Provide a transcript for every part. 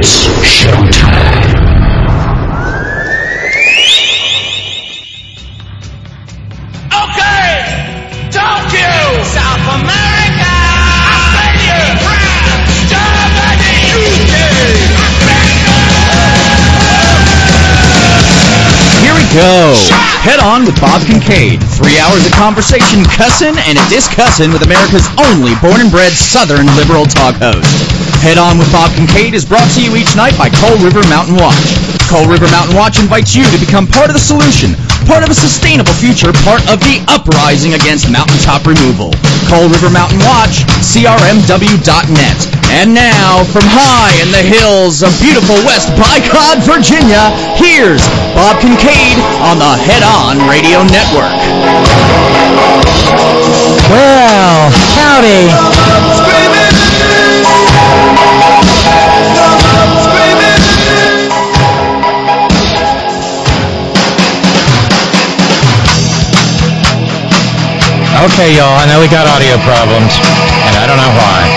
It's showtime. Okay! Tokyo! South America! Australia! France! Germany! UK! Here we go. Head On with Bob Kincaid. 3 hours of conversation, cussin' and discussin' with America's only born and bred Southern liberal talk host. Head On with Bob Kincaid is brought to you each night by Coal River Mountain Watch. Coal River Mountain Watch invites you to become part of the solution, part of a sustainable future, part of the uprising against mountaintop removal. Coal River Mountain Watch, crmw.net. And now, from high in the hills of beautiful West Bicod, Virginia, here's Bob Kincaid on the Head On Radio Network. Well, howdy. Okay, y'all, I know we got audio problems, and I don't know why.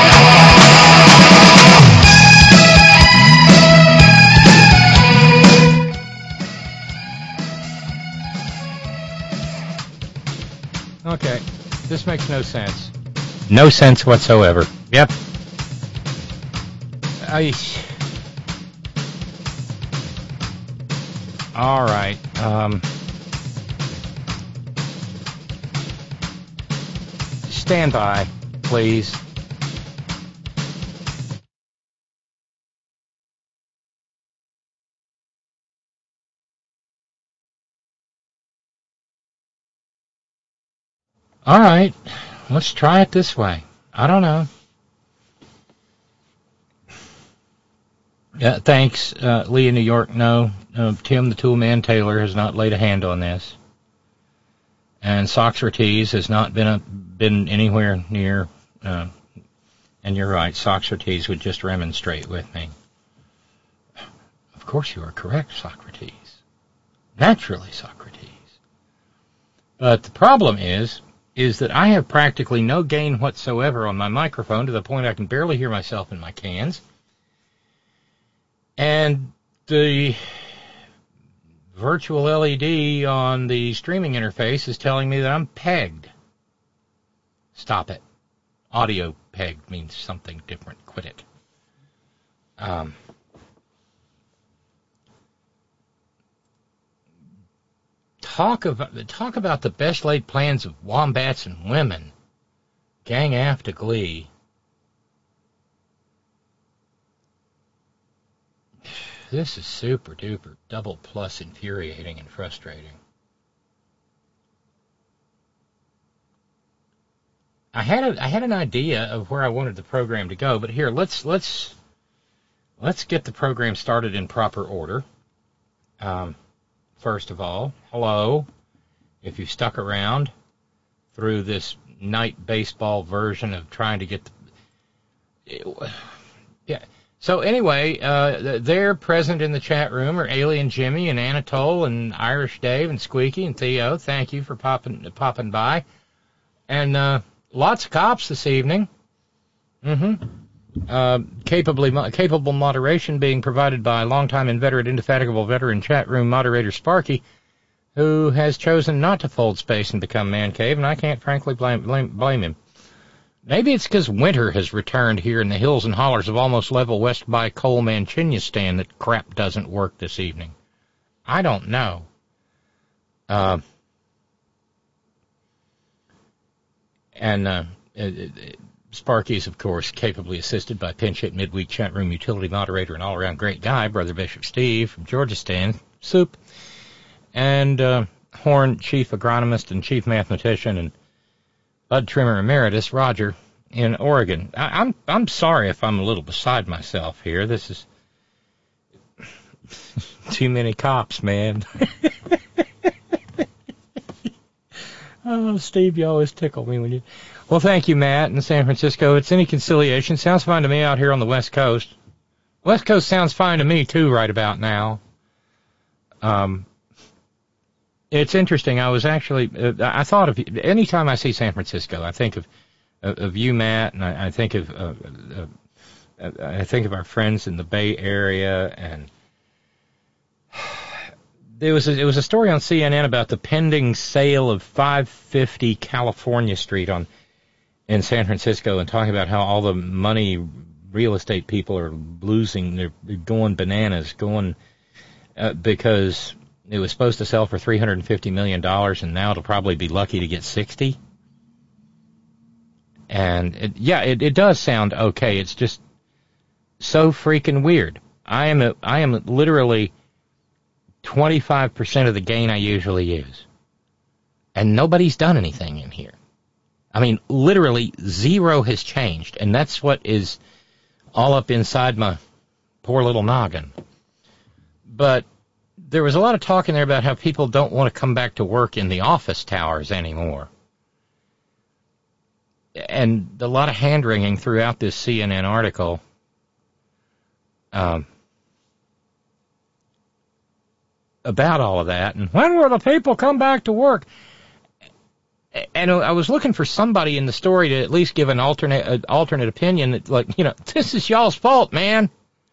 Okay, this makes no sense. No sense whatsoever. Yep. All right. Stand by, please. All right, let's try it this way. I don't know. Yeah, thanks, Lee in New York. No, Tim the Toolman Taylor has not laid a hand on this. And Socrates has not been anywhere near, and you're right, Socrates would just remonstrate with me. Of course you are correct, Socrates. Naturally, Socrates. But the problem is that I have practically no gain whatsoever on my microphone to the point I can barely hear myself in my cans. And the virtual LED on the streaming interface is telling me that I'm pegged. Stop it. Audio pegged means something different. Quit it. Talk about the best laid plans of wombats and women. Gang after glee. This is super duper double plus infuriating and frustrating. I had an idea of where I wanted the program to go, but here let's get the program started in proper order. First of all, hello. If you've stuck around through this night baseball version of trying to get yeah. So anyway, they're present in the chat room are Alien Jimmy and Anatole and Irish Dave and Squeaky and Theo. Thank you for popping by. And lots of cops this evening. Capable moderation being provided by longtime inveterate, indefatigable veteran chat room moderator Sparky, who has chosen not to fold space and become man cave, and I can't frankly blame him. Maybe it's because winter has returned here in the hills and hollers of almost level West by Coal Manchinistan that crap doesn't work this evening. I don't know. Sparky's, of course, capably assisted by pinch hit midweek chat room utility moderator and all-around great guy, Brother Bishop Steve from Georgistan, Soup, and Horn chief agronomist and chief mathematician and bud trimmer emeritus, Roger, in Oregon. I'm sorry if I'm a little beside myself here. This is too many cops, man. Oh, Steve, you always tickle me when you... Well, thank you, Matt, in San Francisco. It's any conciliation. Sounds fine to me out here on the West Coast. West Coast sounds fine to me, too, right about now. It's interesting. I was actually... I thought of... Anytime I see San Francisco, I think of you, Matt, and I think of I think of our friends in the Bay Area, and it was a story on CNN about the pending sale of 550 California Street in San Francisco, and talking about how all the money real estate people are losing. They're going bananas, because it was supposed to sell for $350 million, and now it'll probably be lucky to get 60. And it does sound okay. It's just so freaking weird. I am literally 25% of the gain I usually use, and nobody's done anything in here. I mean, literally zero has changed, and that's what is all up inside my poor little noggin. But there was a lot of talk in there about how people don't want to come back to work in the office towers anymore. And a lot of hand-wringing throughout this CNN article. About all of that, and when will the people come back to work? And I was looking for somebody in the story to at least give an alternate opinion. That, like, this is y'all's fault, man.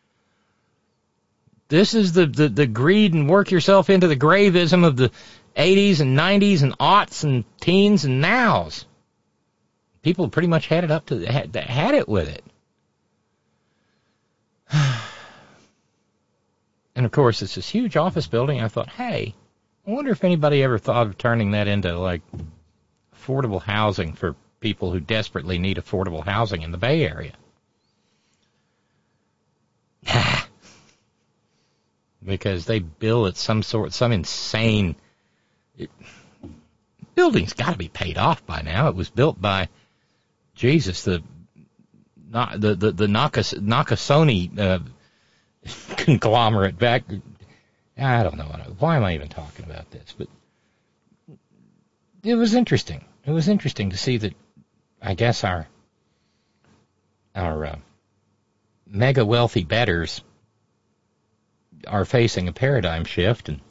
This is the greed and work yourself into the gravism of the 80s and 90s and aughts and teens and nows. People pretty much had it with it. And of course, it's this huge office building. I thought, hey, I wonder if anybody ever thought of turning that into, like, affordable housing for people who desperately need affordable housing in the Bay Area. Because they bill at some insane... Building's got to be paid off by now. It was built by, Jesus, the Nakasone conglomerate back... I don't know. Why am I even talking about this? But it was interesting. It was interesting to see that, I guess, our mega wealthy betters are facing a paradigm shift, and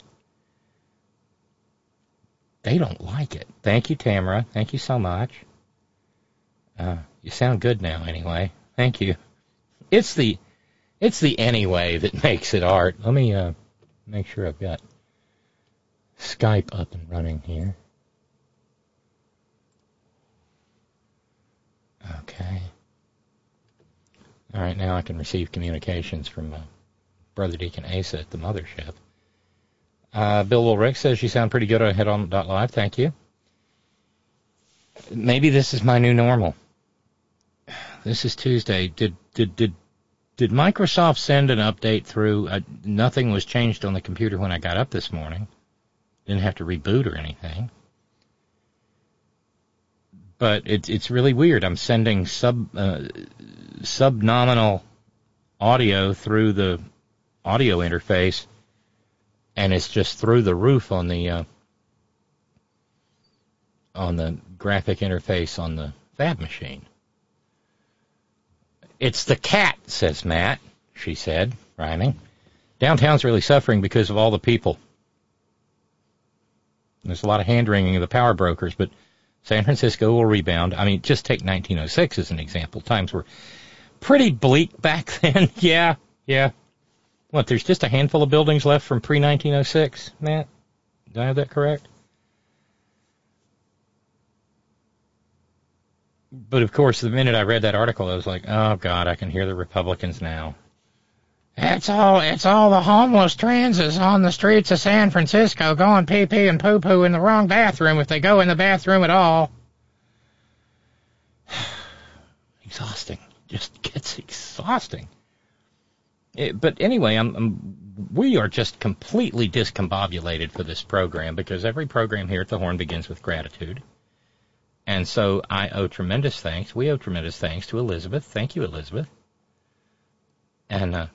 they don't like it. Thank you, Tamara. Thank you so much. You sound good now, anyway. Thank you. It's the anyway that makes it art. Let me make sure I've got Skype up and running here. Okay. All right, now I can receive communications from Brother Deacon Asa at the mothership. Bill Ulrich says you sound pretty good on Headon.live. Thank you. Maybe this is my new normal. This is Tuesday. Did Microsoft send an update through? Nothing was changed on the computer when I got up this morning. Didn't have to reboot or anything. But it's really weird. I'm sending subnominal audio through the audio interface, and it's just through the roof on the graphic interface on the fab machine. It's the cat, says Matt, she said, rhyming. Downtown's really suffering because of all the people. There's a lot of hand-wringing of the power brokers, but San Francisco will rebound. I mean, just take 1906 as an example. Times were pretty bleak back then. Yeah. What, there's just a handful of buildings left from pre-1906, Matt? Did I have that correct? But, of course, the minute I read that article, I was like, oh, God, I can hear the Republicans now. It's all the homeless transits on the streets of San Francisco going pee-pee and poo-poo in the wrong bathroom if they go in the bathroom at all. Exhausting. Just gets exhausting. But anyway, we are just completely discombobulated for this program because every program here at the Horn begins with gratitude. And so we owe tremendous thanks to Elizabeth. Thank you, Elizabeth. And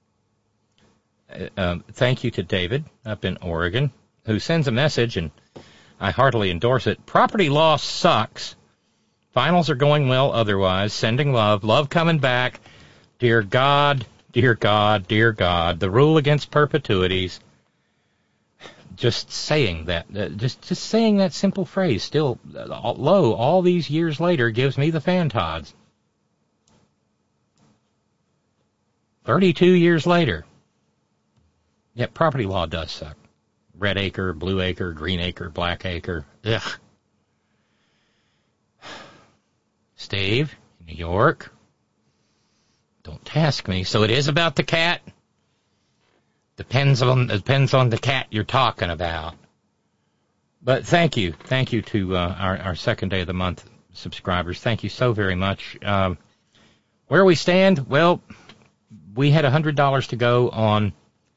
thank you to David up in Oregon, who sends a message, and I heartily endorse it. Property law sucks. Finals are going well otherwise. Sending love. Love coming back. Dear God, dear God, dear God. The rule against perpetuities. Just saying that, just saying that simple phrase, still, all these years later, gives me the fantods. 32 years later. Yeah, property law does suck. Red acre, blue acre, green acre, black acre. Ugh. Steve, New York. Don't task me. So it is about the cat? Depends on the cat you're talking about. But thank you to our second day of the month subscribers. Thank you so very much. Where we stand? Well, we had $100 to go on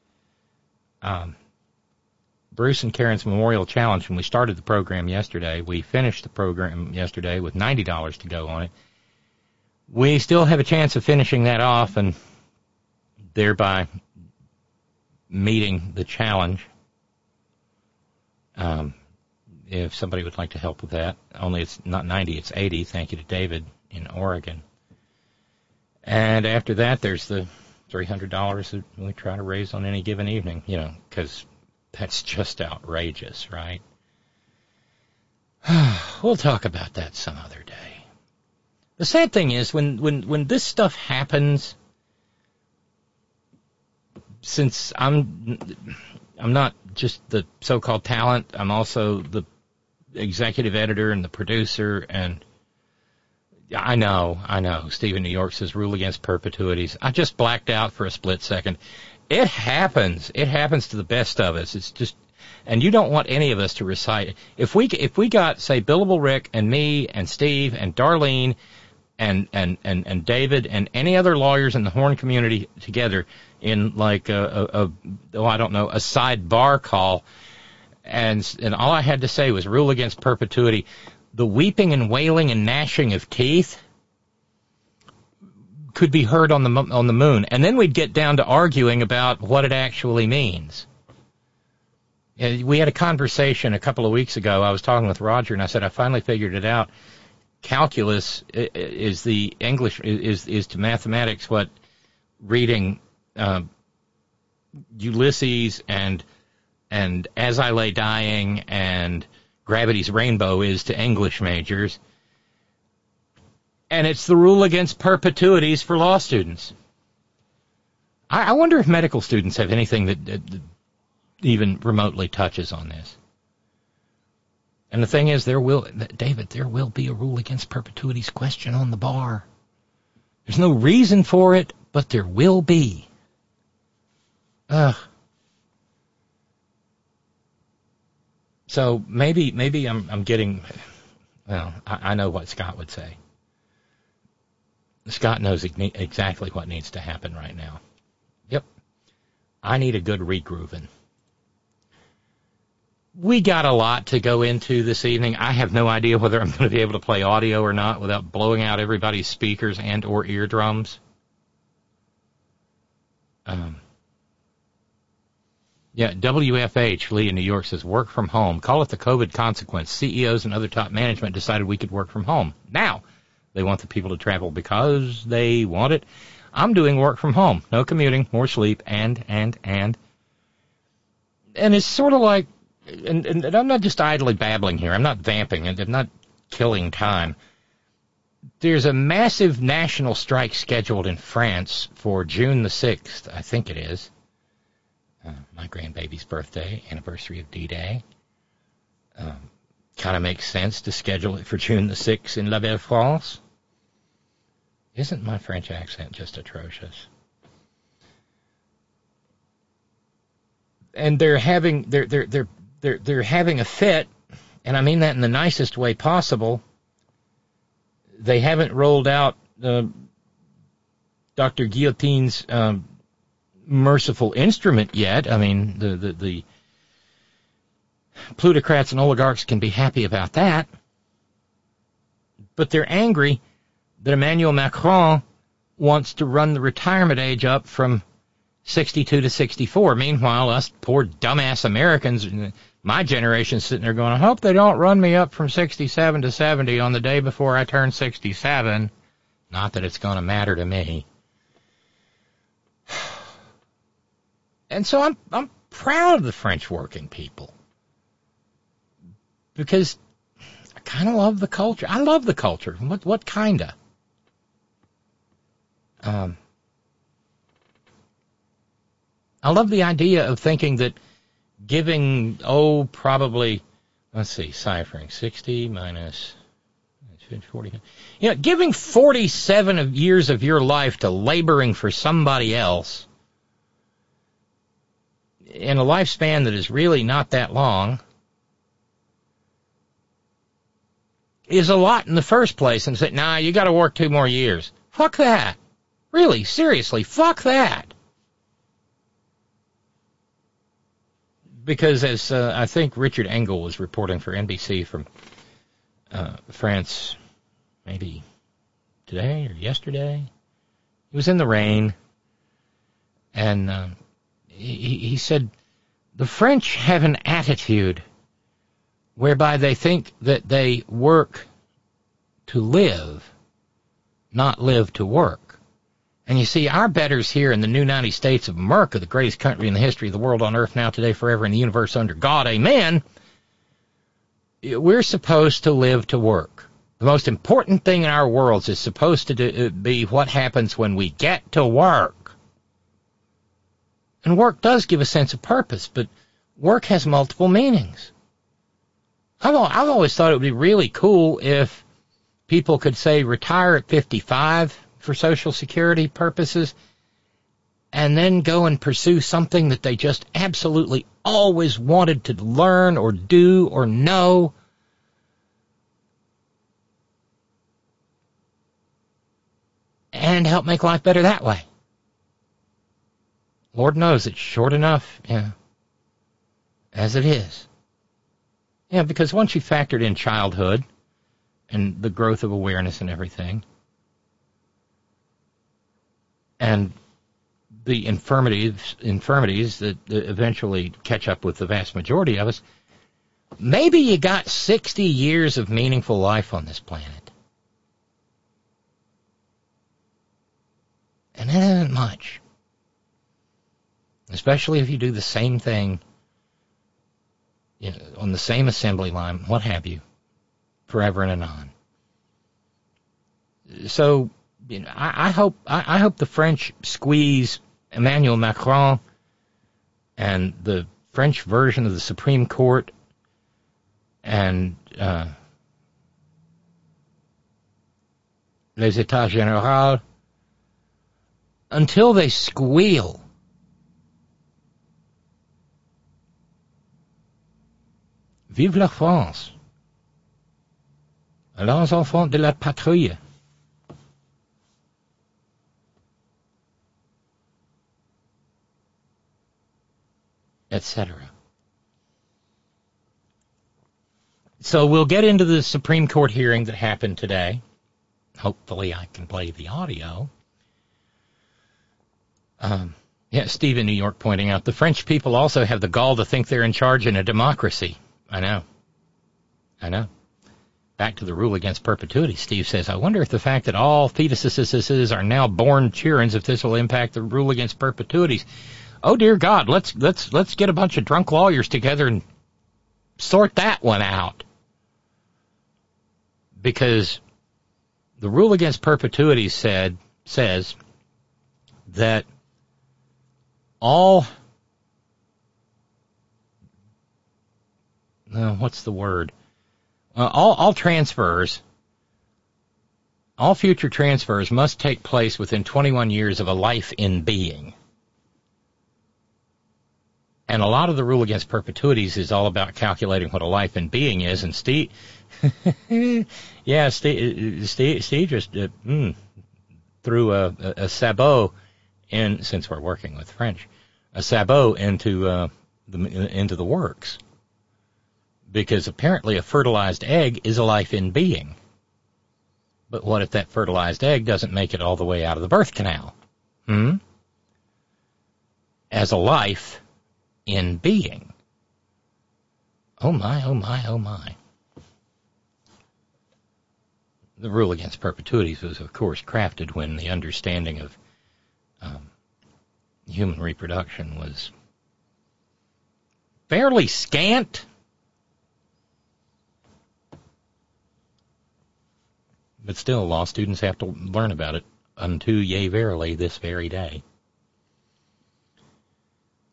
Bruce and Karen's Memorial Challenge when we started the program yesterday. We finished the program yesterday with $90 to go on it. We still have a chance of finishing that off and thereby meeting the challenge. If somebody would like to help with that. Only it's not 90, it's 80. Thank you to David in Oregon. And after that, there's the $300 that we try to raise on any given evening, because that's just outrageous, right? We'll talk about that some other day. The sad thing is, when this stuff happens, since I'm not just the so-called talent, I'm also the executive editor and the producer, and I know, Steve in New York says rule against perpetuities. I just blacked out for a split second. It happens. It happens to the best of us. It's just, and you don't want any of us to recite. If we got, say, Billable Rick and me and Steve and Darlene and David and any other lawyers in the Horn community together in like a sidebar call, and all I had to say was rule against perpetuity, the weeping and wailing and gnashing of teeth could be heard on the moon, and then we'd get down to arguing about what it actually means. We had a conversation a couple of weeks ago. I was talking with Roger, and I said I finally figured it out. Calculus is the English is to mathematics what reading Ulysses and As I Lay Dying and Gravity's Rainbow is to English majors. And it's the rule against perpetuities for law students. I wonder if medical students have anything that even remotely touches on this. And the thing is, there will be a rule against perpetuities question on the bar. There's no reason for it, but there will be. So maybe I'm getting, well, I know what Scott would say. Scott knows exactly what needs to happen right now. Yep. I need a good regrooving. We got a lot to go into this evening. I have no idea whether I'm going to be able to play audio or not without blowing out everybody's speakers and or eardrums. WFH, Lee in New York, says work from home. Call it the COVID consequence. CEOs and other top management decided we could work from home. Now, they want the people to travel because they want it. I'm doing work from home. No commuting, more sleep, and. And it's sort of like, and I'm not just idly babbling here. I'm not vamping. I'm not killing time. There's a massive national strike scheduled in France for June the 6th, I think it is. My grandbaby's birthday, anniversary of D-Day. Kind of makes sense to schedule it for June the 6th in La Belle France. Isn't my French accent just atrocious? And they're having a fit, and I mean that in the nicest way possible. They haven't rolled out Dr. Guillotine's merciful instrument yet. I mean, the plutocrats and oligarchs can be happy about that. But they're angry that Emmanuel Macron wants to run the retirement age up from 62 to 64. Meanwhile, us poor dumbass Americans, my generation, sitting there going, I hope they don't run me up from 67 to 70 on the day before I turn 67. Not that it's going to matter to me. And so I'm proud of the French working people. Because I kind of love the culture. I love the culture. What kind of? I love the idea of thinking that giving, probably, let's see, ciphering, 60 minus 40. Giving 47 years of your life to laboring for somebody else in a lifespan that is really not that long is a lot in the first place, and say, nah, you got to work 2 more years. Fuck that. Really, seriously, fuck that. Because as I think Richard Engel was reporting for NBC from France, maybe today or yesterday, he was in the rain, and he said, the French have an attitude whereby they think that they work to live, not live to work. And you see, our betters here in the new 90 States of America, the greatest country in the history of the world, on earth, now, today, forever, in the universe, under God, amen, we're supposed to live to work. The most important thing in our worlds is supposed to be what happens when we get to work. And work does give a sense of purpose, but work has multiple meanings. I've always thought it would be really cool if people could, say, retire at 55 for Social Security purposes, and then go and pursue something that they just absolutely always wanted to learn or do or know. And help make life better that way. Lord knows it's short enough, as it is. Yeah, because once you factored in childhood and the growth of awareness and everything, and the infirmities that eventually catch up with the vast majority of us, maybe you got 60 years of meaningful life on this planet. And that isn't much. Especially if you do the same thing, on the same assembly line, what have you, forever and anon. So, I hope the French squeeze Emmanuel Macron and the French version of the Supreme Court and les États Généraux until they squeal. Vive la France. Les enfants de la patrie. Etc. So we'll get into the Supreme Court hearing that happened today. Hopefully I can play the audio. Steve in New York pointing out, the French people also have the gall to think they're in charge in a democracy. I know. Back to the rule against perpetuity. Steve says, I wonder if the fact that all fetuses are now born children, if this will impact the rule against perpetuities. Oh dear God, let's get a bunch of drunk lawyers together and sort that one out. Because the rule against perpetuity says that all transfers, all future transfers must take place within 21 years of a life in being. And a lot of the rule against perpetuities is all about calculating what a life in being is. And Steve, Steve just threw a sabot in, since we're working with French, a sabot into the works. Because apparently a fertilized egg is a life in being. But what if that fertilized egg doesn't make it all the way out of the birth canal? As a life in being. Oh my, oh my, oh my. The rule against perpetuities was, of course, crafted when the understanding of human reproduction was fairly scant. But still, law students have to learn about it unto, yea, verily, this very day.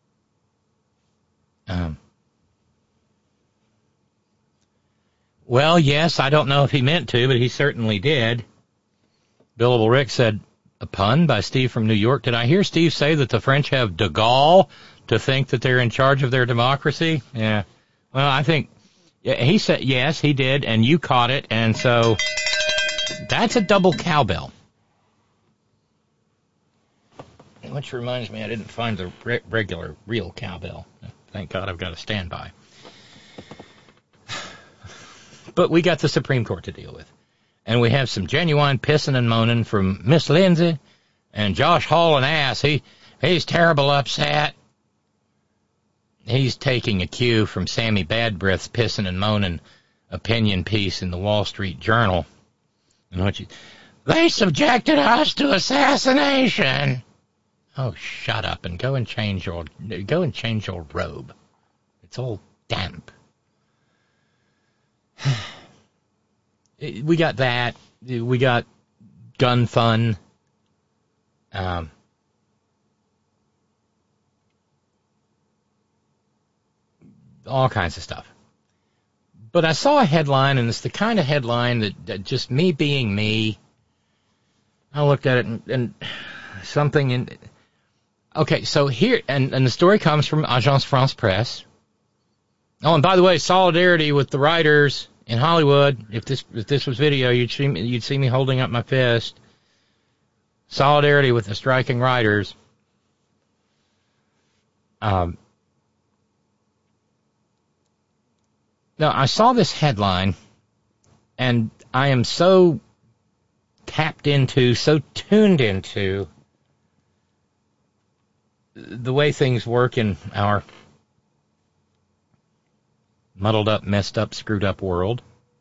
Well, yes, I don't know if he meant to, but he certainly did. Billable Rick said, a pun by Steve from New York. Did I hear Steve say that the French have de Gaulle to think that they're in charge of their democracy? Yeah. Well, I think he said, yes, he did, and you caught it, and so that's a double cowbell. Which reminds me, I didn't find the regular, real cowbell. Thank God I've got a standby. But we got the Supreme Court to deal with. And we have some genuine pissing and moaning from Miss Lindsay and Josh hauling ass. He's terrible upset. He's taking a cue from Sammy Badbreath's pissing and moaning opinion piece in the Wall Street Journal. They subjected us to assassination. Oh, shut up and go and change your robe. It's all damp. We got that. We got gun fun. All kinds of stuff. But I saw a headline, and it's the kind of headline that just me being me, I looked at it and something in... Okay, so here, and the story comes from Agence France Presse. Oh, and by the way, solidarity with the writers in Hollywood. If this was video, you'd see me holding up my fist. Solidarity with the striking writers. Now, I saw this headline, and I am so tapped into, so tuned into the way things work in our muddled up, messed up, screwed up world.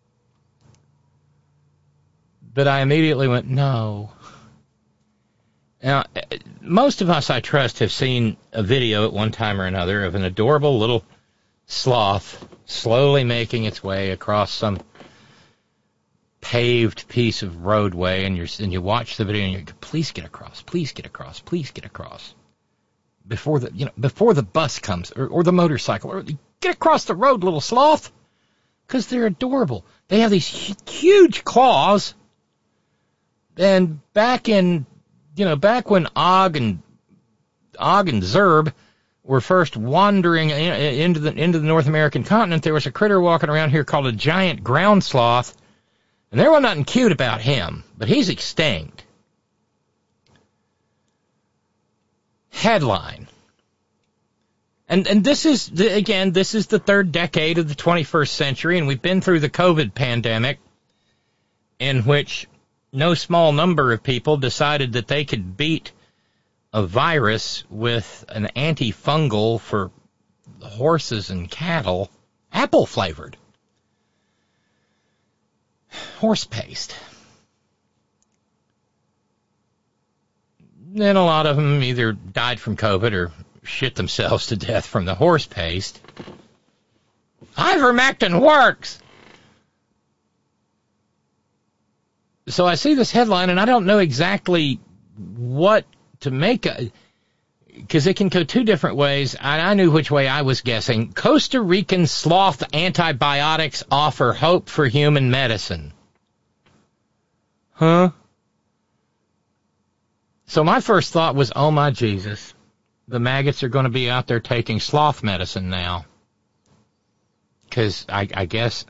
But I immediately went, no. Now, most of us, I trust, have seen a video at one time or another of an adorable little sloth slowly making its way across some paved piece of roadway, and you watch the video and you go, please get across, please get across, please get across. Before the bus comes, or the motorcycle, or get across the road, little sloth, because they're adorable. They have these huge claws, and back when Og and Zerb were first wandering into the North American continent, there was a critter walking around here called a giant ground sloth, and there was nothing cute about him, but he's extinct. Headline. And this is the third decade of the 21st century, and we've been through the COVID pandemic, in which no small number of people decided that they could beat a virus with an antifungal for horses and cattle, apple-flavored. Horse paste. Then a lot of them either died from COVID or shit themselves to death from the horse paste. Ivermectin works! So I see this headline, and I don't know exactly what to make of, because it can go two different ways. I knew which way I was guessing. Costa Rican sloth antibiotics offer hope for human medicine. Huh? So my first thought was, oh my Jesus, the maggots are going to be out there taking sloth medicine now. Because I guess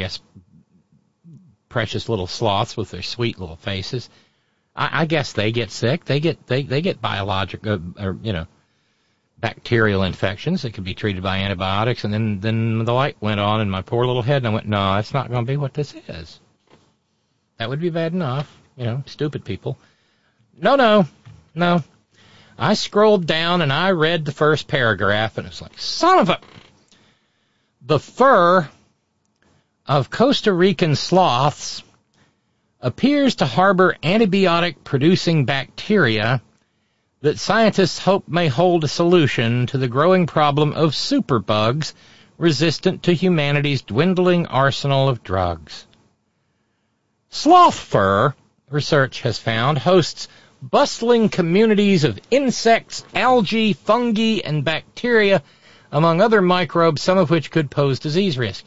precious little sloths with their sweet little faces, I guess they get sick. They get biological, bacterial infections that can be treated by antibiotics. And then the light went on in my poor little head, and I went, no, that's not going to be what this is. That would be bad enough, stupid people. No. I scrolled down and I read the first paragraph, and it's like, son of a... The fur of Costa Rican sloths appears to harbor antibiotic-producing bacteria that scientists hope may hold a solution to the growing problem of superbugs resistant to humanity's dwindling arsenal of drugs. Sloth fur, research has found, hosts bustling communities of insects, algae, fungi, and bacteria among other microbes, some of which could pose disease risk.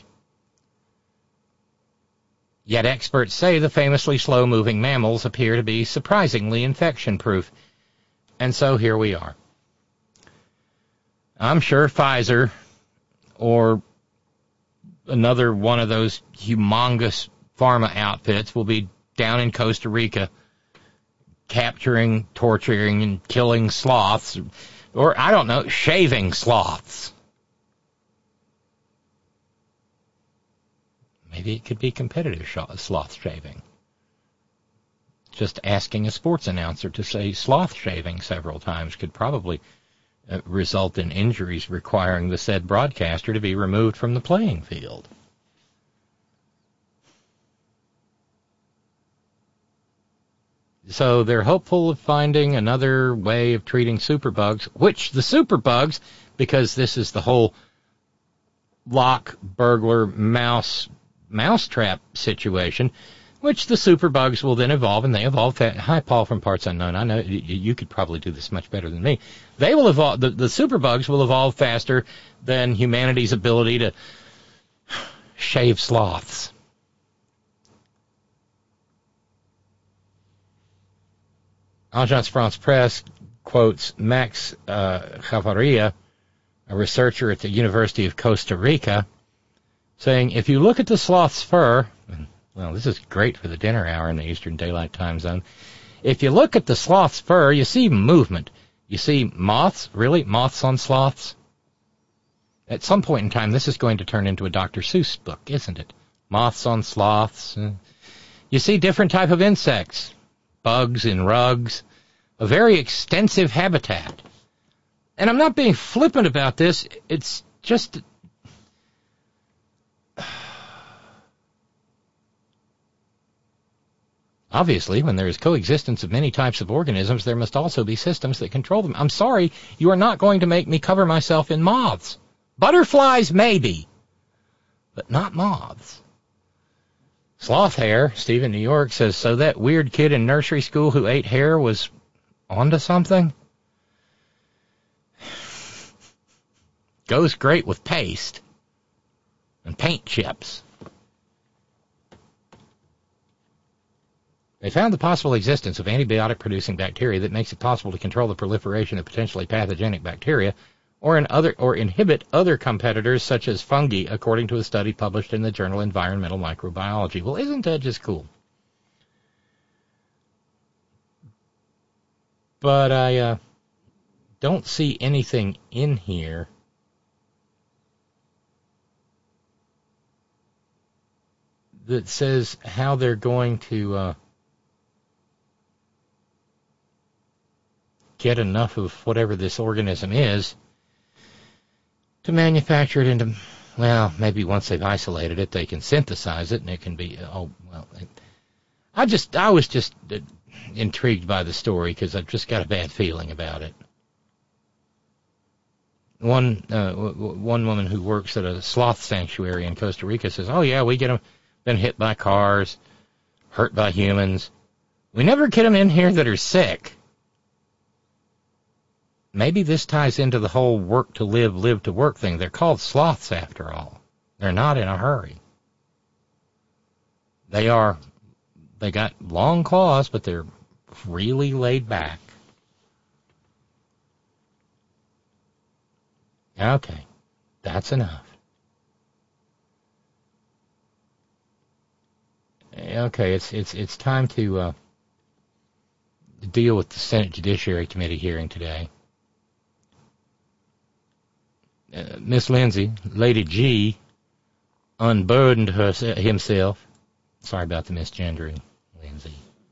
Yet experts say the famously slow-moving mammals appear to be surprisingly infection-proof. And so here we are. I'm sure Pfizer or another one of those humongous pharma outfits will be down in Costa Rica capturing, torturing, and killing sloths, or, I don't know, shaving sloths. Maybe it could be competitive sloth shaving. Just asking a sports announcer to say sloth shaving several times could probably result in injuries requiring the said broadcaster to be removed from the playing field. So they're hopeful of finding another way of treating superbugs, which the superbugs, because this is the whole lock, burglar, mousetrap situation, which the superbugs will then evolve, and they evolve. Hi, Paul from Parts Unknown. I know you could probably do this much better than me. They will evolve. The superbugs will evolve faster than humanity's ability to shave sloths. Agence France Presse quotes Max Chavarria, a researcher at the University of Costa Rica, saying, if you look at the sloth's fur, well, this is great for the dinner hour in the Eastern Daylight Time Zone. If you look at the sloth's fur, you see movement. You see moths, really? Moths on sloths? At some point in time, this is going to turn into a Dr. Seuss book, isn't it? Moths on sloths. You see different type of insects, bugs in rugs, a very extensive habitat. And I'm not being flippant about this. It's just... Obviously, when there is coexistence of many types of organisms, there must also be systems that control them. I'm sorry, you are not going to make me cover myself in moths. Butterflies, maybe, but not moths. Sloth hair, Steve in New York says, so that weird kid in nursery school who ate hair was onto something? Goes great with paste and paint chips. They found the possible existence of antibiotic-producing bacteria that makes it possible to control the proliferation of potentially pathogenic bacteria or inhibit other competitors such as fungi, according to a study published in the journal Environmental Microbiology. Well, isn't that just cool? But I don't see anything in here that says how they're going to get enough of whatever this organism is to manufacture it into, well, maybe once they've isolated it, they can synthesize it, and it can be, I was just intrigued by the story because I've just got a bad feeling about it. One woman who works at a sloth sanctuary in Costa Rica says, oh, yeah, we get them been hit by cars, hurt by humans. We never get them in here that are sick. Maybe this ties into the whole work to live, live to work thing. They're called sloths after all. They're not in a hurry. They got long claws, but they're really laid back. Okay, that's enough. Okay, it's time to deal with the Senate Judiciary Committee hearing today. Miss Lindsay, Lady G, unburdened himself. Sorry about the misgendering, Lindsay.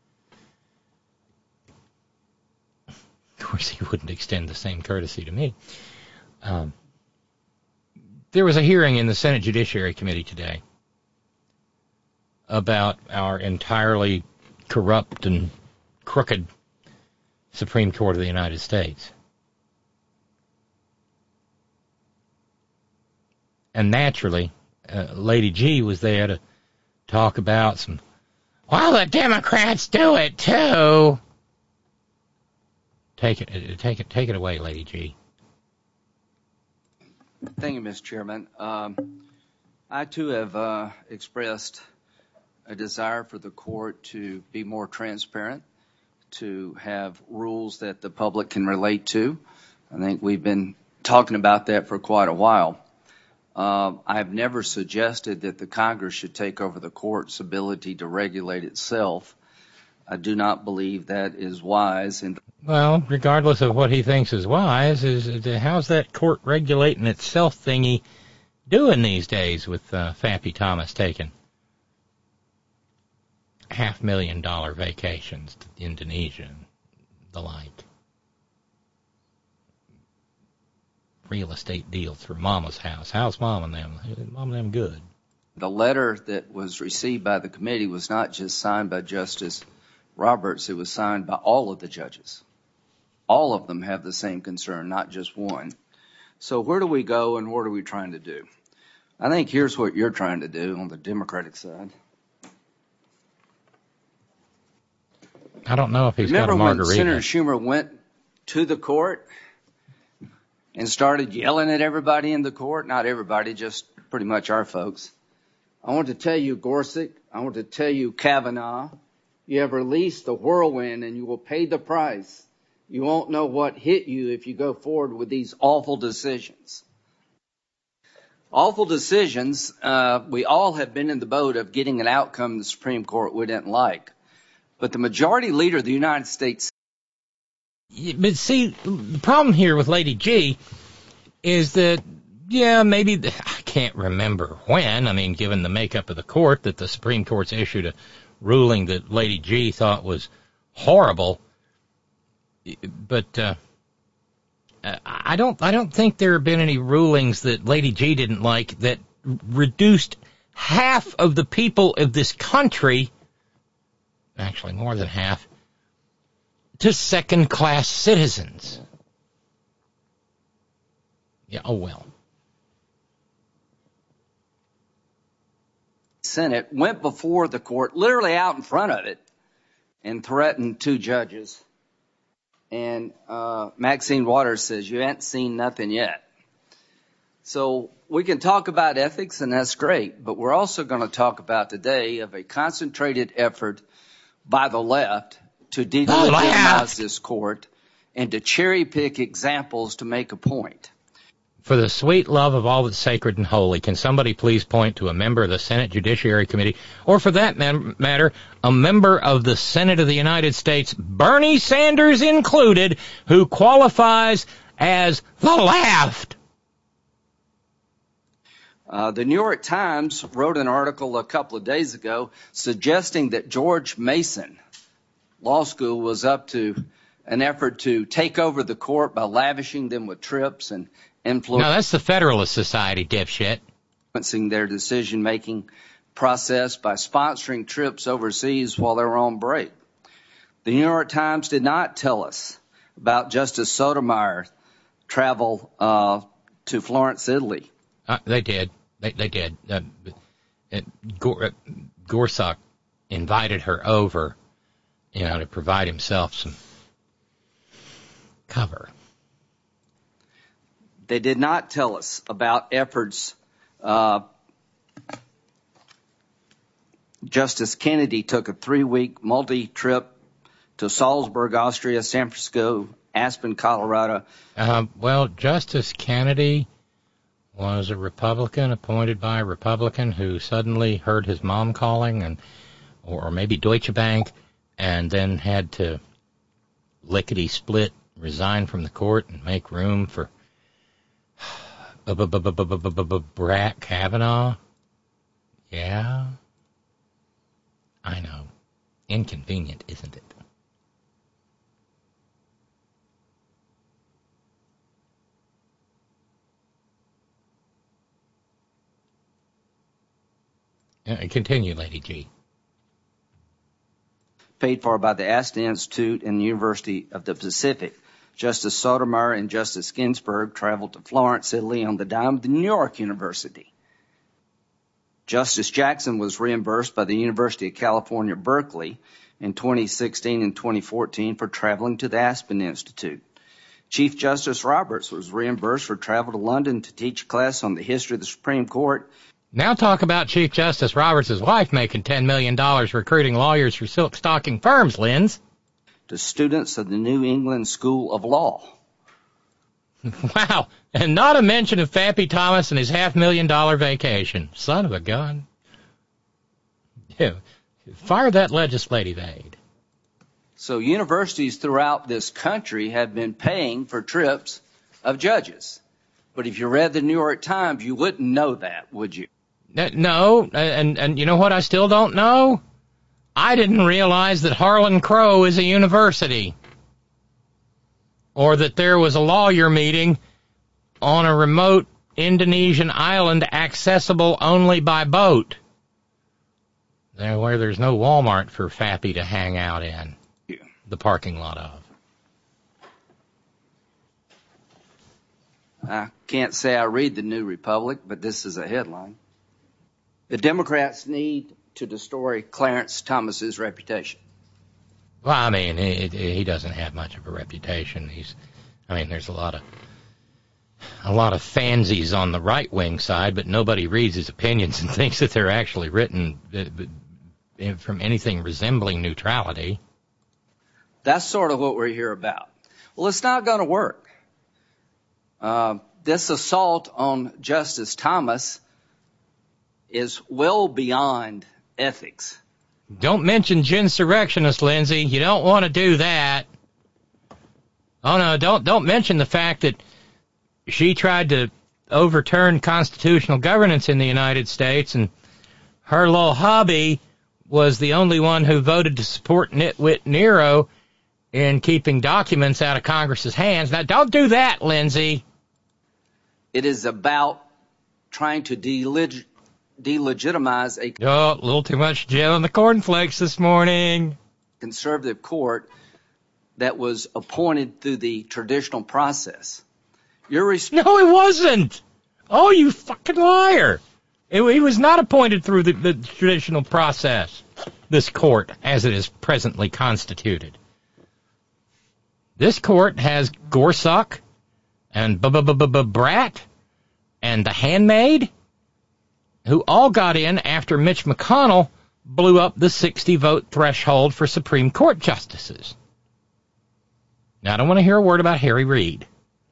Of course, he wouldn't extend the same courtesy to me. There was a hearing in the Senate Judiciary Committee today about our entirely corrupt and crooked Supreme Court of the United States. And naturally, Lady G was there to talk about some, well, the Democrats do it too. Take it away, Lady G. Thank you, Mr. Chairman. I, too, have expressed a desire for the court to be more transparent, to have rules that the public can relate to. I think we've been talking about that for quite a while. I have never suggested that the Congress should take over the court's ability to regulate itself. I do not believe that is wise. Well, regardless of what he thinks is wise, how's that court regulating itself thingy doing these days with Fappy Thomas taking $500,000 vacations to Indonesia and the like? Real estate deal through Mama's house. How's Mom and them? Mom and them good. The letter that was received by the committee was not just signed by Justice Roberts, it was signed by all of the judges. All of them have the same concern, not just one. So where do we go and what are we trying to do? I think here's what you're trying to do on the Democratic side. I don't know if he's got a margarita. Remember when Senator Schumer went to the court and started yelling at everybody in the court? Not everybody, just pretty much our folks. I want to tell you, Gorsuch, I want to tell you, Kavanaugh, you have released the whirlwind and you will pay the price. You won't know what hit you if you go forward with these awful decisions. Awful decisions, we all have been in the boat of getting an outcome the Supreme Court we didn't like. But the majority leader of the United States... But see, the problem here with Lady G is that, yeah, maybe, I can't remember when, I mean, given the makeup of the court, that the Supreme Court's issued a ruling that Lady G thought was horrible. But I don't think there have been any rulings that Lady G didn't like that reduced half of the people of this country, actually more than half, to second-class citizens. Yeah, oh well. Senate went before the court, literally out in front of it, and threatened two judges. And Maxine Waters says, you ain't seen nothing yet. So we can talk about ethics, and that's great, but we're also going to talk about today of a concentrated effort by the left to delegitimize this court and to cherry-pick examples to make a point. For the sweet love of all that's sacred and holy, can somebody please point to a member of the Senate Judiciary Committee, or for that matter, a member of the Senate of the United States, Bernie Sanders included, who qualifies as the left? The New York Times wrote an article a couple of days ago suggesting that George Mason Law School was up to an effort to take over the court by lavishing them with trips and influencing. No, that's the Federalist Society, dipshit. Their decision-making process by sponsoring trips overseas while they were on break. The New York Times did not tell us about Justice Sotomayor's travel to Florence, Italy. They did. They did. Gorsuch invited her over, to provide himself some cover. They did not tell us about efforts. Justice Kennedy took a 3-week multi-trip to Salzburg, Austria, San Francisco, Aspen, Colorado. Well, Justice Kennedy was a Republican appointed by a Republican who suddenly heard his mom calling, or maybe Deutsche Bank, and then had to lickety-split resign from the court and make room for Brett Kavanaugh. Yeah, I know. Inconvenient, isn't it? Continue, Lady G. Paid for by the Aston Institute and the University of the Pacific. Justice Sotomayor and Justice Ginsburg traveled to Florence, Italy on the dime of the New York University. Justice Jackson was reimbursed by the University of California, Berkeley in 2016 and 2014 for traveling to the Aspen Institute. Chief Justice Roberts was reimbursed for travel to London to teach a class on the history of the Supreme Court. Now talk about Chief Justice Roberts' wife making $10 million recruiting lawyers for silk stocking firms, Linz. To students of the New England School of Law. Wow, and not a mention of Fappy Thomas and his $500,000 vacation. Son of a gun. Yeah, fire that legislative aid. So universities throughout this country have been paying for trips of judges. But if you read the New York Times, you wouldn't know that, would you? No, and you know what I still don't know? I didn't realize that Harlan Crow is a university. Or that there was a lawyer meeting on a remote Indonesian island accessible only by boat. There, where there's no Walmart for Fappy to hang out in. The parking lot of. I can't say I read the New Republic, but this is a headline. The Democrats need to destroy Clarence Thomas's reputation. Well, I mean, he doesn't have much of a reputation. There's a lot of fansies on the right-wing side, but nobody reads his opinions and thinks that they're actually written from anything resembling neutrality. That's sort of what we're here about. Well, it's not going to work. This assault on Justice Thomas is well beyond ethics. Don't mention ginsurrectionists, Lindsay. You don't want to do that. Oh, no, don't mention the fact that she tried to overturn constitutional governance in the United States, and her little hubby was the only one who voted to support Nitwit Nero in keeping documents out of Congress's hands. Now, don't do that, Lindsay. It is about trying to delegitimize a a little too much gel in the cornflakes this morning. Conservative court that was appointed through the traditional process. No, it wasn't. Oh, you fucking liar. He was not appointed through the traditional process, this court, as it is presently constituted. This court has Gorsuch and Brat and the handmaid, who all got in after Mitch McConnell blew up the 60-vote threshold for Supreme Court justices. Now, I don't want to hear a word about Harry Reid.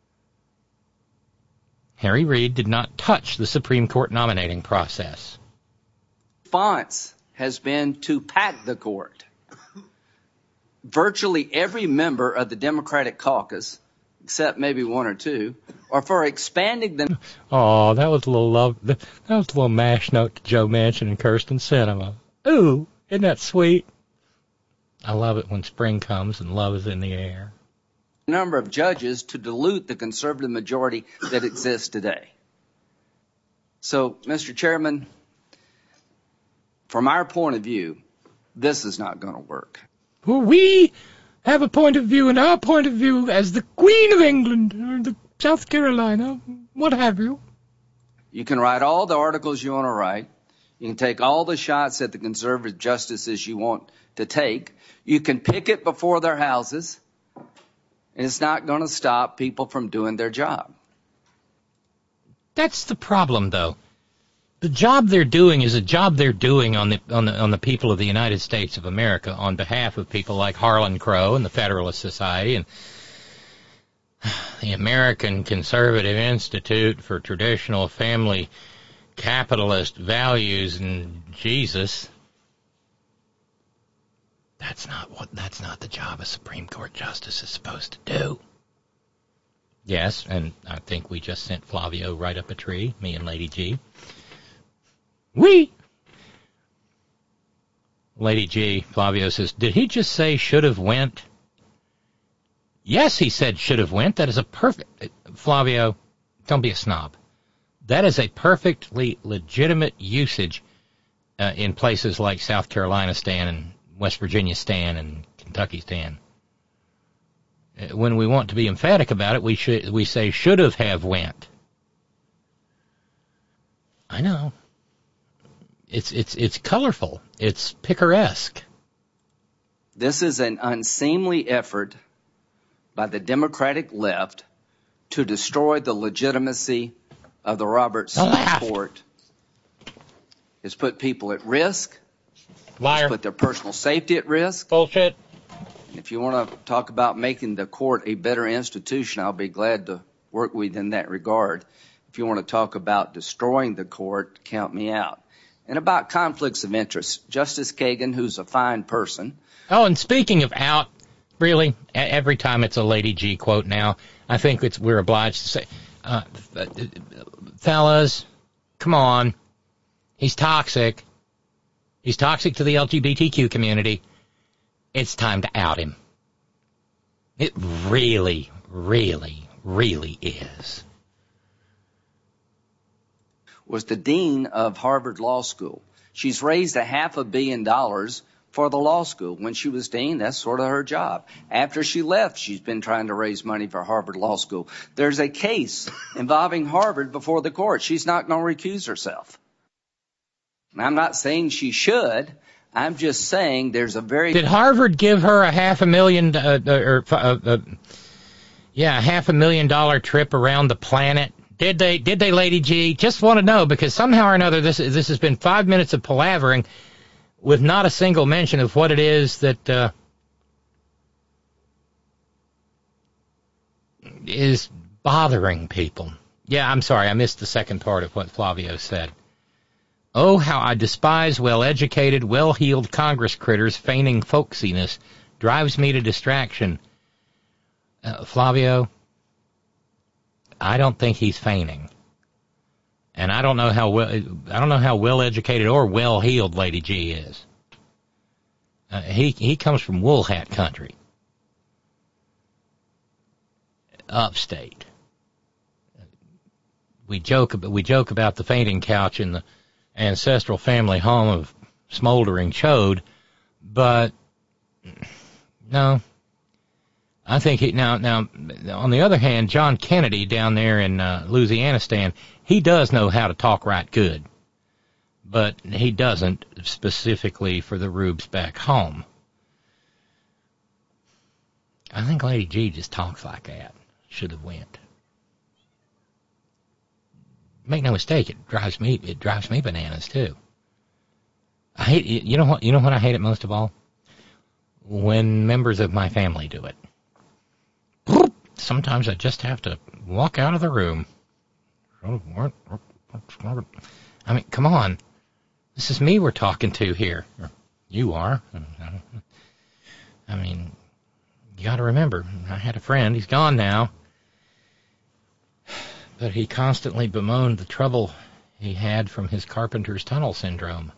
Harry Reid did not touch the Supreme Court nominating process. Response has been to pack the court. Virtually every member of the Democratic caucus, except maybe one or two, are for expanding them. Oh, that was a little love. That was a little mash note to Joe Manchin and Kirsten Sinema. Ooh, isn't that sweet? I love it when spring comes and love is in the air. Number of judges to dilute the conservative majority that exists today. So, Mr. Chairman, from our point of view, this is not going to work. Well, we have a point of view, and our point of view as the Queen of England, or the South Carolina, what have you. You can write all the articles you want to write. You can take all the shots at the conservative justices you want to take. You can picket before their houses, and it's not going to stop people from doing their job. That's the problem, though. The job they're doing is a job they're doing on the people of the United States of America on behalf of people like Harlan Crow and the Federalist Society and the American Conservative Institute for Traditional Family Capitalist Values and Jesus. That's not the job a Supreme Court justice is supposed to do. Yes, and I think we just sent Flavio right up a tree, me and Lady G. Lady G, Flavio says, did he just say should have went? Yes, he said should have went. That is a perfect... Flavio, don't be a snob. That is a perfectly legitimate usage in places like South Carolina Stan and West Virginia Stan and Kentucky Stan. When we want to be emphatic about it, we say should have went. I know. It's colorful. It's picaresque. This is an unseemly effort by the Democratic left to destroy the legitimacy of the Roberts Court has put people at risk. Liar. Has put their personal safety at risk. Bullshit. And if you want to talk about making the court a better institution, I'll be glad to work with you in that regard. If you want to talk about destroying the court, count me out. And about conflicts of interest, Justice Kagan, who's a fine person. Oh, and speaking of out, really, every time it's a Lady G quote now, I think we're obliged to say, fellas, come on. He's toxic. He's toxic to the LGBTQ community. It's time to out him. It really, really, really is. Was the dean of Harvard Law School. She's raised $500 million for the law school. When she was dean, that's sort of her job. After she left, she's been trying to raise money for Harvard Law School. There's a case involving Harvard before the court. She's not going to recuse herself. And I'm not saying she should. I'm just saying there's a very... Did Harvard give her a $500,000 trip around the planet? Did they, Lady G? Just want to know, because somehow or another this has been 5 minutes of palavering with not a single mention of what it is that is bothering people. Yeah, I'm sorry, I missed the second part of what Flavio said. Oh, how I despise well-educated, well-heeled Congress critters feigning folksiness. Drives me to distraction. Flavio, I don't think he's feigning. And I don't know how well-educated or well-heeled Lady G is. He comes from wool hat country. Upstate. We joke about the fainting couch in the ancestral family home of smoldering chode, but no. I think now on the other hand, John Kennedy down there in Louisianistan, he does know how to talk right good, but he doesn't specifically for the rubes back home. I think Lady G just talks like that. Should have went. Make no mistake, it drives me bananas too. I hate it. You know what I hate it most of all? When members of my family do it. Sometimes I just have to walk out of the room. I mean, come on. This is me we're talking to here. You are. I mean, you got to remember, I had a friend. He's gone now. But he constantly bemoaned the trouble he had from his carpenter's tunnel syndrome.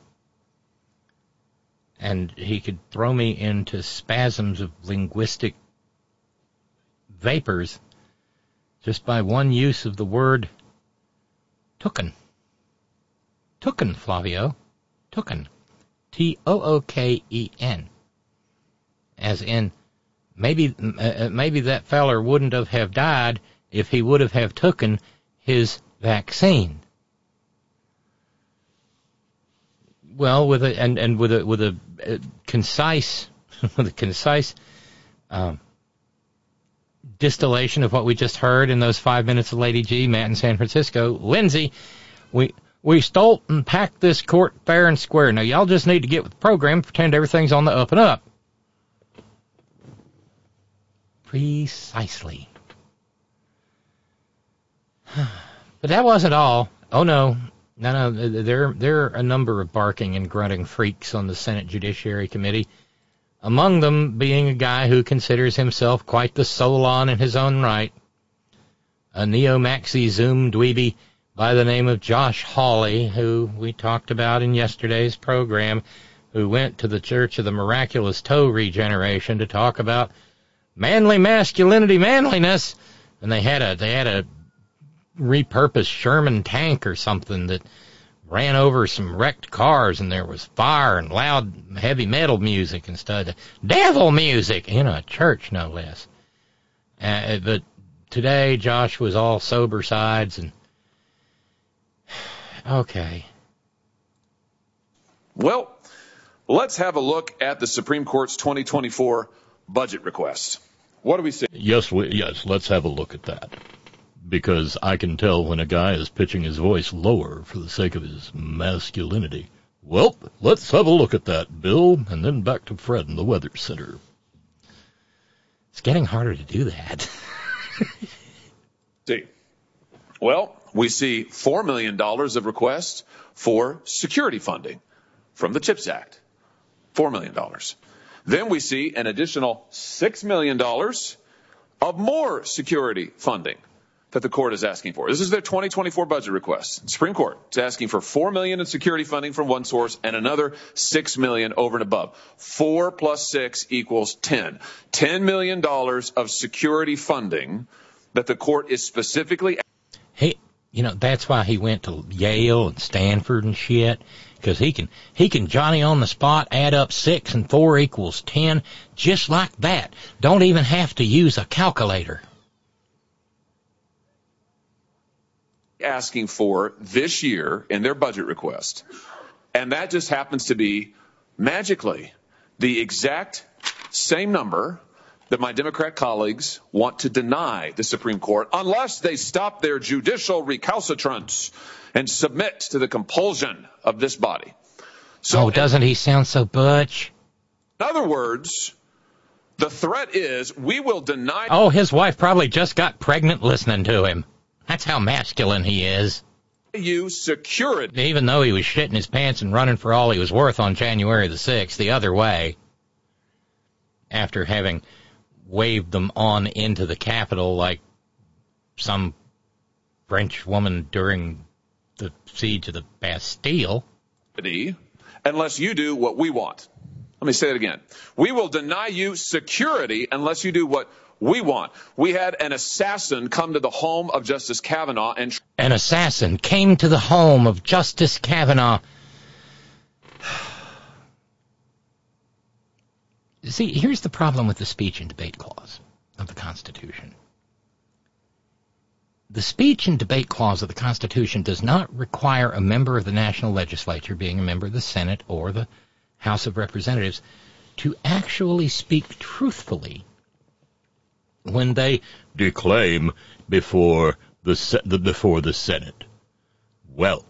And he could throw me into spasms of linguistic vapors just by one use of the word tooken. Tooken, Flavio. Tooken. Tooken. As in, maybe that feller wouldn't have died if he would have taken his vaccine. Well, with a concise distillation of what we just heard in those 5 minutes of Lady G, Matt in San Francisco, Lindsay, we stole and packed this court fair and square. Now y'all just need to get with the program, pretend everything's on the up and up. Precisely. But that wasn't all. Oh, no. There are a number of barking and grunting freaks on the Senate Judiciary Committee, among them being a guy who considers himself quite the Solon in his own right, a neo-maxi Zoom dweeby by the name of Josh Hawley, who we talked about in yesterday's program, who went to the Church of the Miraculous Toe Regeneration to talk about manly masculinity, manliness, and they had a repurposed Sherman tank or something that ran over some wrecked cars, and there was fire and loud heavy metal music and stuff. Devil music in a church, no less. But today, Josh was all sober sides, and okay. Well, let's have a look at the Supreme Court's 2024 budget request. What do we see? Yes, let's have a look at that. Because I can tell when a guy is pitching his voice lower for the sake of his masculinity. Well, let's have a look at that, Bill, and then back to Fred in the Weather Center. It's getting harder to do that. See. Well, we see $4 million of requests for security funding from the CHIPS Act. $4 million. Then we see an additional $6 million of more security funding that the court is asking for. This is their 2024 budget request. The Supreme Court is asking for $4 million in security funding from one source and another $6 million over and above. 4 plus 6 equals 10. $10 million of security funding that the court is specifically. Hey, that's why he went to Yale and Stanford and shit, because he can Johnny on the spot add up 6 and 4 equals 10 just like that. Don't even have to use a calculator. Asking for this year in their budget request. And that just happens to be magically the exact same number that my Democrat colleagues want to deny the Supreme Court unless they stop their judicial recalcitrance and submit to the compulsion of this body. So, doesn't he sound so butch? In other words, the threat is we will deny. Oh, his wife probably just got pregnant listening to him. That's how masculine he is. You security. Even though he was shitting his pants and running for all he was worth on January the 6th, the other way, after having waved them on into the Capitol like some French woman during the siege of the Bastille. Unless you do what we want. Let me say it again. We will deny you security unless you do what we want. We had an assassin come to the home of Justice Kavanaugh and... An assassin came to the home of Justice Kavanaugh. See, here's the problem with the speech and debate clause of the Constitution. The speech and debate clause of the Constitution does not require a member of the national legislature, being a member of the Senate or the House of Representatives, to actually speak truthfully when they declaim before the Senate. Well,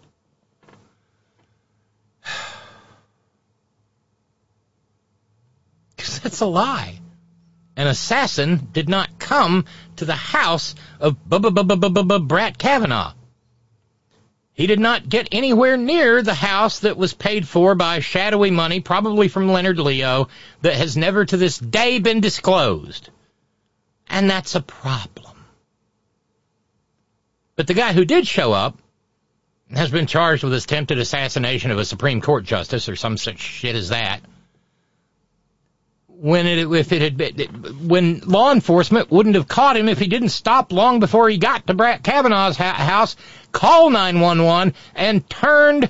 because that's a lie. An assassin did not come to the house of Brett Kavanaugh. He did not get anywhere near the house that was paid for by shadowy money, probably from Leonard Leo, that has never to this day been disclosed. And that's a problem. But the guy who did show up has been charged with attempted assassination of a Supreme Court justice or some such shit as that. When law enforcement wouldn't have caught him if he didn't stop long before he got to Brett Kavanaugh's house, call 911, and turned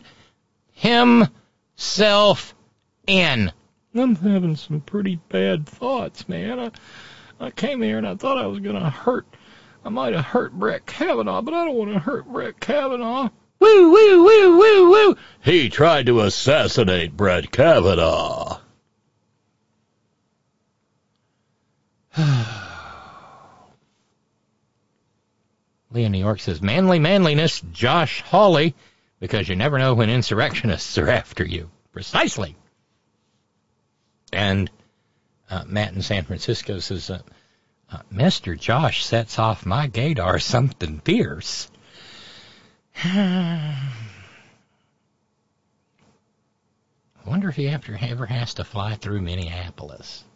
himself in. I'm having some pretty bad thoughts, man. I came here and I thought I was going to I might have hurt Brett Kavanaugh, but I don't want to hurt Brett Kavanaugh. Woo, woo, woo, woo, woo. He tried to assassinate Brett Kavanaugh. Leah New York says, manliness, Josh Hawley, because you never know when insurrectionists are after you. Precisely. And Matt in San Francisco says, Mr. Josh sets off my gaydar something fierce. I wonder if he ever has to fly through Minneapolis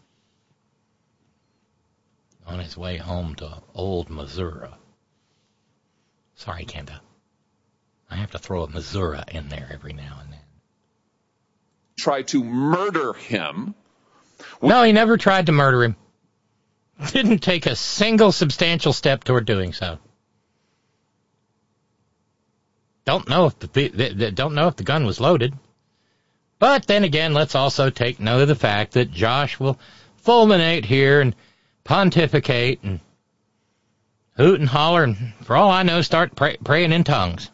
on his way home to old Missouri. Sorry, Kenda. I have to throw a Missouri in there every now and then. Try to murder him. No, he never tried to murder him. Didn't take a single substantial step toward doing so. Don't know if the gun was loaded. But then again, let's also take note of the fact that Josh will fulminate here and pontificate and hoot and holler and, for all I know, start praying in tongues.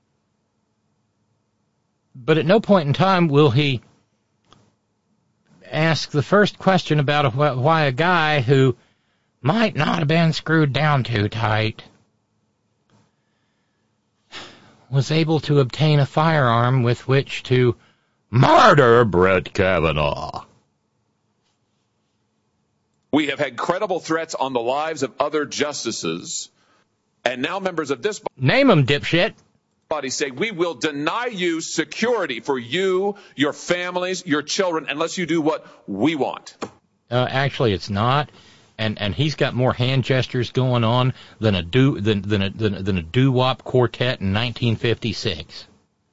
But at no point in time will he ask the first question about why a guy who might not have been screwed down too tight was able to obtain a firearm with which to murder Brett Kavanaugh. We have had credible threats on the lives of other justices, and now members of this Name them, dipshit. body say we will deny you security for you, your families, your children, unless you do what we want. Actually, it's not. And he's got more hand gestures going on than a doo-wop quartet in 1956.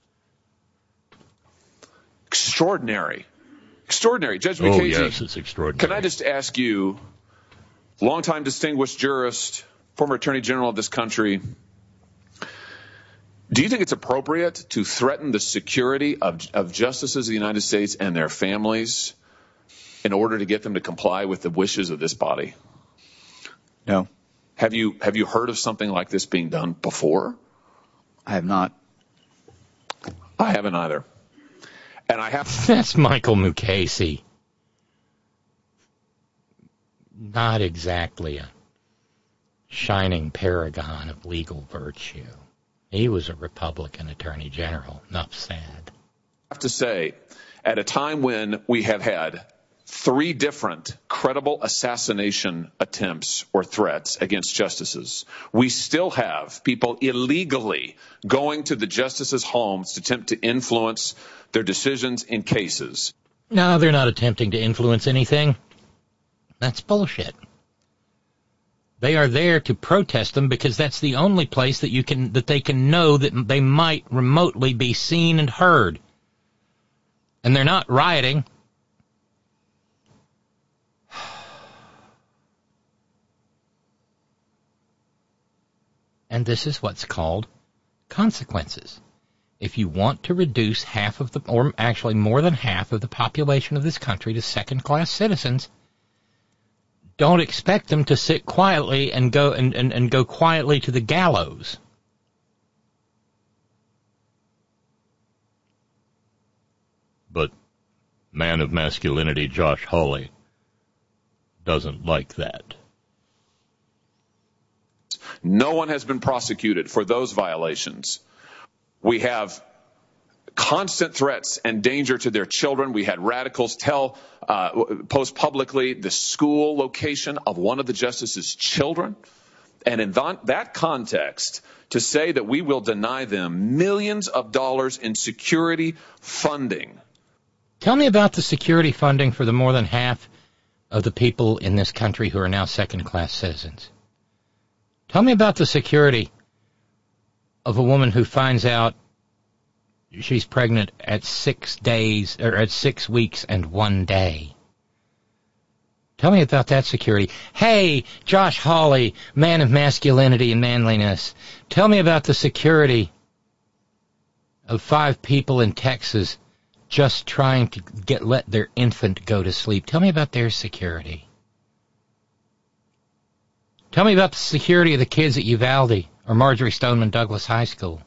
Extraordinary. Judge Oh, McCasey, yes, it's extraordinary. can I just ask you, longtime distinguished jurist, former Attorney General of this country, do you think it's appropriate to threaten the security of justices of the United States and their families in order to get them to comply with the wishes of this body? No. Have you heard of something like this being done before? I have not. I haven't either. And I have. That's Michael Mukasey. Not exactly a shining paragon of legal virtue. He was a Republican Attorney General. Enough said. I have to say, at a time when we have had 3 different credible assassination attempts or threats against justices, we still have people illegally going to the justices' homes to attempt to influence their decisions in cases. No, they're not attempting to influence anything. That's bullshit. They are there to protest them because that's the only place that they can know that they might remotely be seen and heard. And they're not rioting. And this is what's called consequences. If you want to reduce or actually more than half of the population of this country to second-class citizens, don't expect them to sit quietly and go quietly to the gallows. But man of masculinity Josh Hawley doesn't like that. No one has been prosecuted for those violations. We have constant threats and danger to their children. We had radicals post publicly the school location of one of the justices' children. And in that context, to say that we will deny them millions of dollars in security funding. Tell me about the security funding for the more than half of the people in this country who are now second-class citizens. Tell me about the security of a woman who finds out she's pregnant at 6 days, or at 6 weeks and 1 day. Tell me about that security. Hey, Josh Hawley, man of masculinity and manliness. Tell me about the security of 5 people in Texas just trying to let their infant go to sleep. Tell me about their security. Tell me about the security of the kids at Uvalde or Marjorie Stoneman Douglas High School.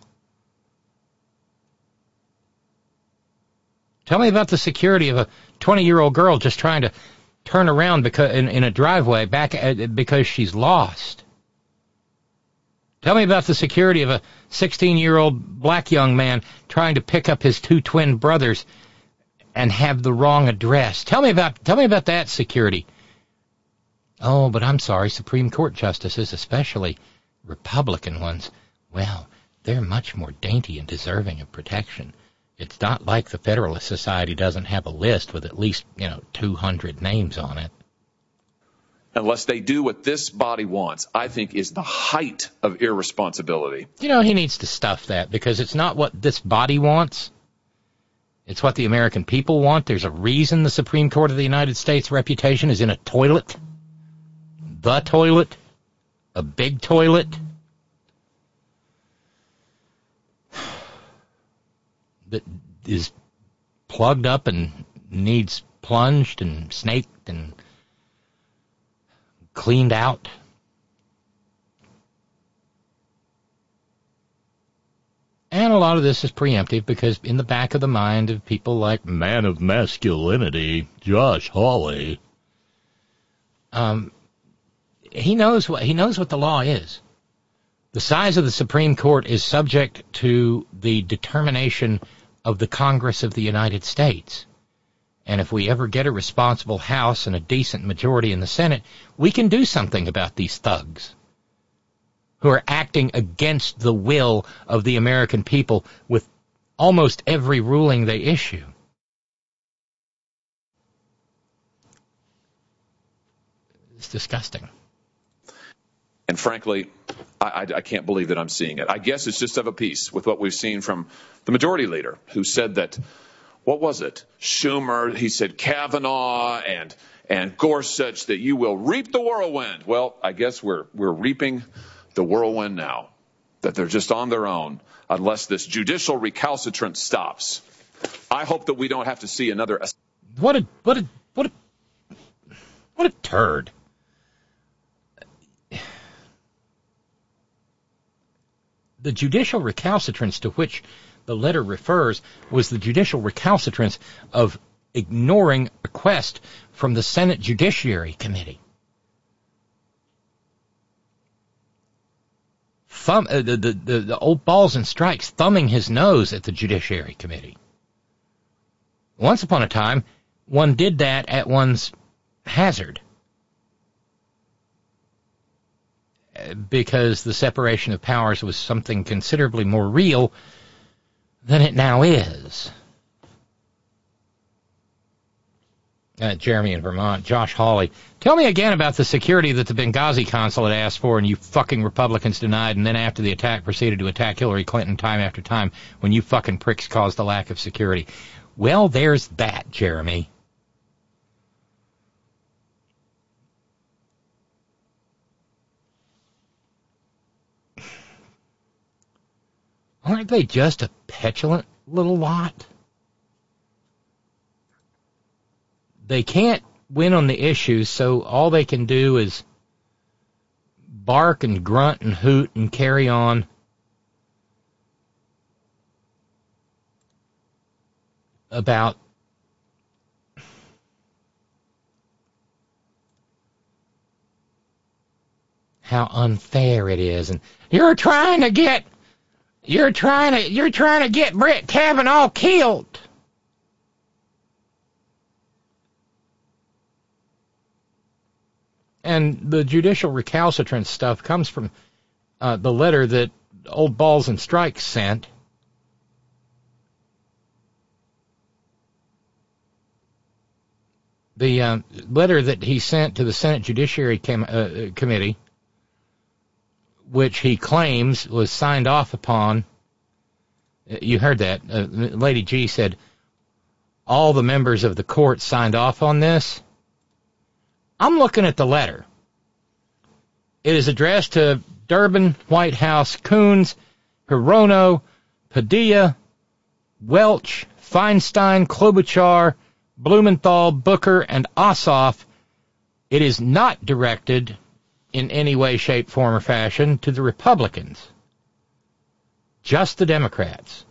Tell me about the security of a 20-year-old girl just trying to turn around in a driveway because she's lost. Tell me about the security of a 16-year-old black young man trying to pick up his 2 twin brothers and have the wrong address. Tell me about that security. Oh, but I'm sorry, Supreme Court justices, especially Republican ones, well, they're much more dainty and deserving of protection. It's not like the Federalist Society doesn't have a list with at least, 200 names on it. Unless they do what this body wants, I think is the height of irresponsibility. He needs to stuff that because it's not what this body wants. It's what the American people want. There's a reason the Supreme Court of the United States reputation is in a toilet. The toilet. A big toilet. That is plugged up and needs plunged and snaked and cleaned out. And a lot of this is preemptive because in the back of the mind of people like Man of masculinity, Josh Hawley. he knows what the law is. The size of the Supreme Court is subject to the determination of the Congress of the United States. And if we ever get a responsible House and a decent majority in the Senate, we can do something about these thugs who are acting against the will of the American people with almost every ruling they issue. It's disgusting. And frankly, I can't believe that I'm seeing it. I guess it's just of a piece with what we've seen from the majority leader, who said that, what was it? Schumer, he said Kavanaugh and Gorsuch, that you will reap the whirlwind. Well, I guess we're reaping the whirlwind now, that they're just on their own unless this judicial recalcitrance stops. I hope that we don't have to see another. What a turd. The judicial recalcitrance to which the letter refers was the judicial recalcitrance of ignoring a request from the Senate Judiciary Committee. The old balls and strikes thumbing his nose at the Judiciary Committee. Once upon a time, one did that at one's hazard, because the separation of powers was something considerably more real than it now is. Jeremy in Vermont, Josh Hawley. Tell me again about the security that the Benghazi consulate asked for and you fucking Republicans denied, and then after the attack proceeded to attack Hillary Clinton time after time when you fucking pricks caused the lack of security. Well, there's that, Jeremy. Aren't they just a petulant little lot? They can't win on the issues, so all they can do is bark and grunt and hoot and carry on. About how unfair it is, and you're trying to get Brett Kavanaugh killed. And the judicial recalcitrance stuff comes from the letter that old Balls and Strikes sent. The letter that he sent to the Senate Judiciary Committee, which he claims was signed off upon. You heard that. Lady G said, all the members of the court signed off on this. I'm looking at the letter. It is addressed to Durbin, Whitehouse, Coons, Hirono, Padilla, Welch, Feinstein, Klobuchar, Blumenthal, Booker, and Ossoff. It is not directed in any way, shape, form, or fashion to the Republicans. Just the Democrats.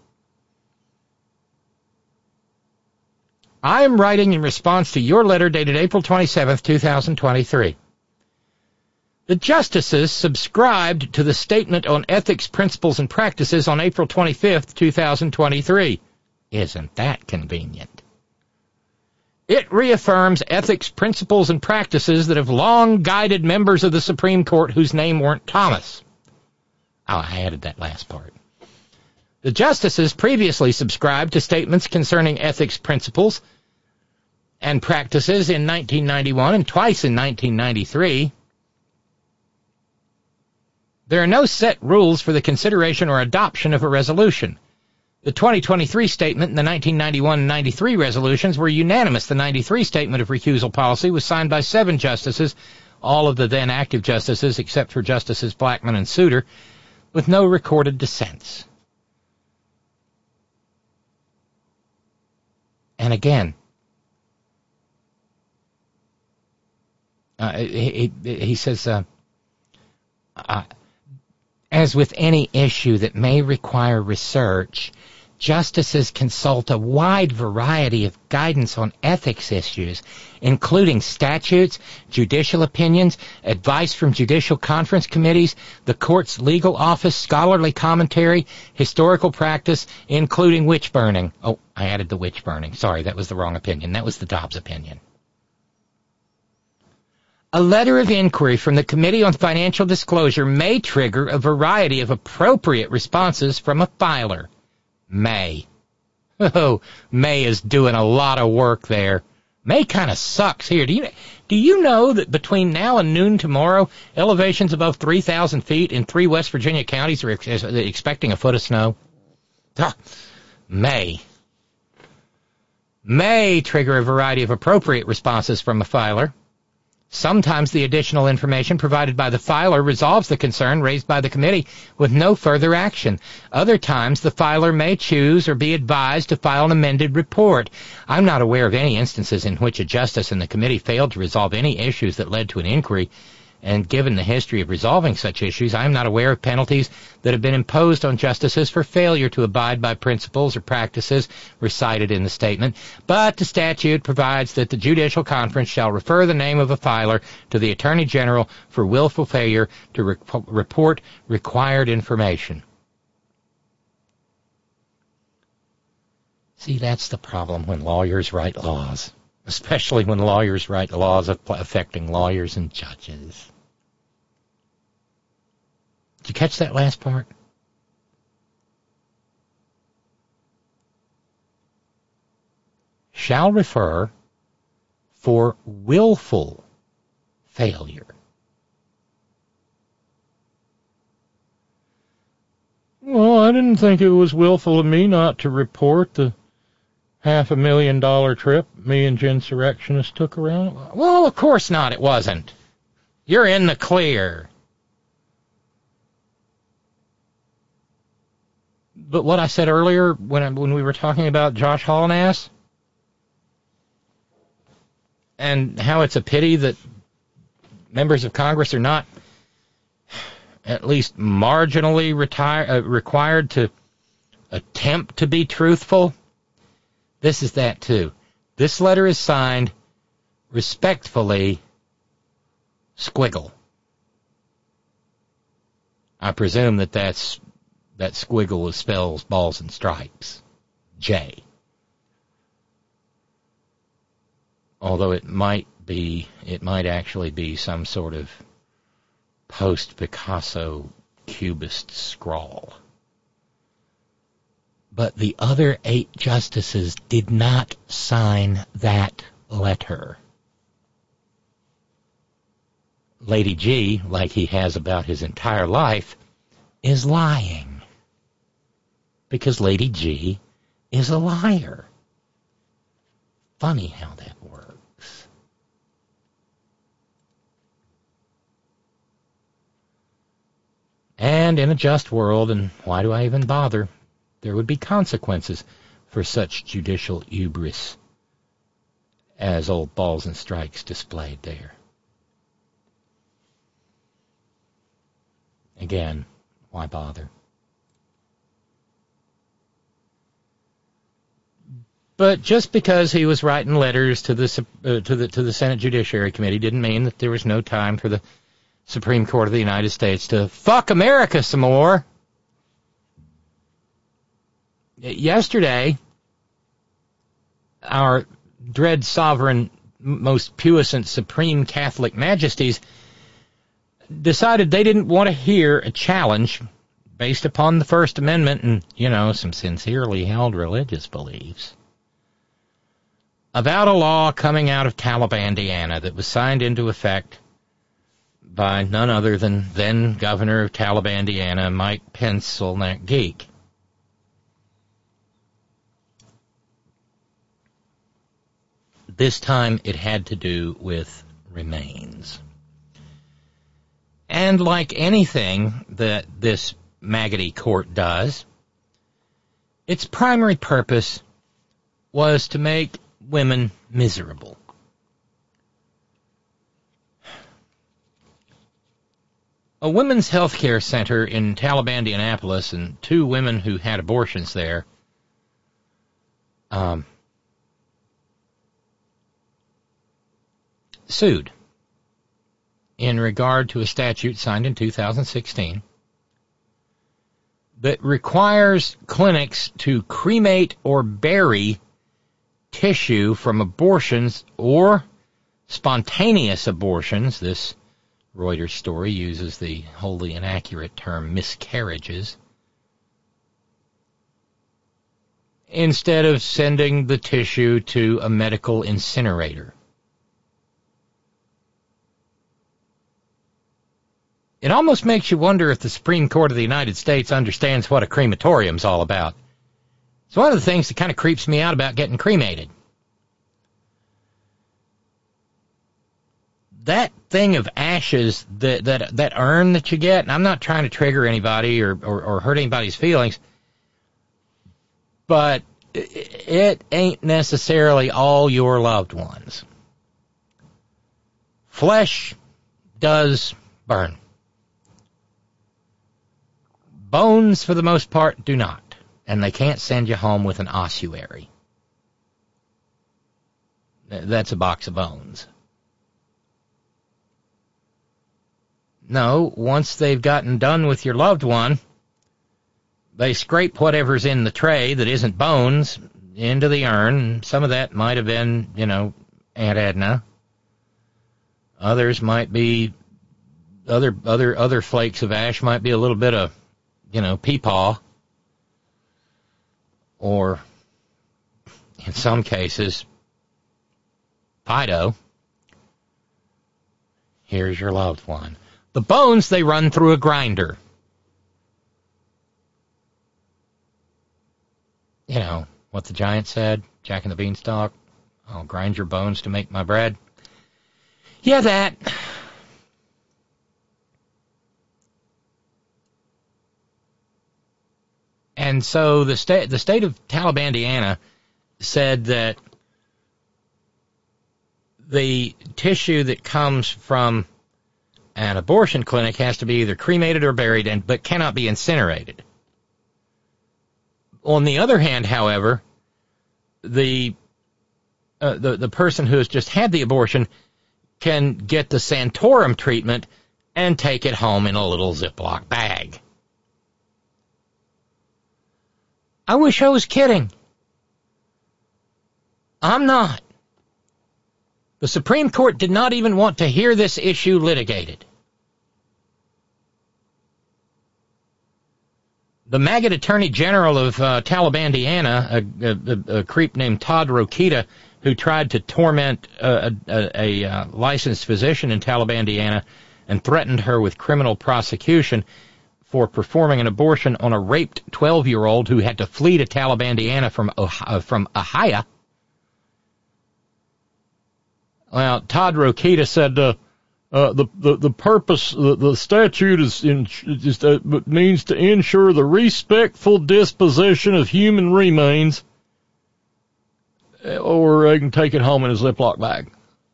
I am writing in response to your letter dated April 27, 2023. The justices subscribed to the Statement on Ethics, Principles, and Practices on April 25, 2023. Isn't that convenient? It reaffirms ethics, principles, and practices that have long guided members of the Supreme Court whose name weren't Thomas. Oh, I added that last part. The justices previously subscribed to statements concerning ethics, principles, and practices in 1991 and twice in 1993. There are no set rules for the consideration or adoption of a resolution. The 2023 statement and the 1991 and 93 resolutions were unanimous. The 93 statement of recusal policy was signed by 7 justices, all of the then active justices except for Justices Blackmun and Souter, with no recorded dissents. And again, he says, As with any issue that may require research, justices consult a wide variety of guidance on ethics issues, including statutes, judicial opinions, advice from judicial conference committees, the court's legal office, scholarly commentary, historical practice, including witch burning. Oh, I added the witch burning. Sorry, that was the wrong opinion. That was the Dobbs opinion. A letter of inquiry from the Committee on Financial Disclosure may trigger a variety of appropriate responses from a filer. May. Oh, May is doing a lot of work there. May kind of sucks here. Do you know that between now and noon tomorrow, elevations above 3,000 feet in 3 West Virginia counties are expecting a foot of snow? May. May trigger a variety of appropriate responses from a filer. Sometimes the additional information provided by the filer resolves the concern raised by the committee with no further action. Other times, the filer may choose or be advised to file an amended report. I'm not aware of any instances in which a justice in the committee failed to resolve any issues that led to an inquiry, and given the history of resolving such issues, I am not aware of penalties that have been imposed on justices for failure to abide by principles or practices recited in the statement, but the statute provides that the judicial conference shall refer the name of a filer to the Attorney General for willful failure to report required information. See, that's the problem when lawyers write laws, especially when lawyers write laws affecting lawyers and judges. Did you catch that last part? Shall refer for willful failure. Well, I didn't think it was willful of me not to report the $500,000 trip me and Gensurrectionists took around. Well, of course not, it wasn't. You're in the clear. But what I said earlier when we were talking about Josh Hall-Nass and how it's a pity that members of Congress are not at least marginally required to attempt to be truthful, this is that too. This letter is signed, respectfully, Squiggle. I presume that squiggle spells balls and stripes. J. Although it might actually be some sort of post-Picasso cubist scrawl. But the other 8 justices did not sign that letter. Lady G, like he has about his entire life, is lying. Because Lady G is a liar. Funny how that works. And in a just world, and why do I even bother, there would be consequences for such judicial hubris as old Balls and Strikes displayed there. Again, why bother? But just because he was writing letters to the Senate Judiciary Committee didn't mean that there was no time for the Supreme Court of the United States to fuck America some more. Yesterday, our dread sovereign, most puissant Supreme Catholic Majesties decided they didn't want to hear a challenge based upon the First Amendment and, some sincerely held religious beliefs about a law coming out of Talibandiana that was signed into effect by none other than then Governor of Talibandiana, Mike Pencil, geek. This time it had to do with remains. And like anything that this maggoty court does, its primary purpose was to make women miserable. a women's health care center in Taliban, Indianapolis, and 2 women who had abortions there sued in regard to a statute signed in 2016 that requires clinics to cremate or bury tissue from abortions or spontaneous abortions. This Reuters story uses the wholly inaccurate term miscarriages, instead of sending the tissue to a medical incinerator. It almost makes you wonder if the Supreme Court of the United States understands what a crematorium's all about. It's one of the things that kind of creeps me out about getting cremated. That thing of ashes, that urn that you get, and I'm not trying to trigger anybody or hurt anybody's feelings, but it ain't necessarily all your loved ones. Flesh does burn. Bones, for the most part, do not, and they can't send you home with an ossuary. That's a box of bones. No, once they've gotten done with your loved one, they scrape whatever's in the tray that isn't bones into the urn. Some of that might have been, Aunt Edna. Others might be, other flakes of ash might be a little bit of, peepaw. Or, in some cases, Fido. Here's your loved one. The bones, they run through a grinder. You know what the giant said, Jack and the Beanstalk? I'll grind your bones to make my bread. Yeah, that. And so the state of Taliban, Indiana, said that the tissue that comes from an abortion clinic has to be either cremated or buried, but cannot be incinerated. On the other hand, however, the person who has just had the abortion can get the Santorum treatment and take it home in a little Ziploc bag. I wish I was kidding. I'm not. The Supreme Court did not even want to hear this issue litigated. The maggot Attorney General of Taliban, Indiana, a creep named Todd Rokita, who tried to torment a licensed physician in Taliban, Indiana, and threatened her with criminal prosecution for performing an abortion on a raped 12-year-old who had to flee to Taliban, Indiana from Ohio. Well, Todd Rokita said the purpose, the statute means to ensure the respectful disposition of human remains, or they can take it home in a Ziploc bag.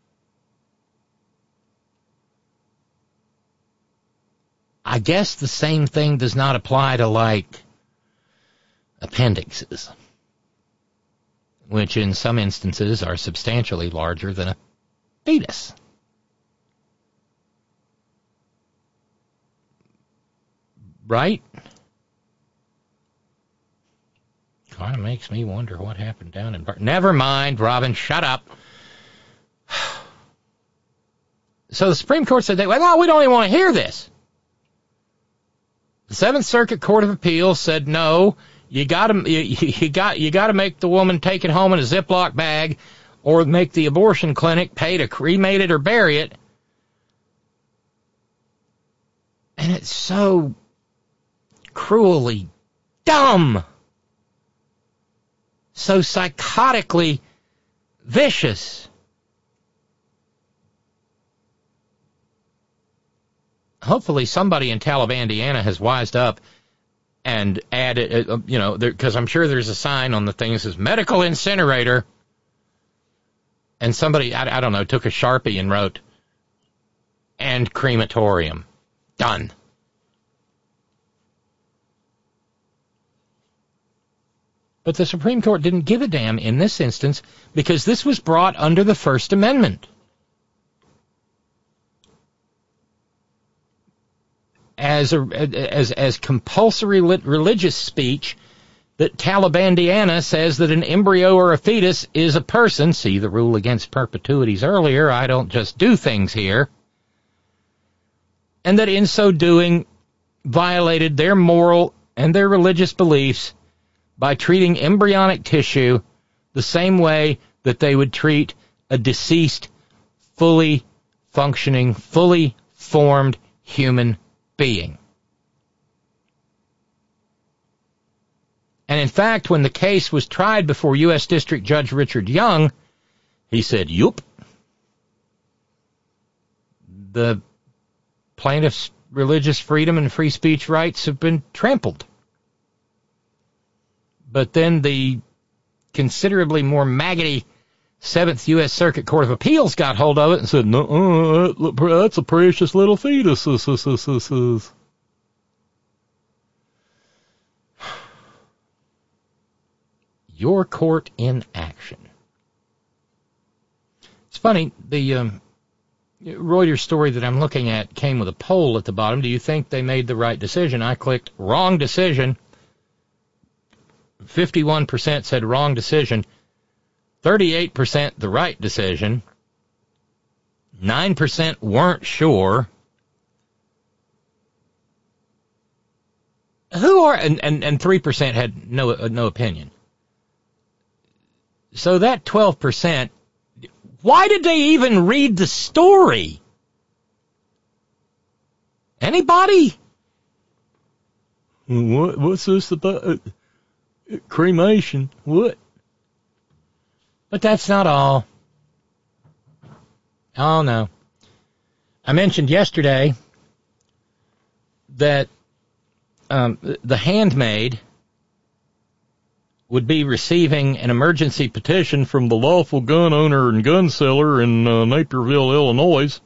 I guess the same thing does not apply to, like, appendixes, which in some instances are substantially larger than a fetus. Right? Kind of makes me wonder what happened down in Never mind, Robin, shut up. So the Supreme Court said, well, we don't even want to hear this. The Seventh Circuit Court of Appeals said, no, you gotta make the woman take it home in a Ziploc bag, or make the abortion clinic pay to cremate it or bury it. And it's so cruelly dumb, so psychotically vicious. Hopefully somebody in Taliban, Indiana has wised up and added, because I'm sure there's a sign on the thing that says medical incinerator, and somebody, I don't know, took a Sharpie and wrote, and crematorium. Done. But the Supreme Court didn't give a damn in this instance because this was brought under the First Amendment. As compulsory religious speech, that Talibandiana says that an embryo or a fetus is a person. See the rule against perpetuities earlier. I don't just do things here. And that in so doing violated their moral and their religious beliefs by treating embryonic tissue the same way that they would treat a deceased, fully functioning, fully formed human being. And in fact, when the case was tried before U.S. District Judge Richard Young, he said, yup, the plaintiff's religious freedom and free speech rights have been trampled. But then the considerably more maggoty 7th U.S. Circuit Court of Appeals got hold of it and said, no, that's a precious little fetus. Your court in action. It's funny, the Reuters story that I'm looking at came with a poll at the bottom. Do you think they made the right decision? I clicked wrong decision. 51% said wrong decision. 38% the right decision. 9% weren't sure. And 3% had no opinion. So that 12%, why did they even read the story? Anybody? What's this about? Cremation. What? But that's not all. Oh, no. I mentioned yesterday that the handmaid would be receiving an emergency petition from the lawful gun owner and gun seller in Naperville, Illinois.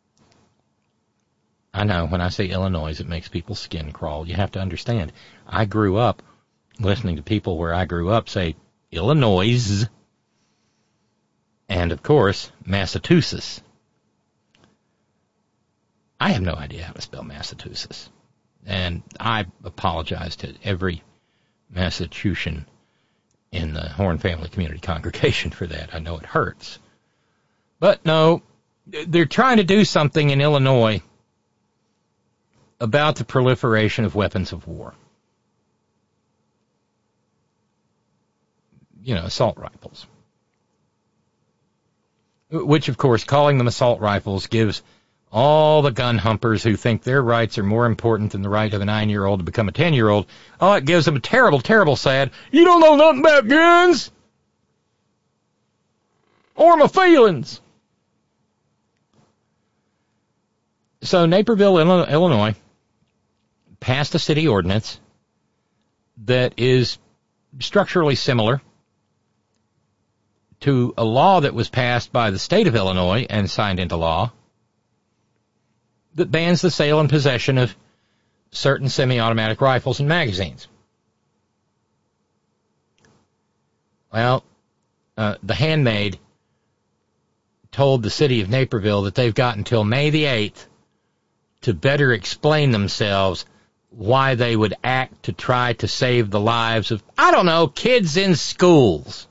I know, when I say Illinois, it makes people's skin crawl. You have to understand, I grew up listening to people where I grew up say Illinois and, of course, Massachusetts. I have no idea how to spell Massachusetts. And I apologize to every Massachusettsian in the Horn Family Community Congregation for that. I know it hurts. But no, they're trying to do something in Illinois about the proliferation of weapons of war. You know, assault rifles. Which, of course, calling them assault rifles gives all the gun humpers who think their rights are more important than the right of a 9-year-old to become a 10-year-old, oh, it gives them a terrible, terrible sad, you don't know nothing about guns or my feelings. So Naperville, Illinois, passed a city ordinance that is structurally similar to a law that was passed by the state of Illinois and signed into law that bans the sale and possession of certain semi-automatic rifles and magazines. Well, the handmaid told the city of Naperville that they've got until May the 8th to better explain themselves why they would act to try to save the lives of, I don't know, kids in schools.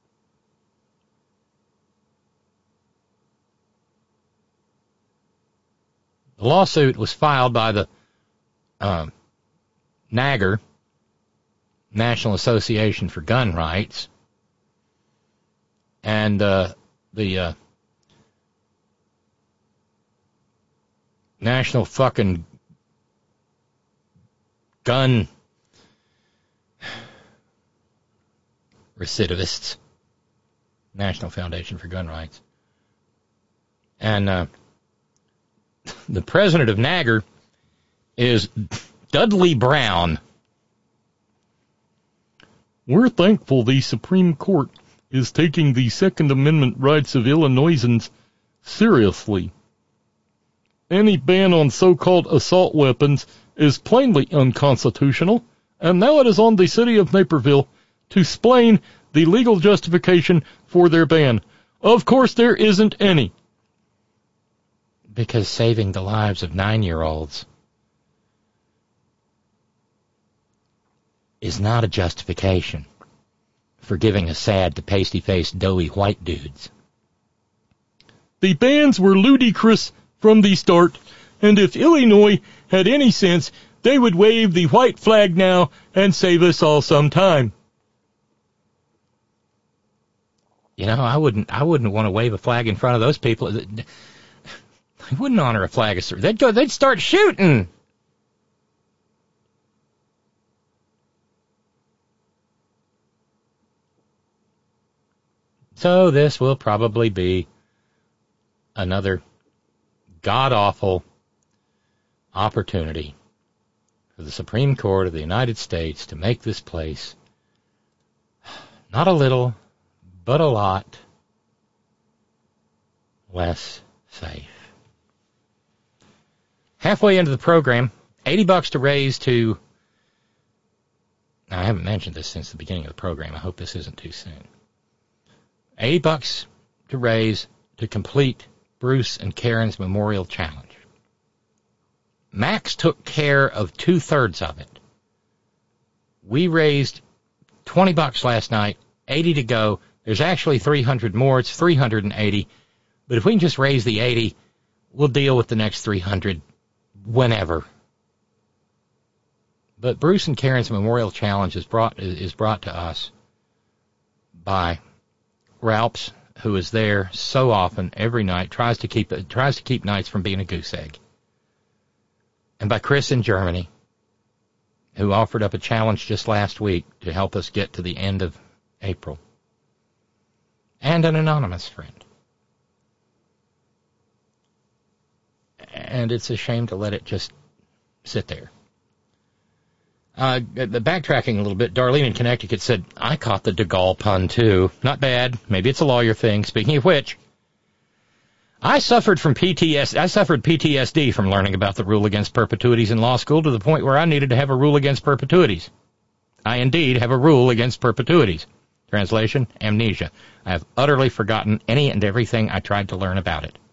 The lawsuit was filed by the NAGR, National Association for Gun Rights, and the National fucking Gun Recidivists, National Foundation for Gun Rights. And the president of NAGR is Dudley Brown. We're thankful the Supreme Court is taking the Second Amendment rights of Illinoisans seriously. Any ban on so-called assault weapons is plainly unconstitutional, and now it is on the city of Naperville to explain the legal justification for their ban. Of course, there isn't any. Because saving the lives of 9-year-olds is not a justification for giving a sad to pasty-faced, doughy white dudes. The bans were ludicrous from the start, and if Illinois had any sense, they would wave the white flag now and save us all some time. You know, I wouldn't want to wave a flag in front of those people. They wouldn't honor a flag of service. They'd start shooting. So this will probably be another god-awful opportunity for the Supreme Court of the United States to make this place not a little, but a lot less safe. Halfway into the program, $80 to raise to... Now, I haven't mentioned this since the beginning of the program. I hope this isn't too soon. $80 to raise to complete Bruce and Karen's Memorial Challenge. Max took care of 2/3 of it. We raised $20 last night, 80 to go. There's actually 300 more. It's 380. But if we can just raise the 80, we'll deal with the next 300 whenever. But Bruce and Karen's Memorial Challenge is brought to us by Ralphs, who is there so often every night, tries to keep nights from being a goose egg. And by Chris in Germany, who offered up a challenge just last week to help us get to the end of April. And an anonymous friend. And it's a shame to let it just sit there. Backtracking a little bit, Darlene in Connecticut said, I caught the de Gaulle pun too. Not bad. Maybe it's a lawyer thing. Speaking of which, I suffered PTSD from learning about the rule against perpetuities in law school to the point where I needed to have a rule against perpetuities. I indeed have a rule against perpetuities. Translation, amnesia. I have utterly forgotten any and everything I tried to learn about it.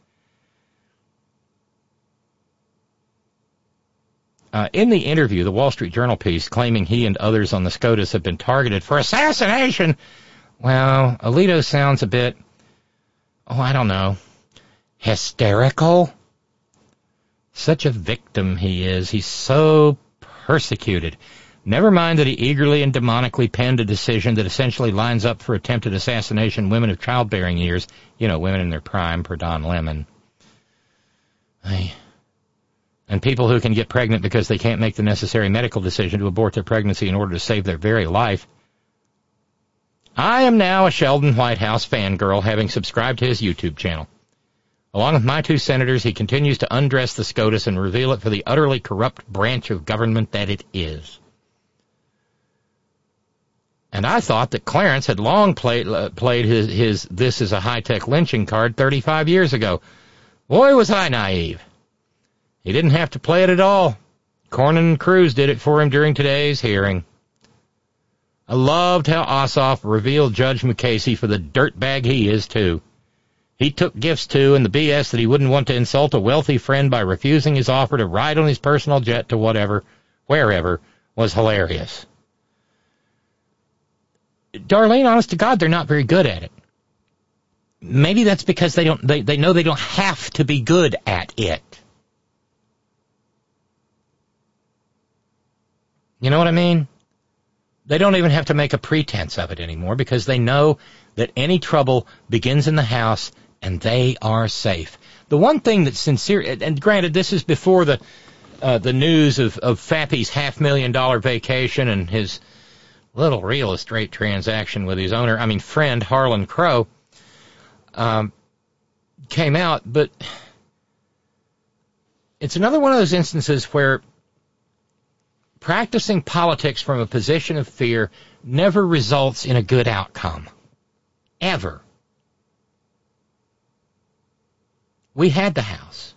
In the interview, the Wall Street Journal piece claiming he and others on the SCOTUS have been targeted for assassination, well, Alito sounds a bit, I don't know, hysterical. Such a victim he is. He's so persecuted. Never mind that he eagerly and demonically penned a decision that essentially lines up for attempted assassination women of childbearing years, women in their prime, per Don Lemon. And people who can get pregnant because they can't make the necessary medical decision to abort their pregnancy in order to save their very life. I am now a Sheldon Whitehouse fangirl, having subscribed to his YouTube channel. Along with my 2 senators, he continues to undress the SCOTUS and reveal it for the utterly corrupt branch of government that it is. And I thought that Clarence had long played his this is a high-tech lynching card 35 years ago. Boy, was I naive. He didn't have to play it at all. Cornyn and Cruz did it for him during today's hearing. I loved how Ossoff revealed Judge Mukasey for the dirtbag he is, too. He took gifts, too, and the BS that he wouldn't want to insult a wealthy friend by refusing his offer to ride on his personal jet to wherever, was hilarious. Darlene, honest to God, they're not very good at it. Maybe that's because they know they don't have to be good at it. You know what I mean? They don't even have to make a pretense of it anymore because they know that any trouble begins in the house and they are safe. The one thing that's sincere, and granted, this is before the news of Fappy's $500,000 vacation and his little real estate transaction with his friend Harlan Crow came out, but it's another one of those instances where practicing politics from a position of fear never results in a good outcome. Ever. We had the House.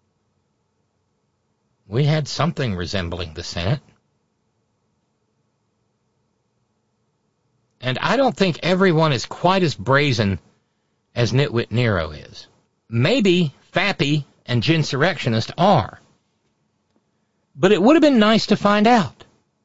We had something resembling the Senate. And I don't think everyone is quite as brazen as Nitwit Nero is. Maybe Fappy and Ginsurrectionist are. But it would have been nice to find out.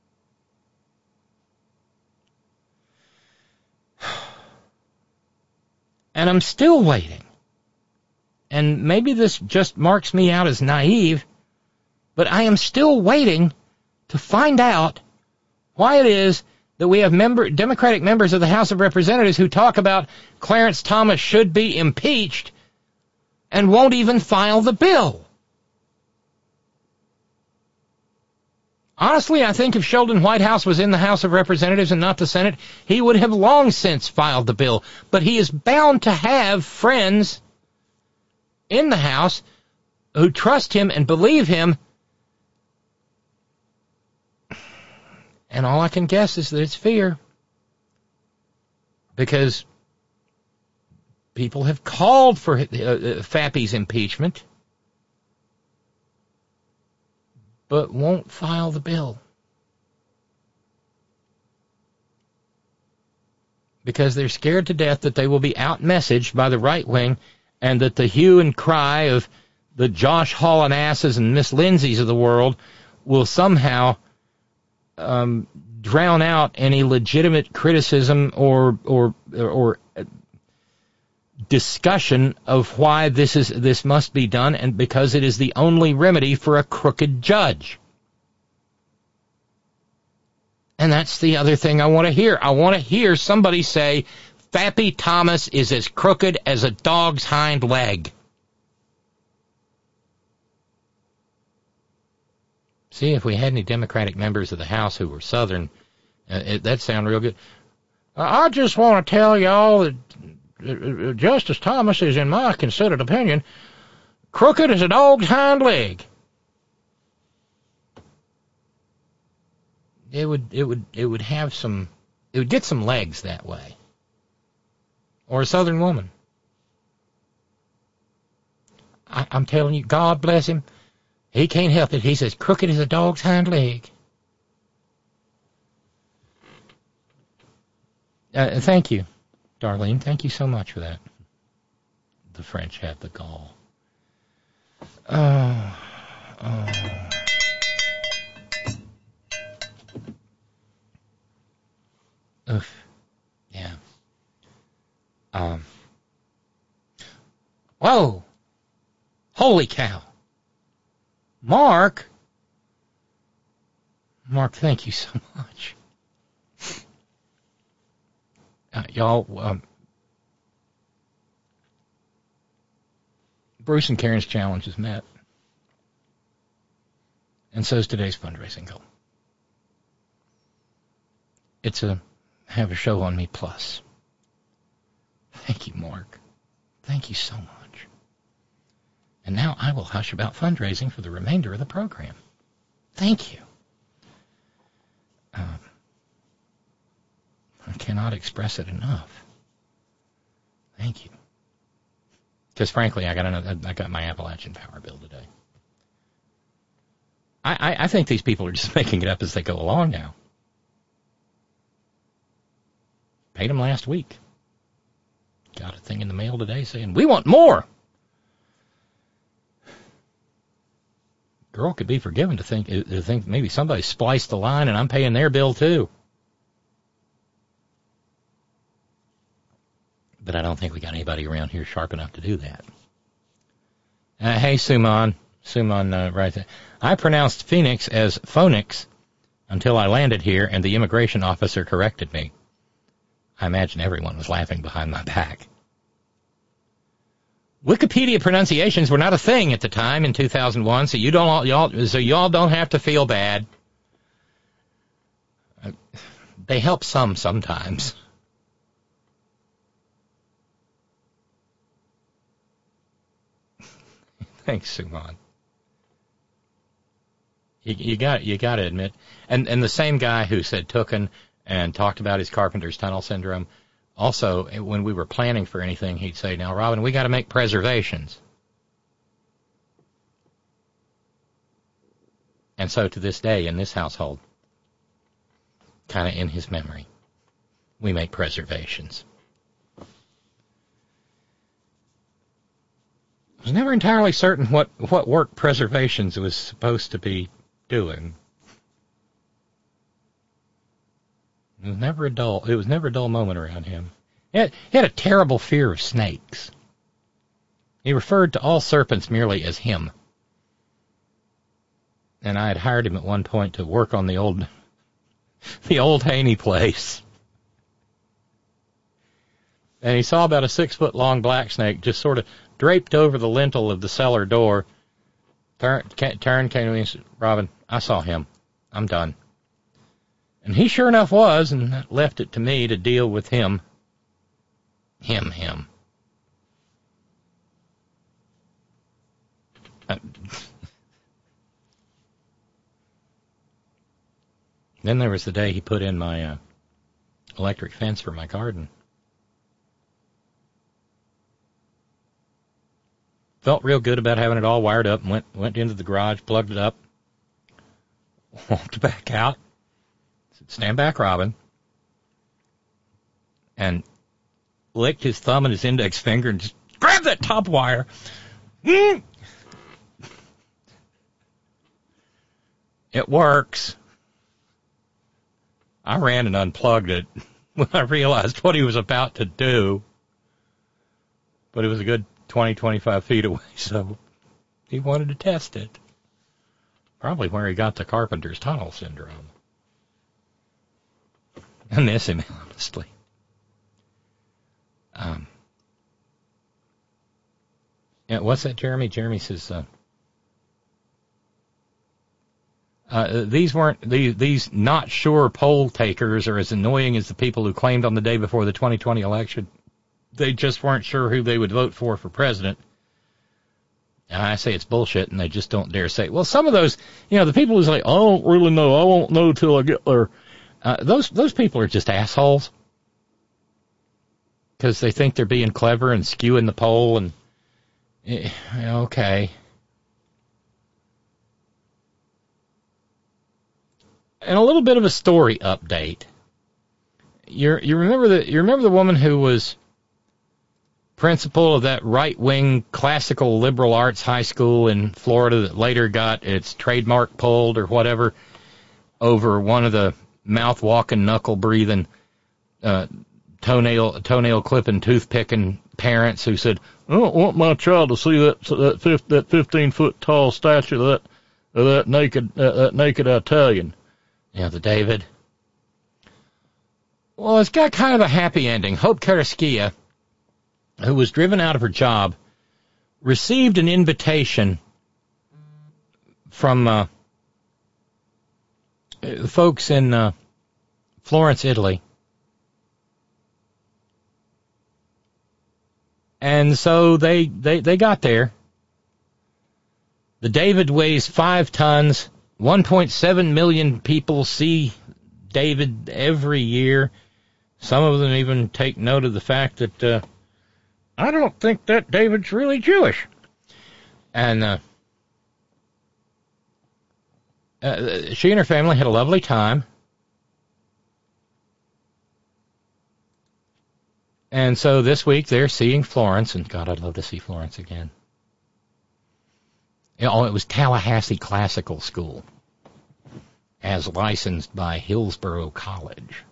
And I'm still waiting. And maybe this just marks me out as naive, but I am still waiting to find out why it is that we have Democratic members of the House of Representatives who talk about Clarence Thomas should be impeached and won't even file the bill. Honestly, I think if Sheldon Whitehouse was in the House of Representatives and not the Senate, he would have long since filed the bill. But he is bound to have friends in the House who trust him and believe him. And all I can guess is that it's fear. Because people have called for Fappy's impeachment, but won't file the bill. Because they're scared to death that they will be out-messaged by the right wing and that the hue and cry of the Josh Haulinasses and Miss Lindsays of the world will somehow drown out any legitimate criticism or discussion of why this must be done, and because it is the only remedy for a crooked judge. And that's the other thing I want to hear. I want to hear somebody say, Fappy Thomas is as crooked as a dog's hind leg. See, if we had any Democratic members of the House who were Southern, that'd sound real good. I just want to tell y'all that Justice Thomas is, in my considered opinion, crooked as a dog's hind leg. It would have some, it would get some legs that way. Or a Southern woman. I'm telling you, God bless him. He can't help it. He's as crooked as a dog's hind leg. Thank you, Darlene. Thank you so much for that. The French have the gall. Oof. Yeah. Whoa. Holy cow. Mark, thank you so much. Y'all, Bruce and Karen's challenge is met. And so is today's fundraising goal. It's a Have a Show on Me Plus. Thank you, Mark. Thank you so much. And now I will hush about fundraising for the remainder of the program. Thank you. I cannot express it enough. Thank you. Because frankly, I got my Appalachian Power bill today. I think these people are just making it up as they go along now. Paid them last week. Got a thing in the mail today saying, we want more. Girl could be forgiven to think maybe somebody spliced the line and I'm paying their bill too. But I don't think we got anybody around here sharp enough to do that. Hey, Suman, right there. I pronounced Phoenix as Phonix until I landed here and the immigration officer corrected me. I imagine everyone was laughing behind my back. Wikipedia pronunciations were not a thing at the time in 2001, so y'all don't have to feel bad. They help sometimes. Thanks, Suman. You got to admit, and the same guy who said Tooken and talked about his carpenter's tunnel syndrome. Also, when we were planning for anything, he'd say, now, Robin, we got to make preservations. And so to this day, in this household, kind of in his memory, we make preservations. I was never entirely certain what work preservations was supposed to be doing. It was never a dull moment around him. He had a terrible fear of snakes. He referred to all serpents merely as him. And I had hired him at one point to work on the old Haney place. And he saw about a 6-foot-long black snake just sort of draped over the lintel of the cellar door. Came to me and said, "Robin, I saw him. I'm done." And he sure enough was, and left it to me to deal with him. Him. Then there was the day he put in my electric fence for my garden. Felt real good about having it all wired up, and went into the garage, plugged it up, walked back out, said, "Stand back, Robin," and licked his thumb and his index finger and just grabbed that top wire. It works. I ran and unplugged it when I realized what he was about to do. But it was a good 20, 25 feet away, so he wanted to test it. Probably where he got the carpenter's tunnel syndrome. I miss him, honestly. Yeah, what's that, Jeremy? Jeremy says, these not sure poll takers are as annoying as the people who claimed on the day before the 2020 election they just weren't sure who they would vote for president. And I say it's bullshit, and they just don't dare say it. Well, some of those, the people who say, "I don't really know, I won't know till I get there," those people are just assholes. Because they think they're being clever and skewing the poll, and okay. And a little bit of a story update. You remember the woman who was principal of that right-wing classical liberal arts high school in Florida that later got its trademark pulled or whatever over one of the mouth-walking, knuckle-breathing, toenail clipping, tooth-picking parents who said, "I don't want my child to see that 15-foot tall statue of that naked Italian." The David. Well, it's got kind of a happy ending. Hope Karaskia, who was driven out of her job, received an invitation from folks in Florence, Italy. And so they got there. The David weighs 5 tons. 1.7 million people see David every year. Some of them even take note of the fact that I don't think that David's really Jewish. And she and her family had a lovely time. And so this week they're seeing Florence, and God, I'd love to see Florence again. It was Tallahassee Classical School, as licensed by Hillsborough College.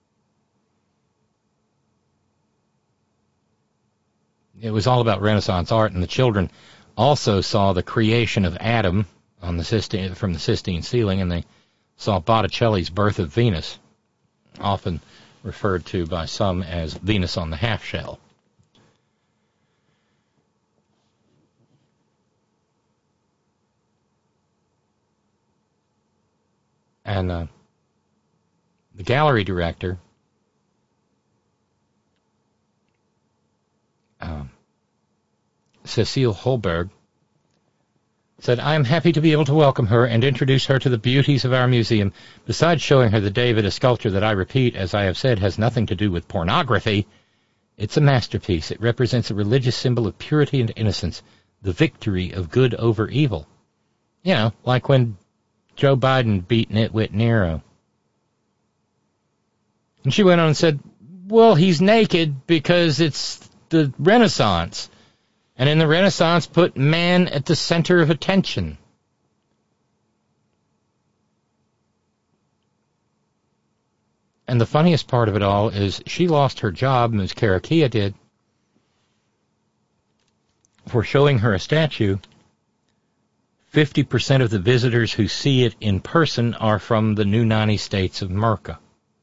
It was all about Renaissance art, and the children also saw the creation of Adam from the Sistine ceiling, and they saw Botticelli's Birth of Venus, often referred to by some as Venus on the half shell. And the gallery director, Cecile Holberg, said, "I am happy to be able to welcome her and introduce her to the beauties of our museum. Besides showing her the David, a sculpture that I repeat, as I have said, has nothing to do with pornography, it's a masterpiece. It represents a religious symbol of purity and innocence, the victory of good over evil." Like when Joe Biden beat Nitwit Nero. And she went on and said, Well, he's naked because it's the Renaissance. And in the Renaissance, put man at the center of attention. And the funniest part of it all is she lost her job, Ms. Karakia did, for showing her a statue. 50% of the visitors who see it in person are from the new 90 states of America.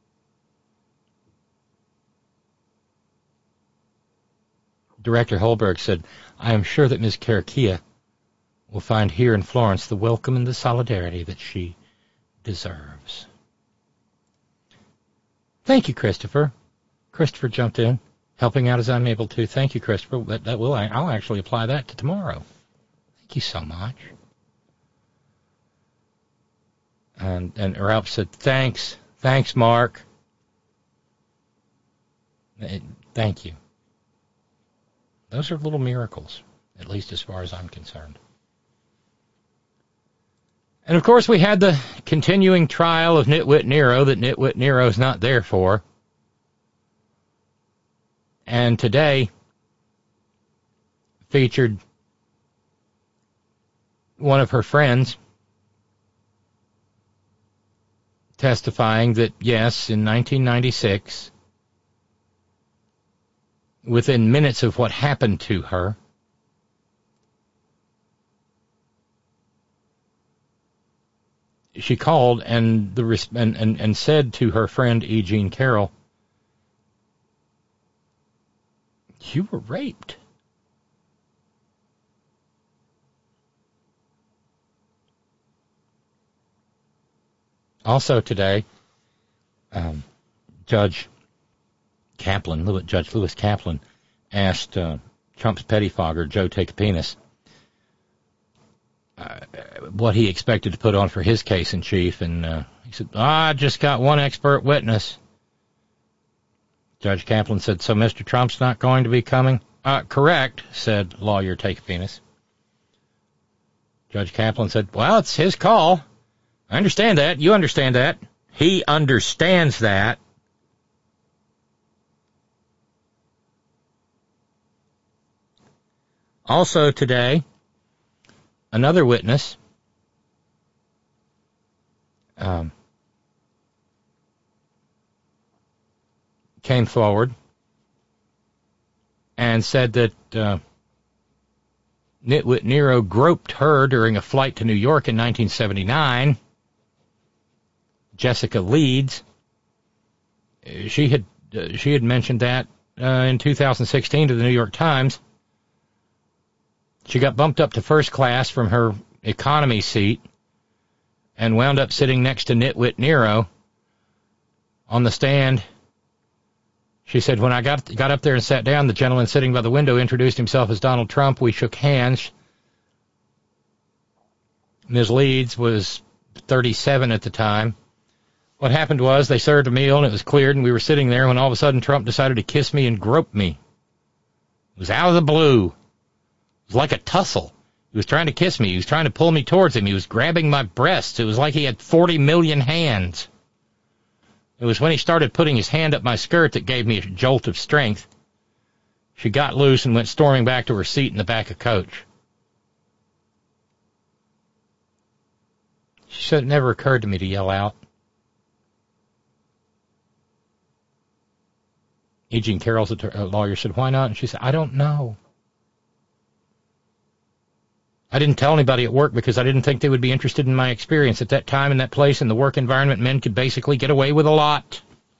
Director Holberg said, I am sure that Ms. Karakia will find here in Florence the welcome and the solidarity that she deserves. Thank you, Christopher. Christopher jumped in, helping out as I'm able to. Thank you, Christopher. I'll actually apply that to tomorrow. Thank you so much. And Ralph said, thanks, Mark. Thank you. Those are little miracles, at least as far as I'm concerned. And, of course, we had the continuing trial of Nitwit Nero that Nitwit Nero's not there for. And today featured one of her friends testifying that, yes, in 1996, within minutes of what happened to her, she called and said to her friend E. Jean Carroll, "You were raped." Also today, Judge Lewis Kaplan asked Trump's pettifogger, Joe Takapenis, what he expected to put on for his case in chief, and he said, I just got one expert witness. Judge Kaplan said, so Mr. Trump's not going to be coming? Correct, said lawyer Takapenis. Judge Kaplan said, well, it's his call. I understand that. You understand that. He understands that. Also today, another witness came forward and said that Nitwit Nero groped her during a flight to New York in 1979. Jessica Leeds. She had mentioned that in 2016 to the New York Times. She got bumped up to first class from her economy seat and wound up sitting next to Nitwit Nero on the stand. She said, when I got up there and sat down, the gentleman sitting by the window introduced himself as Donald Trump. We shook hands. Ms. Leeds was 37 at the time. What happened was they served a meal and it was cleared and we were sitting there when all of a sudden Trump decided to kiss me and grope me. It was out of the blue. It was like a tussle. He was trying to kiss me. He was trying to pull me towards him. He was grabbing my breasts. It was like he had 40 million hands. It was when he started putting his hand up my skirt that gave me a jolt of strength. She got loose and went storming back to her seat in the back of coach. She said it never occurred to me to yell out. E. Jean Carroll's lawyer said, why not? And she said, I don't know. I didn't tell anybody at work because I didn't think they would be interested in my experience. At that time, in that place, in the work environment, men could basically get away with a lot.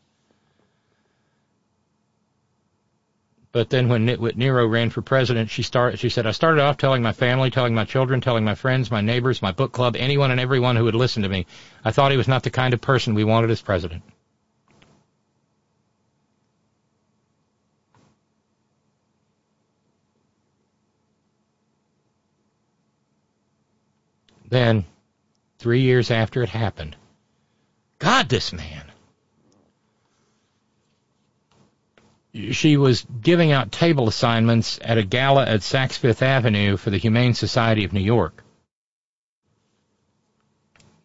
But then when Nitwit Nero ran for president, she said, I started off telling my family, telling my children, telling my friends, my neighbors, my book club, anyone and everyone who would listen to me. I thought he was not the kind of person we wanted as president. Then, 3 years after it happened, God, this man. She was giving out table assignments at a gala at Saks Fifth Avenue for the Humane Society of New York.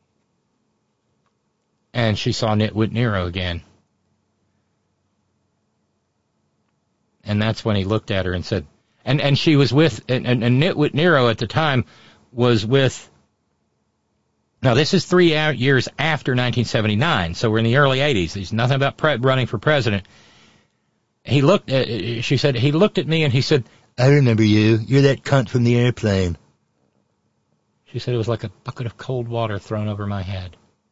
And she saw Nitwit Nero again. And that's when he looked at her and said, and she was with, and Nitwit Nero at the time was with, now this is 3 years after 1979, so we're in the early 80s. There's nothing about running for president. She said, he looked at me and he said, "I remember you. You're that cunt from the airplane." She said it was like a bucket of cold water thrown over my head.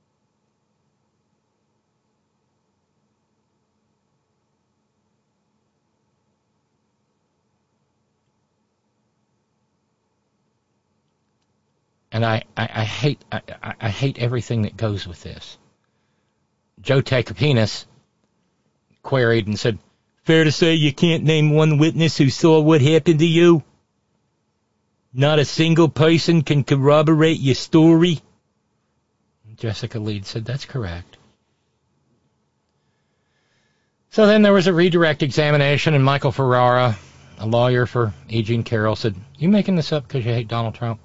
And I hate everything that goes with this. Joe Takapinas queried and said, "Fair to say you can't name one witness who saw what happened to you? Not a single person can corroborate your story?" Jessica Leeds said, "That's correct." So then there was a redirect examination, and Michael Ferrara, a lawyer for E. Jean Carroll, said, "You making this up because you hate Donald Trump?"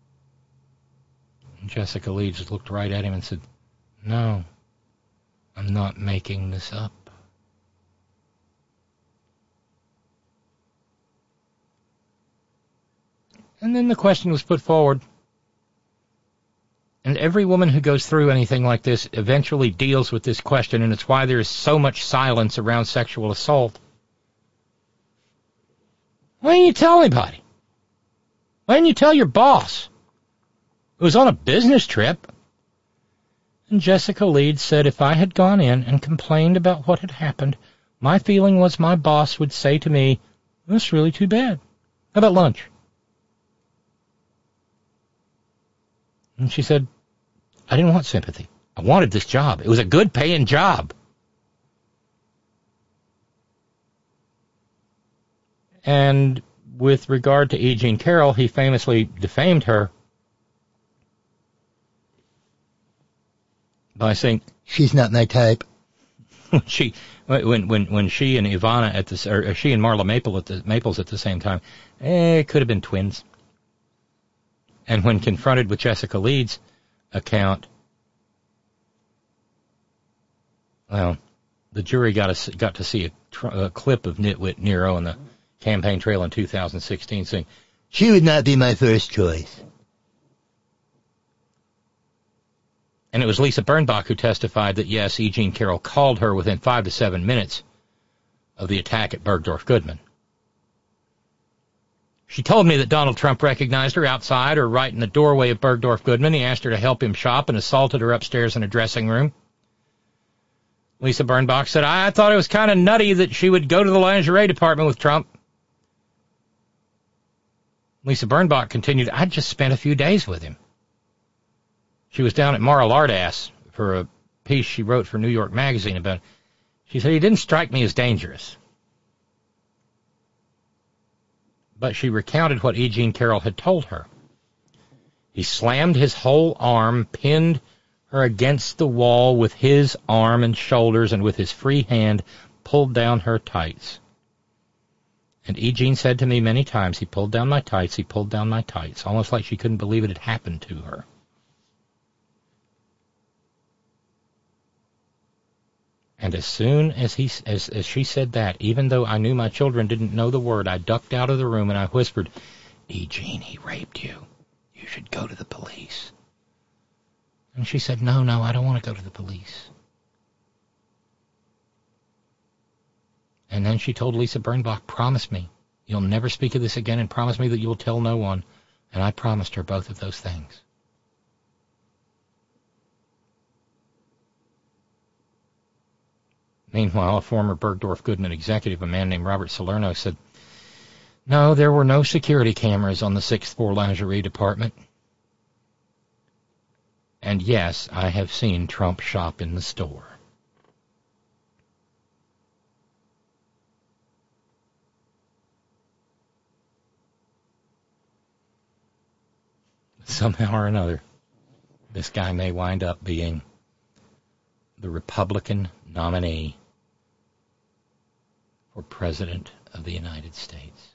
And Jessica Leeds looked right at him and said, "No, I'm not making this up." And then the question was put forward. And every woman who goes through anything like this eventually deals with this question, and it's why there is so much silence around sexual assault. Why didn't you tell anybody? Why didn't you tell your boss? It was on a business trip. And Jessica Leeds said if I had gone in and complained about what had happened, my feeling was my boss would say to me, "That's really too bad. How about lunch?" And she said, "I didn't want sympathy. I wanted this job. It was a good-paying job." And with regard to E. Jean Carroll, he famously defamed her by saying, "She's not my type." when she and Ivana she and Marla Maples at the same time, it could have been twins. And when confronted with Jessica Leeds' account, well, the jury got to see a clip of Nitwit Nero on the campaign trail in 2016 saying, "She would not be my first choice." And it was Lisa Birnbach who testified that, yes, E. Jean Carroll called her within 5 to 7 minutes of the attack at Bergdorf Goodman. She told me that Donald Trump recognized her outside or right in the doorway of Bergdorf Goodman. He asked her to help him shop and assaulted her upstairs in a dressing room. Lisa Birnbach said, "I thought it was kind of nutty that she would go to the lingerie department with Trump." Lisa Birnbach continued, "I just spent a few days with him." She was down at Mar-a-Lardass for a piece she wrote for New York Magazine about it. She said, "He didn't strike me as dangerous." But she recounted what E. Jean Carroll had told her. He slammed his whole arm, pinned her against the wall with his arm and shoulders, and with his free hand pulled down her tights. And E. Jean said to me many times, "He pulled down my tights, he pulled down my tights," almost like she couldn't believe it had happened to her. And as soon as she said that, even though I knew my children didn't know the word, I ducked out of the room and I whispered, "E. Jean, he raped you. You should go to the police." And she said, No, I don't want to go to the police." And then she told Lisa Birnbach, "Promise me you'll never speak of this again, and promise me that you'll tell no one." And I promised her both of those things. Meanwhile, a former Bergdorf Goodman executive, a man named Robert Salerno, said, "No, there were no security cameras on the 6th floor lingerie department. And yes, I have seen Trump shop in the store." Somehow or another, this guy may wind up being the Republican nominee for President of the United States.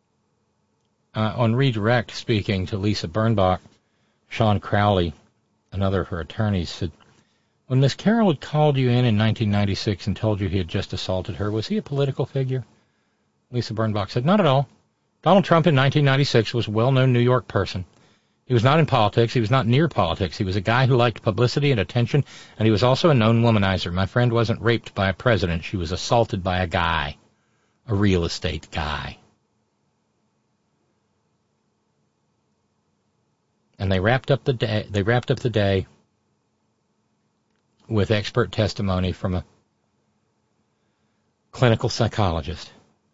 On redirect, speaking to Lisa Birnbach, Sean Crowley another of her attorneys said, when Miss Carroll had called you in 1996 and told you he had just assaulted her, was he a political figure? Lisa Birnbach said, not at all. Donald Trump in 1996 was a well-known New York person. He was not in politics. He was not near politics. He was a guy who liked publicity and attention, and he was also a known womanizer. My friend wasn't raped by a president. She was assaulted by a guy, a real estate guy. And they wrapped up the day with expert testimony from a clinical psychologist.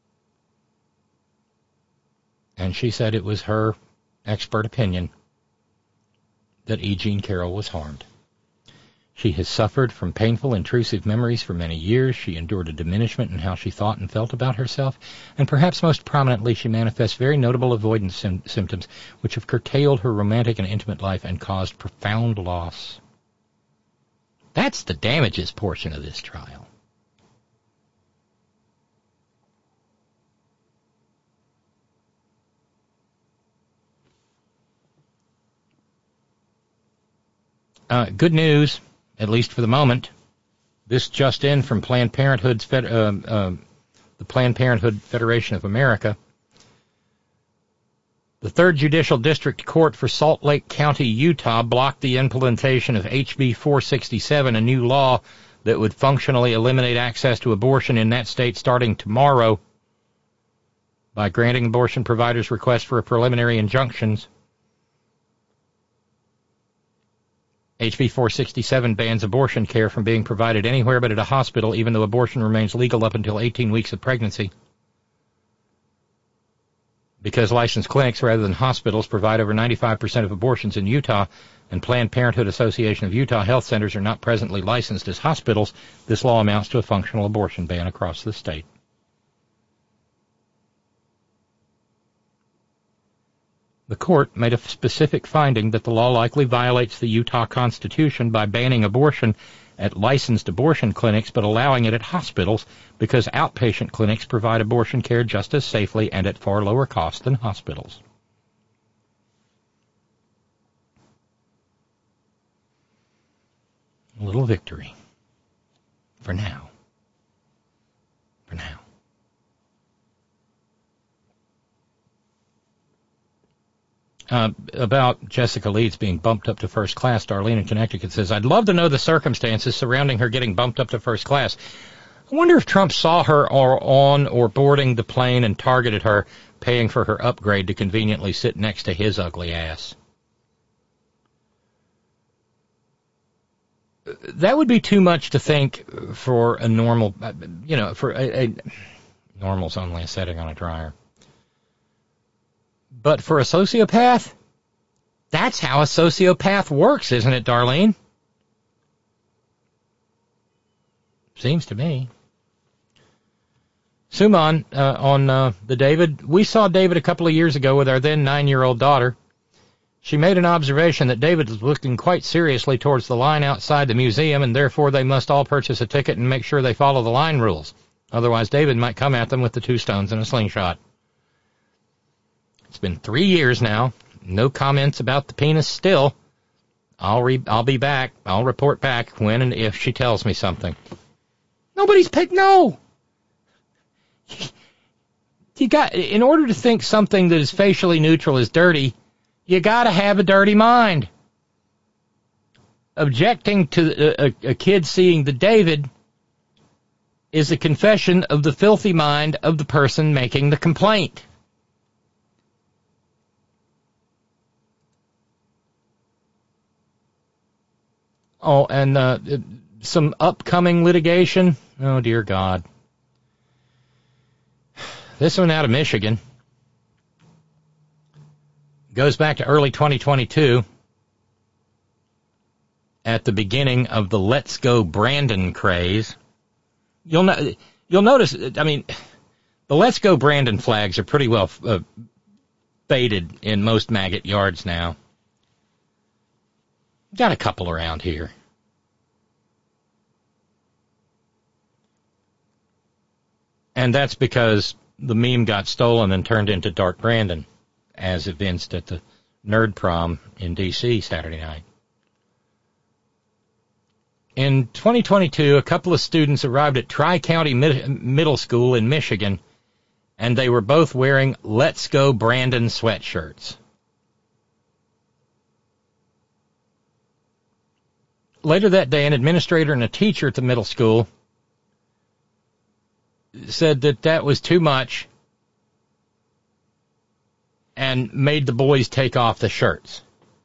And she said it was her expert opinion that E. Jean Carroll was harmed. She has suffered from painful, intrusive memories for many years. She endured a diminishment in how she thought and felt about herself. And perhaps most prominently, she manifests very notable avoidance symptoms, which have curtailed her romantic and intimate life and caused profound loss. That's the damages portion of this trial. Good news, at least for the moment. This just in from Planned Parenthood's the Planned Parenthood Federation of America. The 3rd Judicial District Court for Salt Lake County, Utah, blocked the implementation of HB 467, a new law that would functionally eliminate access to abortion in that state starting tomorrow, by granting abortion providers requests for a preliminary injunctions. HB 467 bans abortion care from being provided anywhere but at a hospital, even though abortion remains legal up until 18 weeks of pregnancy. Because licensed clinics rather than hospitals provide over 95% of abortions in Utah, and Planned Parenthood Association of Utah health centers are not presently licensed as hospitals, this law amounts to a functional abortion ban across the state. The court made a specific finding that the law likely violates the Utah Constitution by banning abortion at licensed abortion clinics but allowing it at hospitals, because outpatient clinics provide abortion care just as safely and at far lower cost than hospitals. A little victory. For now. For now. About Jessica Leeds being bumped up to first class, Darlene in Connecticut says, I'd love to know the circumstances surrounding her getting bumped up to first class. I wonder if Trump saw her on or boarding the plane and targeted her, paying for her upgrade to conveniently sit next to his ugly ass. That would be too much to think for a normal, for a normal's only a setting on a dryer. But for a sociopath, that's how a sociopath works, isn't it, Darlene? Seems to me. Suman, on the David, we saw David a couple of years ago with our then 9-year-old daughter. She made an observation that David was looking quite seriously towards the line outside the museum, and therefore they must all purchase a ticket and make sure they follow the line rules. Otherwise, David might come at them with the 2 stones and a slingshot. It's been 3 years now. No comments about the penis still. I'll be back. I'll report back when and if she tells me something. Nobody's picked. No. In order to think something that is facially neutral is dirty, you got to have a dirty mind. Objecting to a kid seeing the David is a confession of the filthy mind of the person making the complaint. Oh, and some upcoming litigation. Oh, dear God. This one out of Michigan goes back to early 2022 at the beginning of the Let's Go Brandon craze. You'll notice, I mean, the Let's Go Brandon flags are pretty well faded in most maggot yards now. Got a couple around here. And that's because the meme got stolen and turned into Dark Brandon, as evinced at the Nerd Prom in D.C. Saturday night. In 2022, a couple of students arrived at Tri-County Middle School in Michigan, and they were both wearing Let's Go Brandon sweatshirts. Later that day, an administrator and a teacher at the middle school said that was too much and made the boys take off the shirts.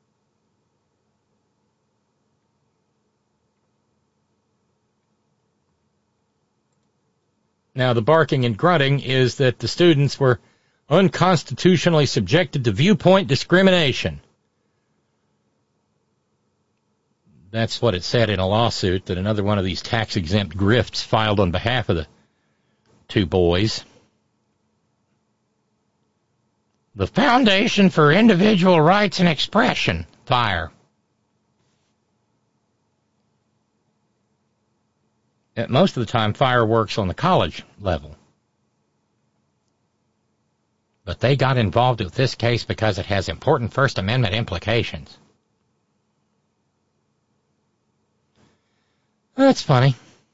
Now, the barking and grunting is that the students were unconstitutionally subjected to viewpoint discrimination. That's what it said in a lawsuit that another one of these tax-exempt grifts filed on behalf of the two boys. The Foundation for Individual Rights and Expression, FIRE. Most of the time, FIRE works on the college level. But they got involved with this case because it has important First Amendment implications. That's funny.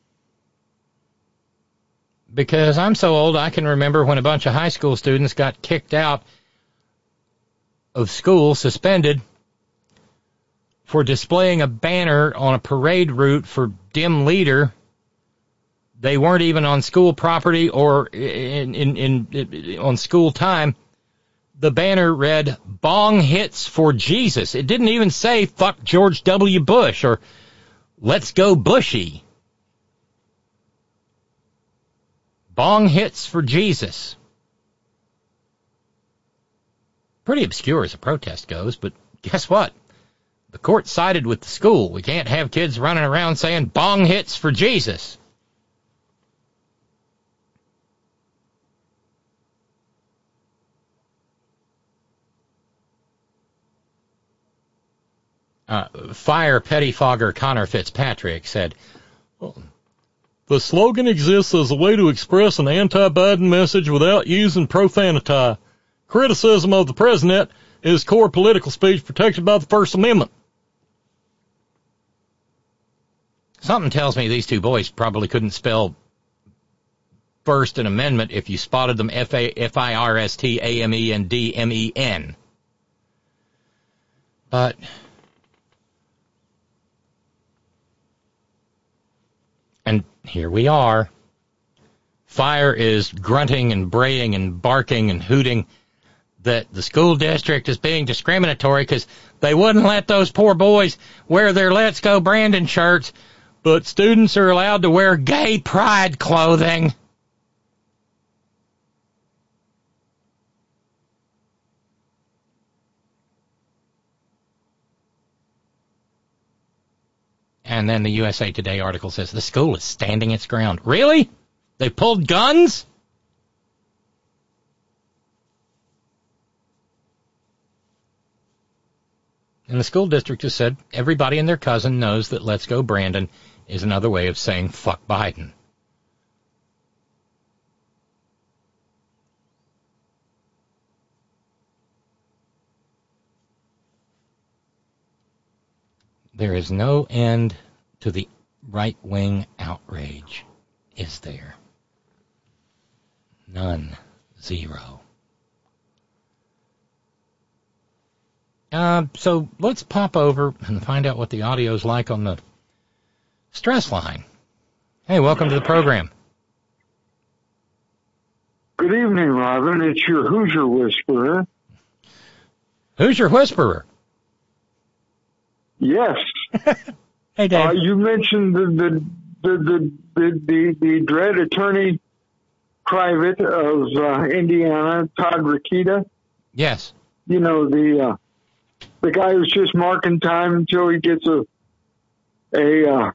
Because I'm so old, I can remember when a bunch of high school students got kicked out of school, suspended, for displaying a banner on a parade route for dim leader. They weren't even on school property or on school time. The banner read, "Bong hits for Jesus." It didn't even say, "Fuck George W. Bush" or "Let's go Bushy." Bong hits for Jesus. Pretty obscure as a protest goes, but guess what? The court sided with the school. We can't have kids running around saying "Bong hits for Jesus." Fire pettifogger Connor Fitzpatrick said, "The slogan exists as a way to express an anti-Biden message without using profanity. Criticism of the president is core political speech protected by the First Amendment." Something tells me these two boys probably couldn't spell First and Amendment if you spotted them FIRSTAMENDMEN. But and here we are. Fire is grunting and braying and barking and hooting that the school district is being discriminatory because they wouldn't let those poor boys wear their Let's Go Brandon shirts, but students are allowed to wear gay pride clothing. And then the USA Today article says the school is standing its ground. Really? They pulled guns? And the school district has said everybody and their cousin knows that Let's Go Brandon is another way of saying fuck Biden. There is no end to the right-wing outrage, is there? None. Zero. So let's pop over and find out what the audio's like on the stress line. Hey, welcome to the program. Good evening, Robin. It's your Hoosier Whisperer. Hoosier Whisperer? Yes. Hey, Dave. You mentioned the dread attorney private of Indiana, Todd Rokita. Yes. You know, the guy who's just marking time until he gets a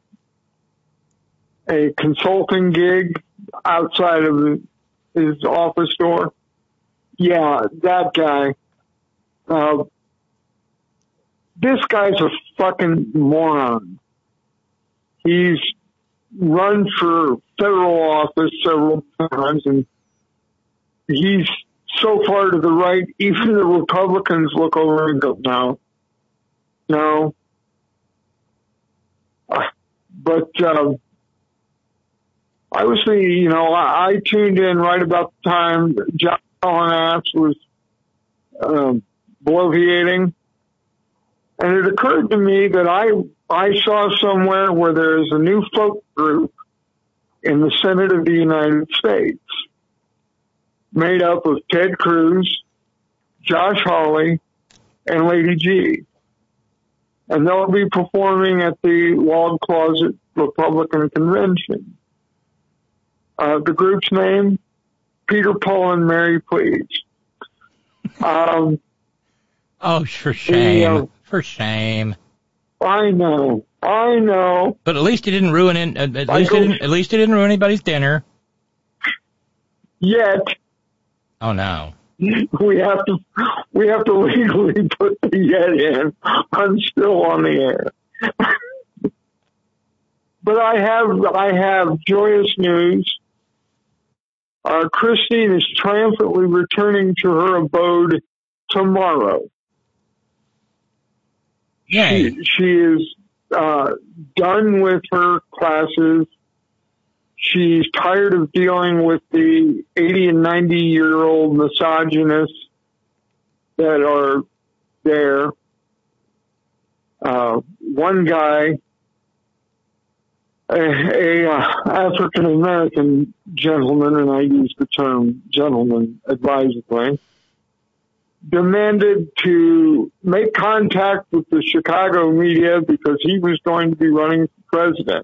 consulting gig outside of his office door. Yeah, that guy. This guy's a fucking moron. He's run for federal office several times, and he's so far to the right, even the Republicans look over and go, no. But I was thinking, I tuned in right about the time John Ass was bloviating, and it occurred to me that I saw somewhere where there is a new folk group in the Senate of the United States made up of Ted Cruz, Josh Hawley, and Lady G. And they'll be performing at the Log Closet Republican Convention. The group's name, Peter, Paul, and Mary, Please. Oh, for shame. For shame. I know. But at least he didn't ruin it. At least he didn't ruin anybody's dinner. Yet. Oh no. We have to legally put the yet in. I'm still on the air. But I have joyous news. Christine is triumphantly returning to her abode tomorrow. Yay. She is done with her classes. She's tired of dealing with the 80 and 90-year-old misogynists that are there. One guy, a African-American gentleman, and I use the term gentleman advisedly, demanded to make contact with the Chicago media because he was going to be running for president.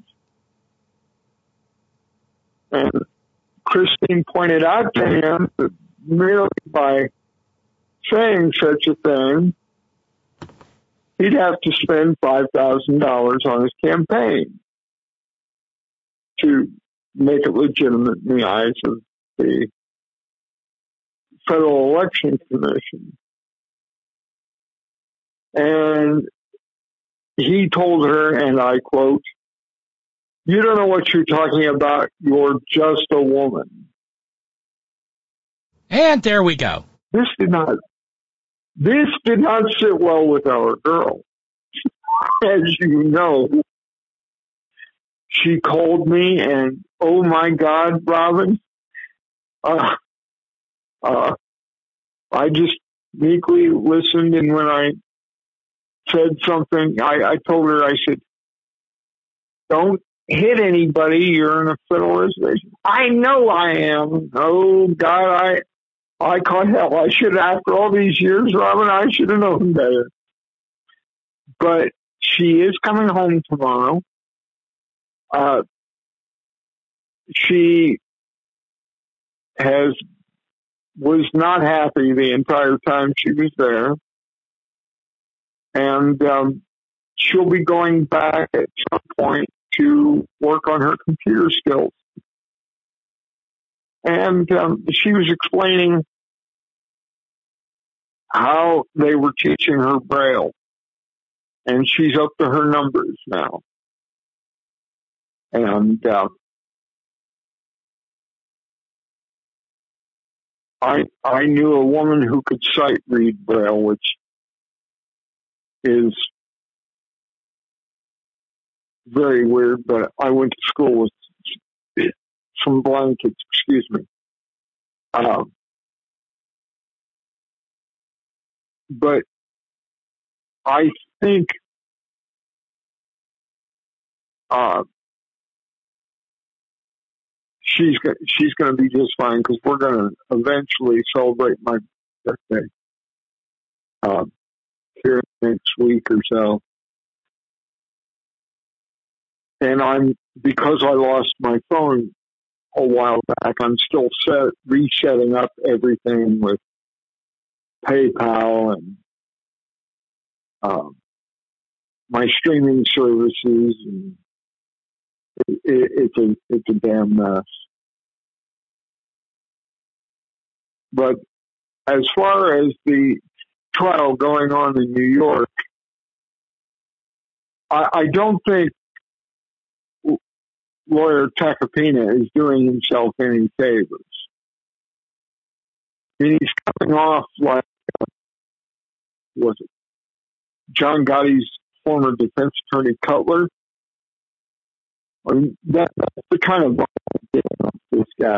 And Christine pointed out to him that merely by saying such a thing, he'd have to spend $5,000 on his campaign to make it legitimate in the eyes of the Federal Election Commission. And he told her, and I quote, "You don't know what you're talking about. You're just a woman." And there we go. This did not sit well with our girl. As you know, she called me, and oh my God, Robin, I just meekly listened, and when I said something, I told her, I said, "Don't hit anybody. You're in a federal reservation." "I know I am. Oh God, I caught hell. I should, after all these years, Robin, I should have known better." But she is coming home tomorrow. She was not happy the entire time she was there. And she'll be going back at some point to work on her computer skills. And she was explaining how they were teaching her Braille. And she's up to her numbers now. And I knew a woman who could sight read Braille, which is very weird, but I went to school with some blind kids, excuse me. But I think she's going to be just fine, because we're going to eventually celebrate my birthday here next week or so. And because I lost my phone a while back, I'm still resetting up everything with PayPal and my streaming services, and it's a damn mess. But as far as the trial going on in New York, I don't think lawyer Tacopina is doing himself any favors. I mean, he's coming off like, was it John Gotti's former defense attorney Cutler? I mean, that's the kind of vibe I'm getting off this guy.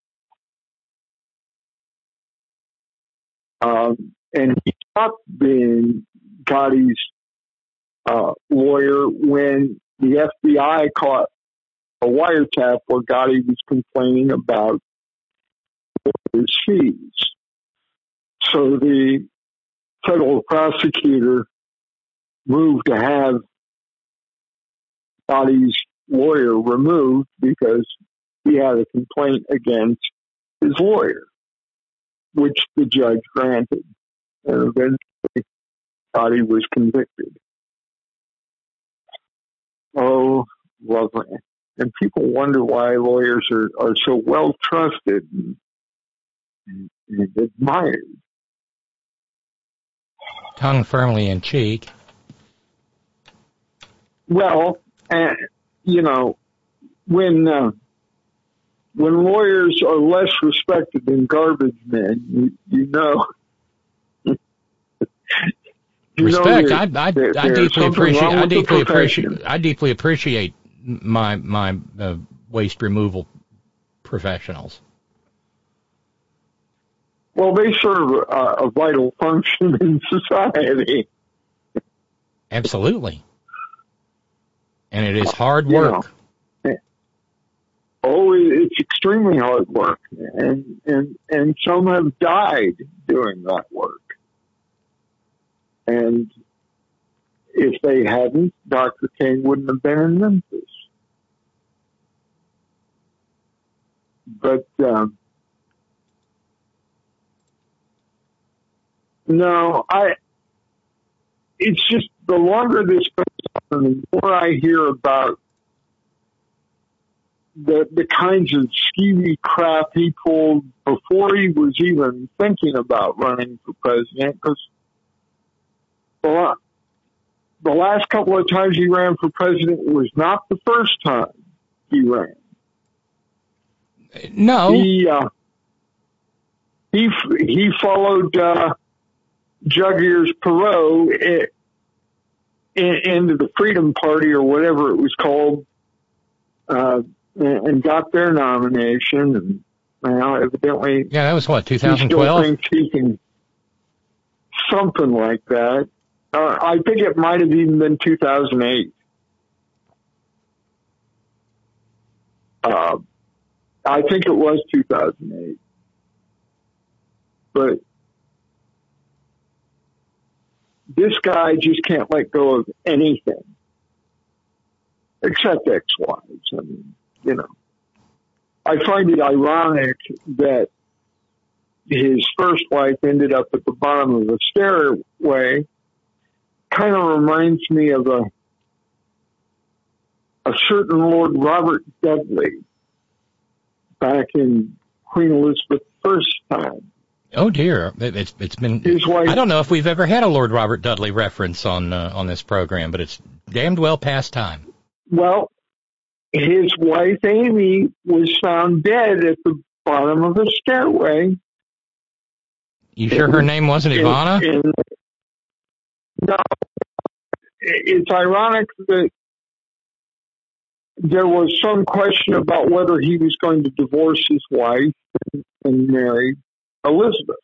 And he stopped being Gotti's lawyer when the FBI caught a wiretap where Gotti was complaining about his fees. So the federal prosecutor moved to have Gotti's lawyer removed because he had a complaint against his lawyer, which the judge granted. And eventually Gotti was convicted. Oh, lovely. And people wonder why lawyers are so well trusted and admired. Tongue firmly in cheek. Well, you know, when lawyers are less respected than garbage men, you know. Respect. I deeply appreciate my waste removal professionals. Well, they serve a vital function in society. Absolutely. And it is hard work. Oh, it's extremely hard work, and some have died doing that work. And if they hadn't, Dr. King wouldn't have been in Memphis. But no, it's just the longer this goes on, the more I hear about the kinds of skeevy crap he pulled before he was even thinking about running for president. Because the last couple of times he ran for president was not the first time he ran. No. He followed Jug Ears Perot into the Freedom Party or whatever it was called, and got their nomination. And well, evidently, yeah, that was what, 2012. He still thinks he can something like that. I think it might have even been 2008. I think it was 2008. But this guy just can't let go of anything except ex-wives. I mean, you know, I find it ironic that his first wife ended up at the bottom of the stairway. Kind of reminds me of a certain Lord Robert Dudley back in Queen Elizabeth I's time. Oh dear, it's been. His wife, I don't know if we've ever had a Lord Robert Dudley reference on this program, but it's damned well past time. Well, his wife Amy was found dead at the bottom of the stairway. You sure her name wasn't Ivana? No, it's ironic that there was some question about whether he was going to divorce his wife and marry Elizabeth.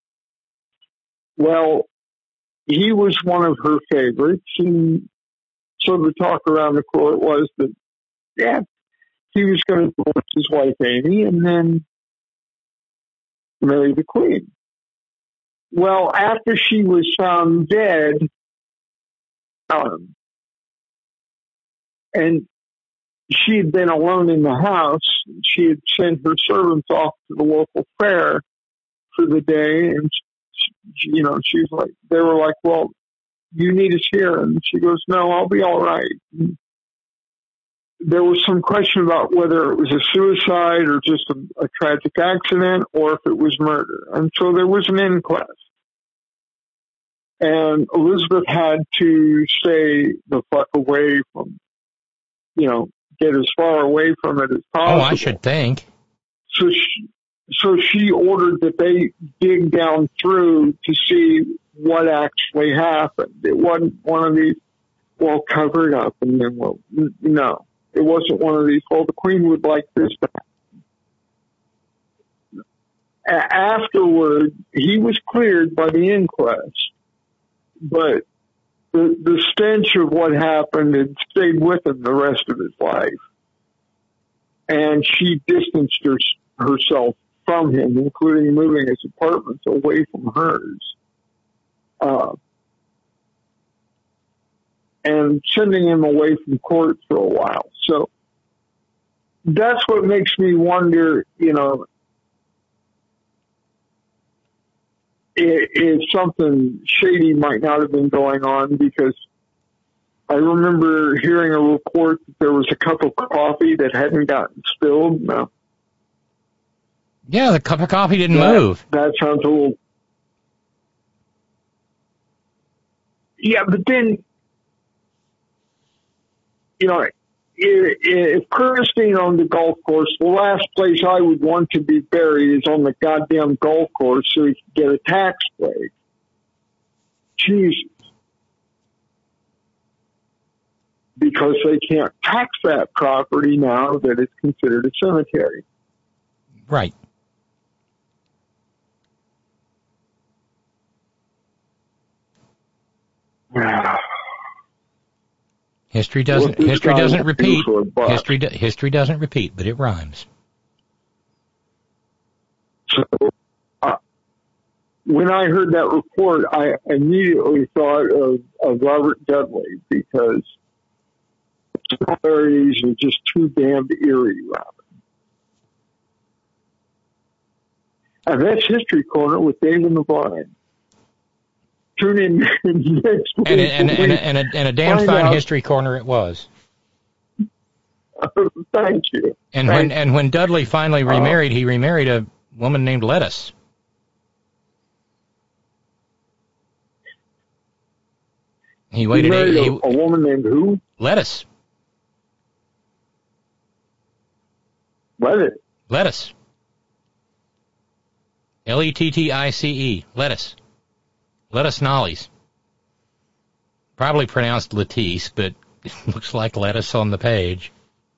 Well, he was one of her favorites, and so the talk around the court was that, yeah, he was going to divorce his wife Amy and then marry the Queen. Well, after she was found dead, and she had been alone in the house, she had sent her servants off to the local fair for the day, and she was like, they were like, well, you need us here, and she goes, no, I'll be all right. And there was some question about whether it was a suicide or just a tragic accident, or if it was murder, and so there was an inquest. And Elizabeth had to stay the fuck away from, get as far away from it as possible. Oh, I should think. So she ordered that they dig down through to see what actually happened. It wasn't one of these, well, covered up, and then, well, no. It wasn't one of these, well, the Queen would like this to happen. Afterward, he was cleared by the inquest, but the stench of what happened had stayed with him the rest of his life. And she distanced herself from him, including moving his apartments away from hers. And sending him away from court for a while. So that's what makes me wonder, if something shady might not have been going on, because I remember hearing a report that there was a cup of coffee that hadn't gotten spilled. No. Yeah, the cup of coffee didn't move. That sounds a little... Yeah, but then, if Christine owned the golf course, the last place I would want to be buried is on the goddamn golf course so he could get a tax break. Jesus. Because they can't tax that property now that it's considered a cemetery. Right. History doesn't repeat. History doesn't repeat, but it rhymes. So, when I heard that report, I immediately thought of Robert Dudley, because the similarities are just too damned eerie, Robert. And that's History Corner with Dave and the Blind. Tune in next week. And a damn fine History Corner it was. Thank you. And when Dudley finally remarried, he remarried a woman named Lettuce. He waited a woman named who? Lettuce. Lettuce. Lettuce. Lettice. Lettuce. Lettuce Nollies. Probably pronounced Latisse, but it looks like lettuce on the page.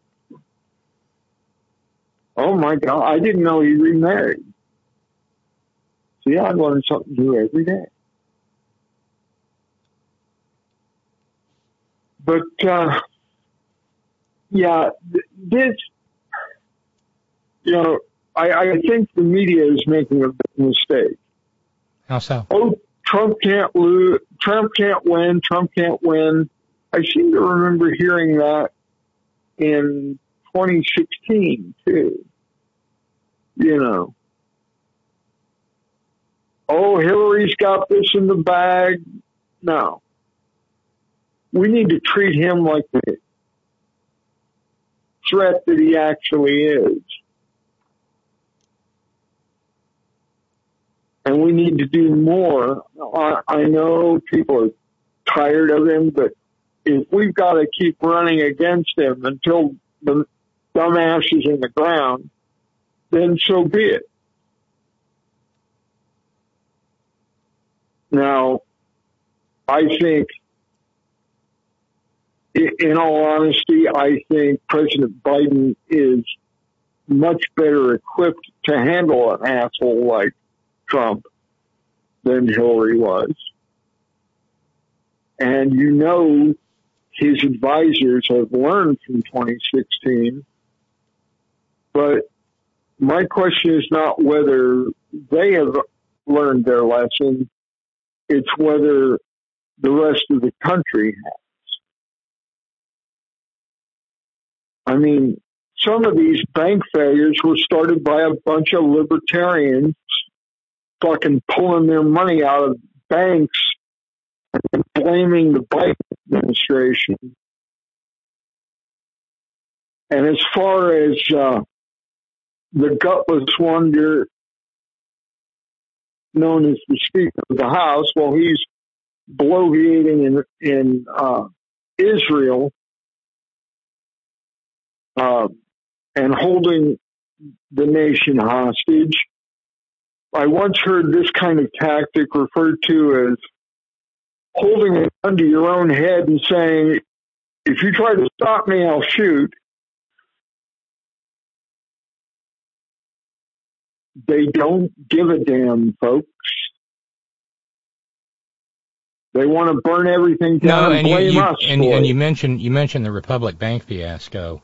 Oh my God, I didn't know he remarried. See, I learn something new every day. But, this, I think the media is making a big mistake. How so? Oh, Trump can't lose. Trump can't win. Trump can't win. I seem to remember hearing that in 2016 too. Oh, Hillary's got this in the bag. No. We need to treat him like the threat that he actually is. And we need to do more. I know people are tired of him, but if we've got to keep running against him until the dumbass is in the ground, then so be it. Now, I think, in all honesty, I think President Biden is much better equipped to handle an asshole like Trump than Hillary was. And his advisors have learned from 2016. But my question is not whether they have learned their lesson. It's whether the rest of the country has. I mean, some of these bank failures were started by a bunch of libertarians fucking pulling their money out of banks and blaming the Biden administration. And as far as the gutless wonder known as the Speaker of the House, well, he's bloviating in Israel and holding the nation hostage. I once heard this kind of tactic referred to as holding it under your own head and saying, if you try to stop me, I'll shoot. They don't give a damn, folks. They want to burn everything down and blame us for and it. you mentioned the Republic Bank fiasco.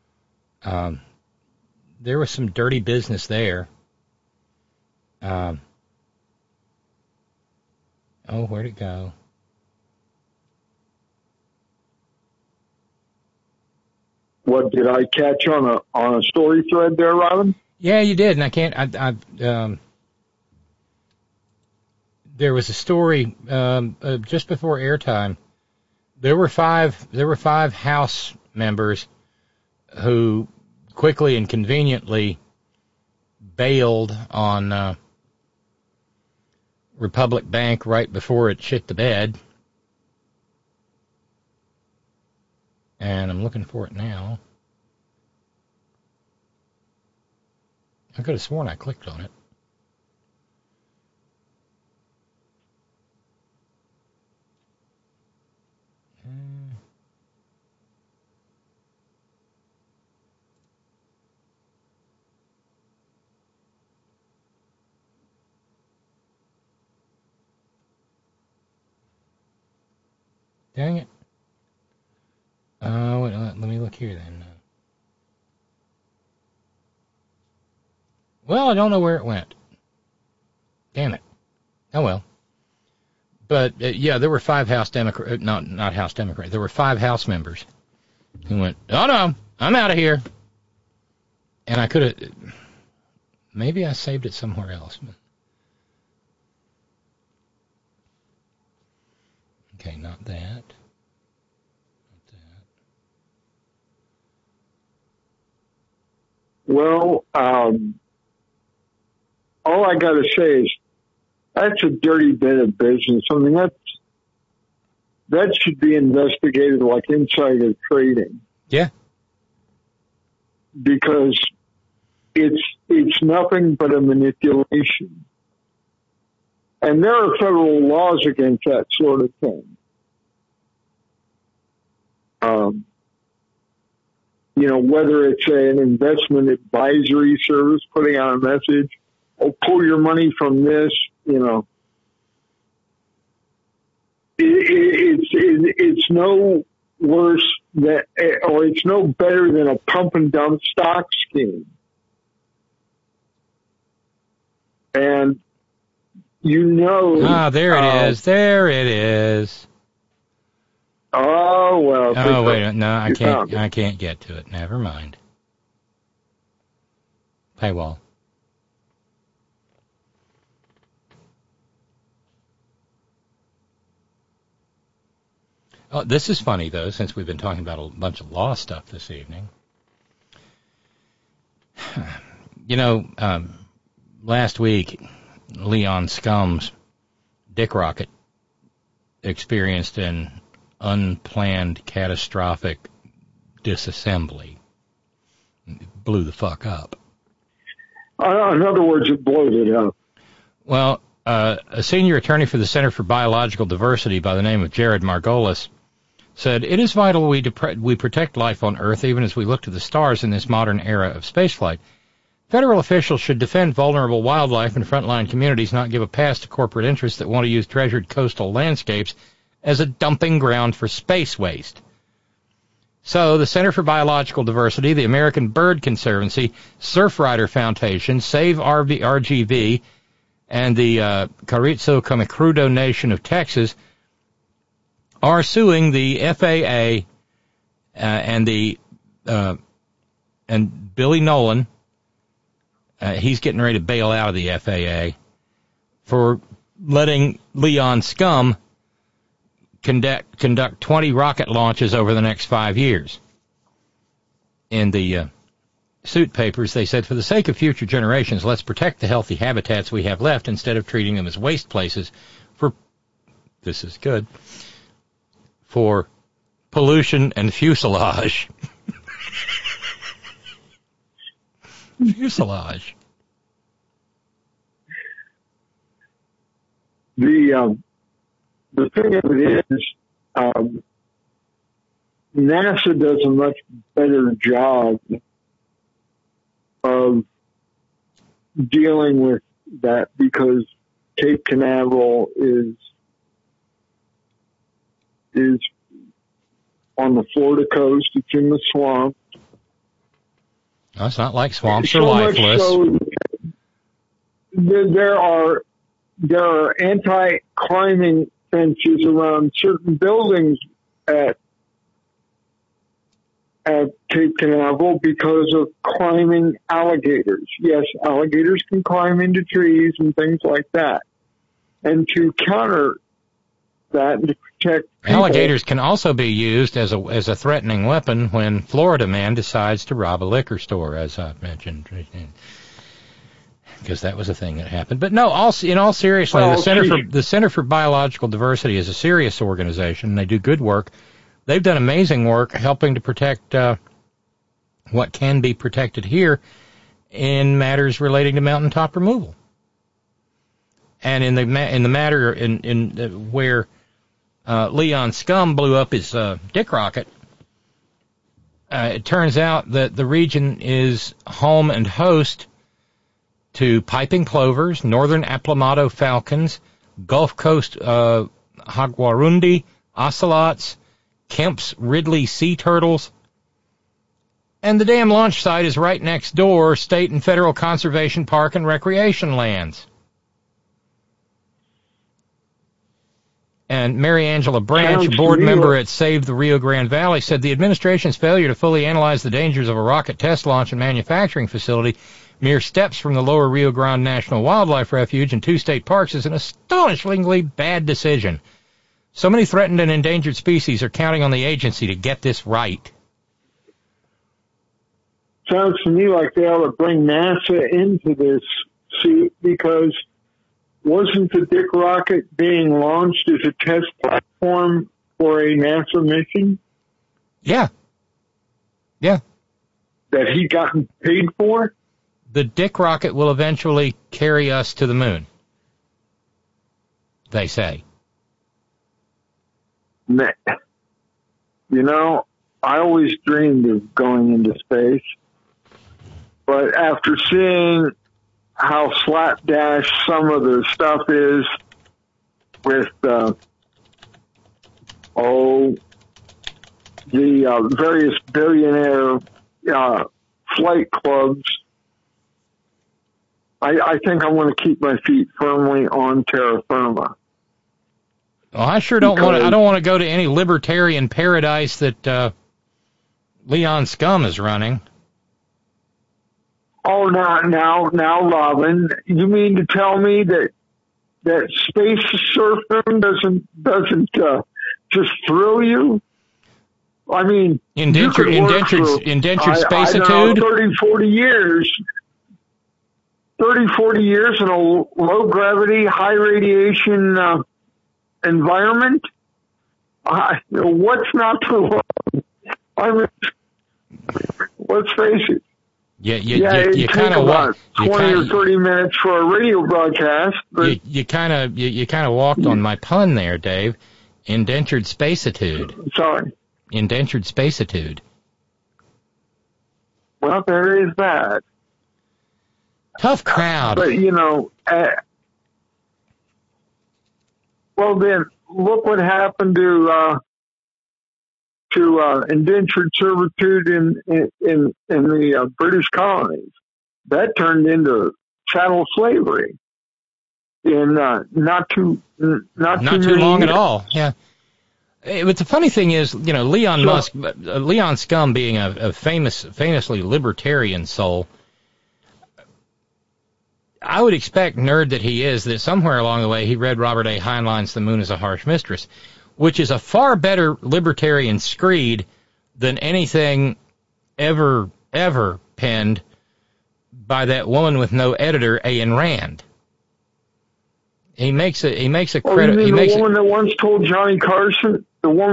There was some dirty business there. Oh, where'd it go? What did I catch on a story thread there, Robin? Yeah, you did, and I can't. There was a story just before airtime. There were five House members who quickly and conveniently bailed on Republic Bank right before it shit the bed. And I'm looking for it now. I could have sworn I clicked on it. Dang it. Wait, let me look here then. Well, I don't know where it went. Damn it. Oh well. But yeah, there were five House Democrat, not House Democrat. There were five House members who went, "Oh no, I'm out of here." And I could have, maybe I saved it somewhere else. Okay, not that. Well, all I got to say is that's a dirty bit of business. I mean, that should be investigated like insider trading. Yeah. Because it's nothing but a manipulation. And there are federal laws against that sort of thing. Whether it's an investment advisory service putting out a message, or pull your money from this, it's no worse than, or it's no better than a pump and dump stock scheme. And there it is. There it is. Oh well. Oh wait, no, I can't. I can't get to it. Never mind. Paywall. Oh, this is funny though, since we've been talking about a bunch of law stuff this evening. Last week, Leon Scum's dick rocket experienced an unplanned catastrophic disassembly. It blew the fuck up. In other words, it blows it up. Well, a senior attorney for the Center for Biological Diversity by the name of Jared Margolis said, "It is vital we protect life on Earth even as we look to the stars in this modern era of spaceflight. Federal officials should defend vulnerable wildlife and frontline communities, not give a pass to corporate interests that want to use treasured coastal landscapes as a dumping ground for space waste." So the Center for Biological Diversity, the American Bird Conservancy, Surfrider Foundation, Save RGV, and the Carrizo Comecrudo Nation of Texas are suing the FAA and Billy Nolan. He's getting ready to bail out of the FAA for letting Leon Scum conduct 20 rocket launches over the next 5 years. In the suit papers, they said, "For the sake of future generations, let's protect the healthy habitats we have left instead of treating them as waste places this is good, for pollution and fuselage." Fuselage. The thing of it is, NASA does a much better job of dealing with that because Cape Canaveral is on the Florida coast. It's in the swamp. No, it's not like swamps are So lifeless. much so there are anti-climbing fences around certain buildings at Cape Canaveral because of climbing alligators. Yes, alligators can climb into trees and things like that. And to counter that and to protect people, Alligators can also be used as a threatening weapon when Florida man decides to rob a liquor store, as I mentioned, because that was a thing that happened. But no, in all seriousness, the Center for Biological Diversity is a serious organization. They do good work. They've done amazing work helping to protect what can be protected here in matters relating to mountaintop removal. And in the matter where Leon Scum blew up his dick rocket, it turns out that the region is home and host to piping plovers, northern Aplomado falcons, Gulf Coast jaguarundi, ocelots, Kemp's Ridley sea turtles, and the damn launch site is right next door, state and federal conservation park and recreation lands. And Mary Angela Branch, board member at Save the Rio Grande Valley, said the administration's failure to fully analyze the dangers of a rocket test launch and manufacturing facility mere steps from the lower Rio Grande National Wildlife Refuge and 2 state parks is an astonishingly bad decision. So many threatened and endangered species are counting on the agency to get this right. Sounds to me like they ought to bring NASA into this suit, because wasn't the Dick rocket being launched as a test platform for a NASA mission? Yeah. That he got paid for? The Dick rocket will eventually carry us to the moon, they say. You know, I always dreamed of going into space, but after seeing how slapdash some of the stuff is with the various billionaire flight clubs, I think I want to keep my feet firmly on terra firma. Well, I sure don't want to. I don't want to go to any libertarian paradise that Leon Scum is running. Oh, now, Robin, you mean to tell me that space surfing doesn't just thrill you? I mean, indentured spacitude. 30, 40 years. 30, 40 years in a low gravity, high radiation environment. What's not to love? I mean, let's face it. You kind of walk 20 or 30 minutes for a radio broadcast. But you kind of walked on my pun there, Dave. Indentured spacitude. Sorry. Indentured spacitude. Well, there is that. Tough crowd. But well then, look what happened to indentured servitude in the British colonies. That turned into chattel slavery in not too long at all. Yeah. But the funny thing is, Leon Scum being a famously libertarian soul, I would expect, nerd that he is, that somewhere along the way he read Robert A. Heinlein's The Moon is a Harsh Mistress, which is a far better libertarian screed than anything ever penned by that woman with no editor, Ayn Rand. He makes a credit. The woman that once told Johnny Carson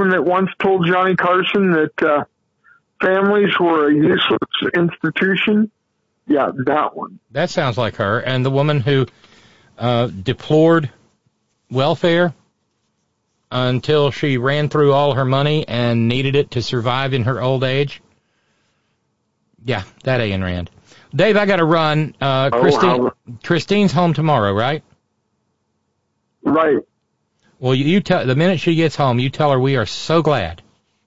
that families were a useless institution. Yeah, that one. That sounds like her. And the woman who deplored welfare until she ran through all her money and needed it to survive in her old age. Yeah, that Ayn Rand. Dave, I got to run. Christine's home tomorrow, right? Right. Well, you tell the minute she gets home, you tell her we are so glad.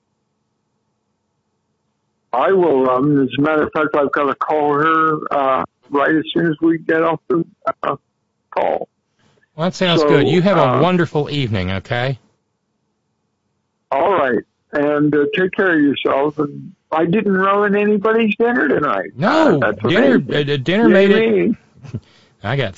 I will. As a matter of fact, I've got to call her right as soon as we get off the call. Well, that sounds good. You have a wonderful evening, okay? All right. And take care of yourself. And I didn't ruin anybody's dinner tonight. No, dinner made it. I got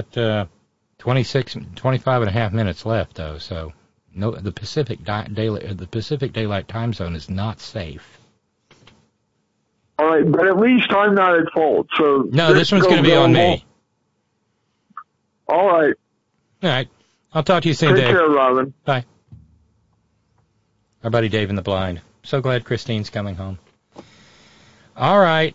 25 and a half minutes left, though. So, no, the Pacific Daylight Time Zone is not safe. All right, but at least I'm not at fault. So no, this one's going to be on me. All right. All right. I'll talk to you soon, Dave. Take care, Robin. Bye. Our buddy Dave in the blind. So glad Christine's coming home. All right.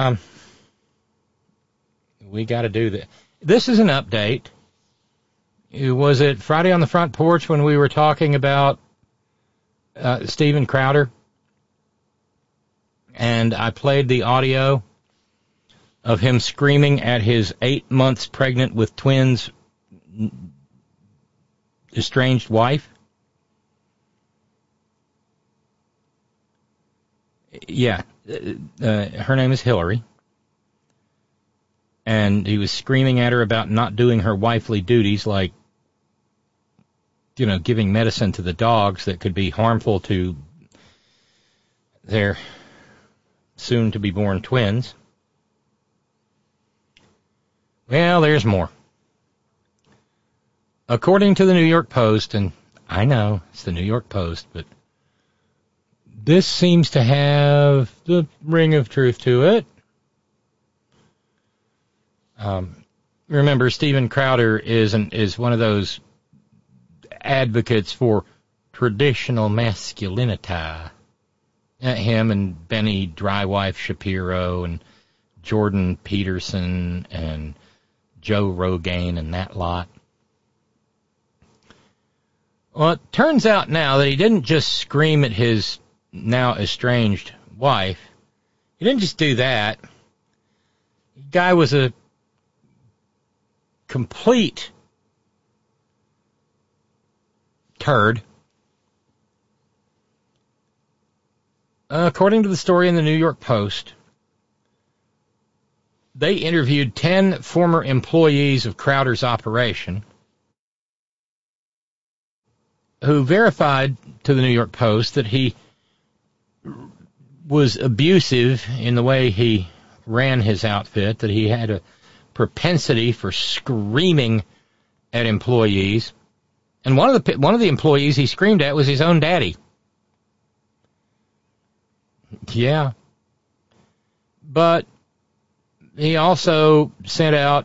We got to do this. This is an update. Was it Friday on the Front Porch when we were talking about Steven Crowder? And I played the audio of him screaming at his 8 months pregnant with twins estranged wife. Yeah, her name is Hillary. And he was screaming at her about not doing her wifely duties, like, giving medicine to the dogs that could be harmful to their soon-to-be-born twins. Well, there's more. According to the New York Post, and I know it's the New York Post, but this seems to have the ring of truth to it. Remember, Steven Crowder is one of those advocates for traditional masculinity. Him and Benny Drywife Shapiro and Jordan Peterson and Joe Rogan and that lot. Well, it turns out now that he didn't just scream at his now estranged wife. He didn't just do that. The guy was a complete turd. According to the story in the New York Post, they interviewed 10 former employees of Crowder's operation who verified to the New York Post that he was abusive in the way he ran his outfit, that he had a propensity for screaming at employees. And one of the employees he screamed at was his own daddy. Yeah. But he also sent out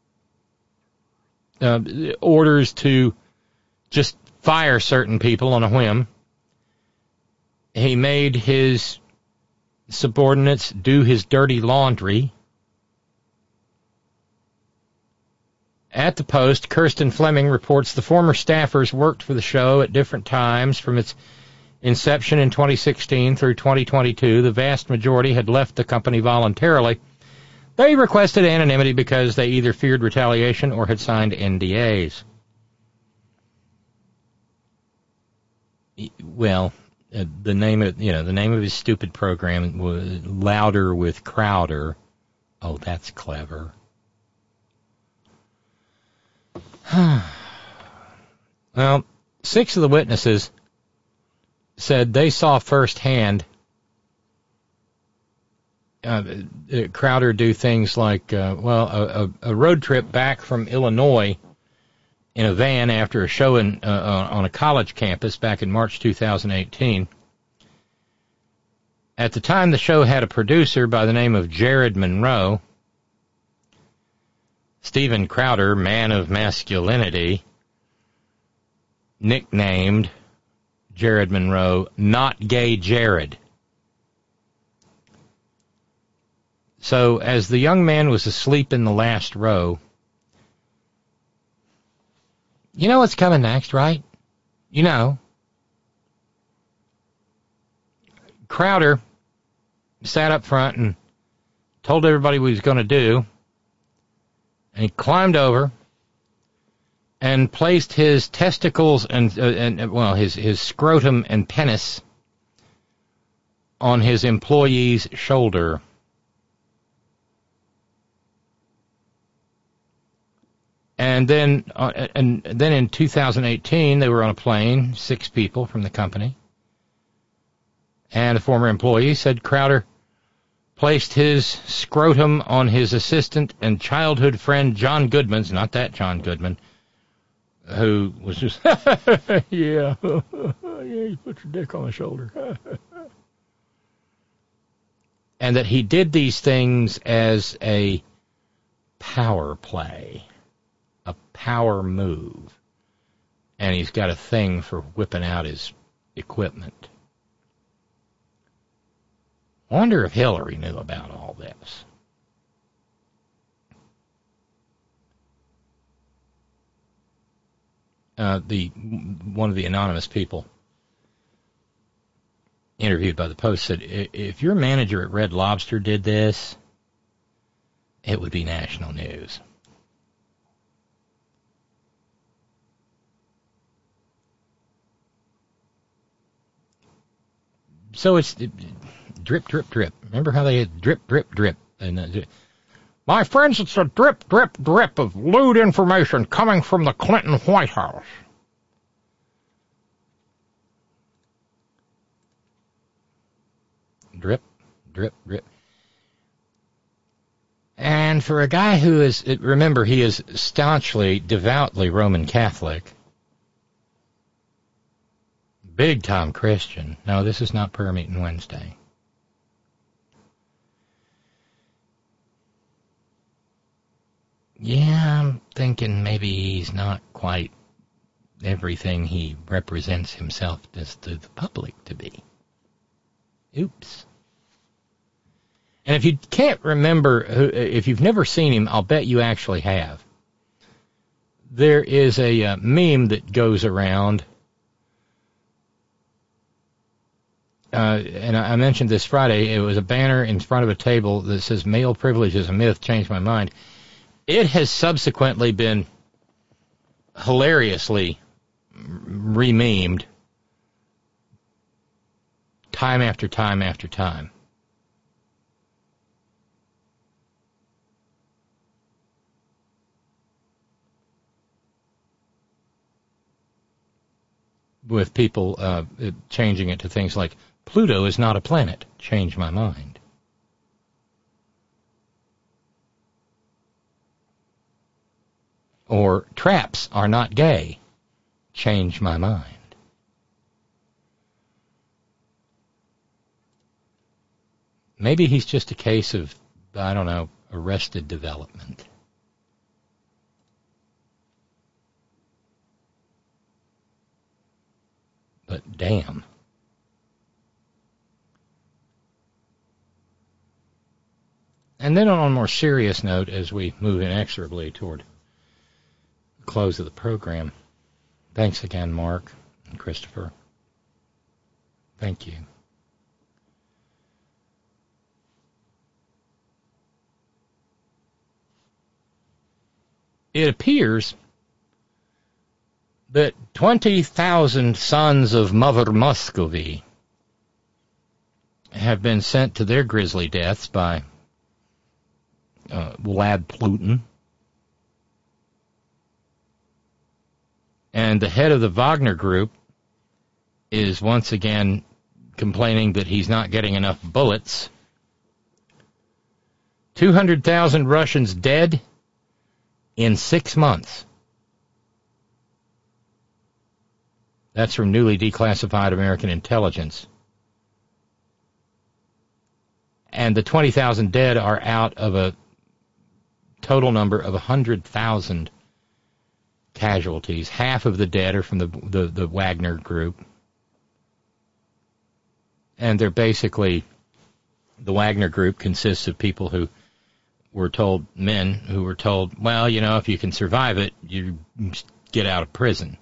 orders to just fire certain people on a whim. He made his subordinates do his dirty laundry. At the Post, Kirsten Fleming reports the former staffers worked for the show at different times from its inception in 2016 through 2022. The vast majority had left the company voluntarily. They requested anonymity because they either feared retaliation or had signed NDAs. Well, the name of his stupid program was Louder with Crowder. Oh, that's clever. Well, 6 of the witnesses said they saw firsthand Crowder do things like, a road trip back from Illinois in a van after a show on a college campus back in March 2018. At the time, the show had a producer by the name of Jared Monroe. Steven Crowder, man of masculinity, nicknamed Jared Monroe, Not Gay Jared. So, as the young man was asleep in the last row, you know what's coming next, right? You know. Crowder sat up front and told everybody what he was going to do, and he climbed over and placed his testicles and his scrotum and penis on his employee's shoulder. And then in 2018, they were on a plane, 6 people from the company, and a former employee said Crowder placed his scrotum on his assistant and childhood friend John Goodman's, not that John Goodman, who was just, yeah, you put your dick on my shoulder. And that he did these things as a power play, a power move. And he's got a thing for whipping out his equipment. I wonder if Hillary knew about all this. One of the anonymous people interviewed by the Post said, if your manager at Red Lobster did this, it would be national news. So it's drip, drip, drip. Remember how they had drip, drip, drip? And my friends, it's a drip, drip, drip of lewd information coming from the Clinton White House. Drip, drip, drip. And for a guy who is, remember, he is staunchly, devoutly Roman Catholic, big-time Christian. No, this is not prayer meeting Wednesday. Yeah, I'm thinking maybe he's not quite everything he represents himself as to the public to be. Oops. And if you can't remember, if you've never seen him, I'll bet you actually have. There is a meme that goes around, and I mentioned this Friday. It was a banner in front of a table that says, "Male privilege is a myth, changed my mind." It has subsequently been hilariously re-memed time after time after time. With people changing it to things like, Pluto is not a planet, changed my mind. Or traps are not gay, changed my mind. Maybe he's just a case of, I don't know, arrested development. But damn. And then on a more serious note, as we move inexorably toward the close of the program, thanks again, Mark and Christopher. Thank you. It appears that 20,000 sons of Mother Muscovy have been sent to their grisly deaths by Vlad Putin. And the head of the Wagner Group is once again complaining that he's not getting enough bullets. 200,000 Russians dead in 6 months. That's from newly declassified American intelligence. And the 20,000 dead are out of a total number of 100,000 casualties. Half of the dead are from the Wagner Group. And they're basically, the Wagner Group consists of people who were told, men who were told, well, you know, if you can survive it, you get out of prison.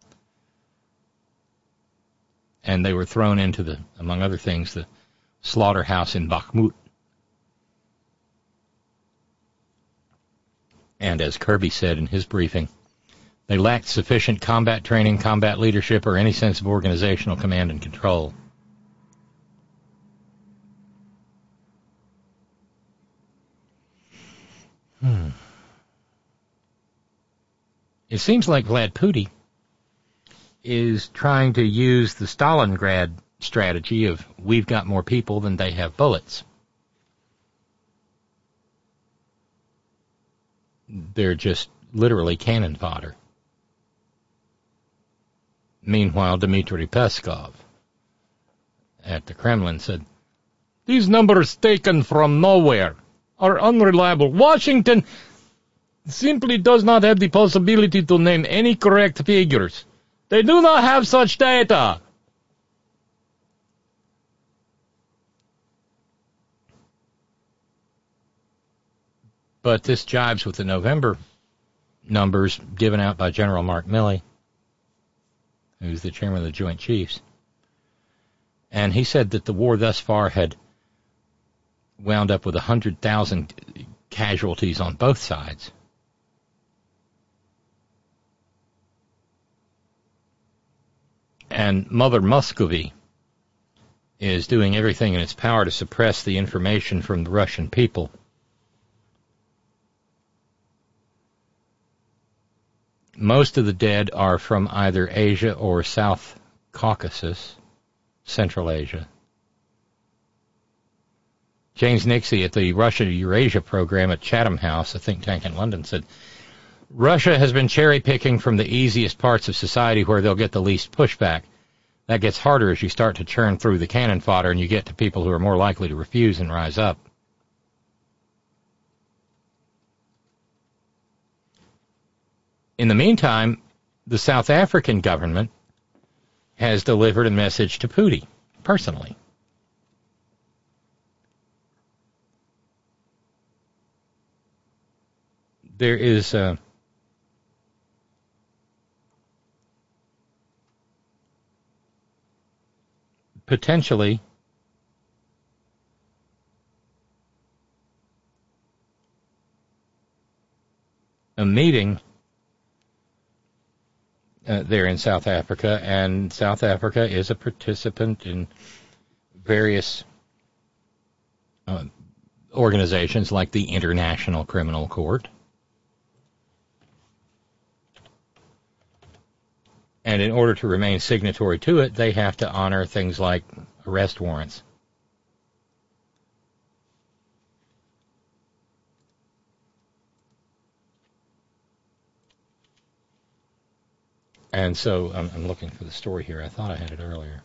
And they were thrown into the, among other things, the slaughterhouse in Bakhmut. And as Kirby said in his briefing, they lacked sufficient combat training, combat leadership, or any sense of organizational command and control. It seems like Vlad Putin is trying to use the Stalingrad strategy of we've got more people than they have bullets. They're just literally cannon fodder. Meanwhile, Dmitry Peskov at the Kremlin said, "These numbers taken from nowhere are unreliable. Washington simply does not have the possibility to name any correct figures. They do not have such data." But this jives with the November numbers given out by General Mark Milley, who's the chairman of the Joint Chiefs. And he said that the war thus far had wound up with 100,000 casualties on both sides. And Mother Muscovy is doing everything in its power to suppress the information from the Russian people. Most of the dead are from either Asia or South Caucasus, Central Asia. James Nixie at the Russia-Eurasia program at Chatham House, a think tank in London, said, Russia has been cherry-picking from the easiest parts of society where they'll get the least pushback. That gets harder as you start to churn through the cannon fodder and you get to people who are more likely to refuse and rise up. In the meantime, the South African government has delivered a message to Putin personally. There is potentially a meeting there in South Africa, and South Africa is a participant in various organizations like the International Criminal Court. And in order to remain signatory to it, they have to honor things like arrest warrants. And so I'm looking for the story here. I thought I had it earlier.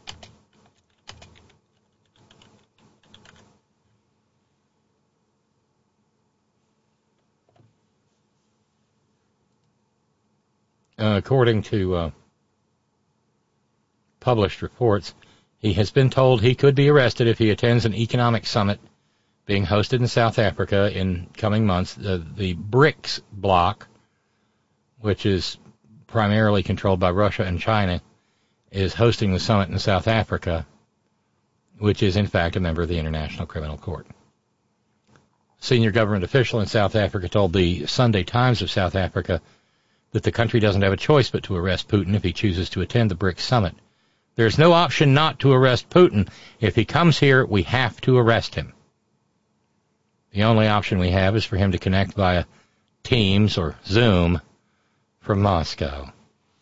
According to published reports, he has been told he could be arrested if he attends an economic summit being hosted in South Africa in coming months. The BRICS bloc, which is primarily controlled by Russia and China, is hosting the summit in South Africa, which is in fact a member of the International Criminal Court. Senior government official in South Africa told the Sunday Times of South Africa that the country doesn't have a choice but to arrest Putin if he chooses to attend the BRICS summit. There's no option not to arrest Putin. If he comes here, we have to arrest him. The only option we have is for him to connect via Teams or Zoom from Moscow.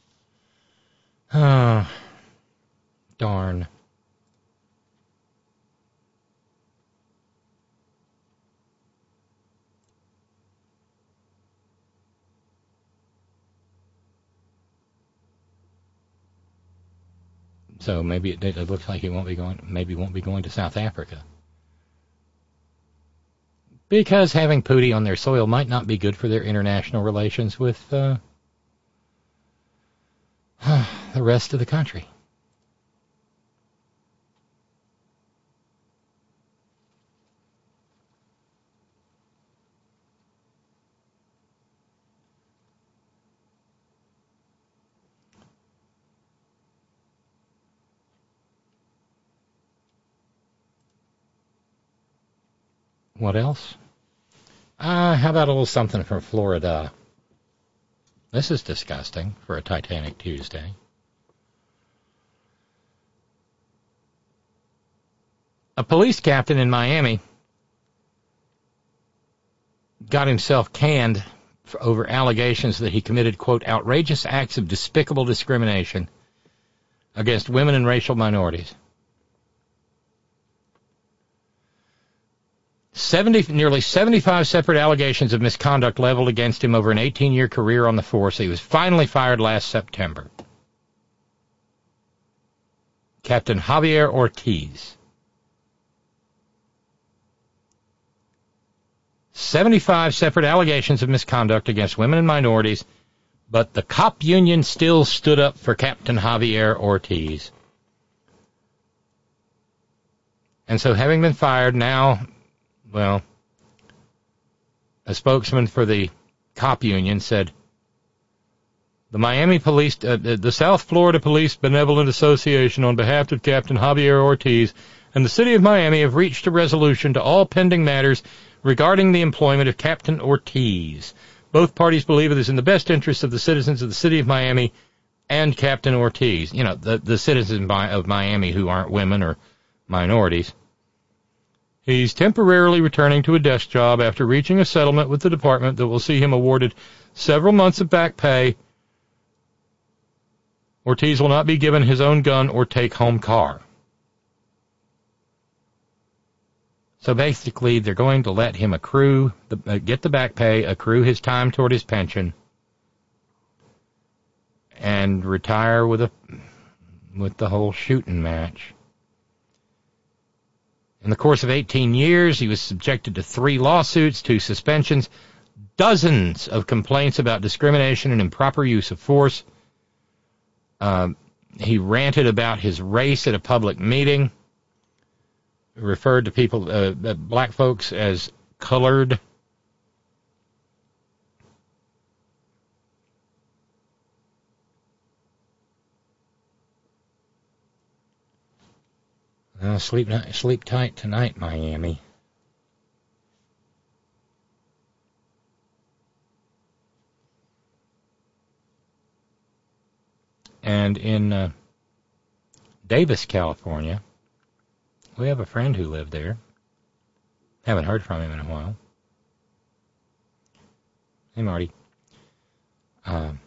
Oh, darn. So maybe it looks like he won't be going to South Africa. Because having Putin on their soil might not be good for their international relations with the rest of the country. What else? How about a little something from Florida? This is disgusting for a Titanic Tuesday. A police captain in Miami got himself canned over allegations that he committed, quote, outrageous acts of despicable discrimination against women and racial minorities. Nearly 75 separate allegations of misconduct leveled against him over an 18-year career on the force. He was finally fired last September. Captain Javier Ortiz. 75 separate allegations of misconduct against women and minorities, but the cop union still stood up for Captain Javier Ortiz. And so having been fired now, well, a spokesman for the cop union said, the Miami Police, the South Florida Police Benevolent Association, on behalf of Captain Javier Ortiz and the City of Miami, have reached a resolution to all pending matters regarding the employment of Captain Ortiz. Both parties believe it is in the best interest of the citizens of the City of Miami and Captain Ortiz. You know, the citizens of Miami who aren't women or minorities. He's temporarily returning to a desk job after reaching a settlement with the department that will see him awarded several months of back pay. Ortiz will not be given his own gun or take-home car. So basically, they're going to let him accrue, get the back pay, accrue his time toward his pension, and retire with the whole shooting match. In the course of 18 years, he was subjected to 3 lawsuits, 2 suspensions, dozens of complaints about discrimination and improper use of force. He ranted about his race at a public meeting, referred to people, black folks, as colored. Sleep tight tonight, Miami. And in Davis, California, we have a friend who lived there. Haven't heard from him in a while. Hey, Marty. The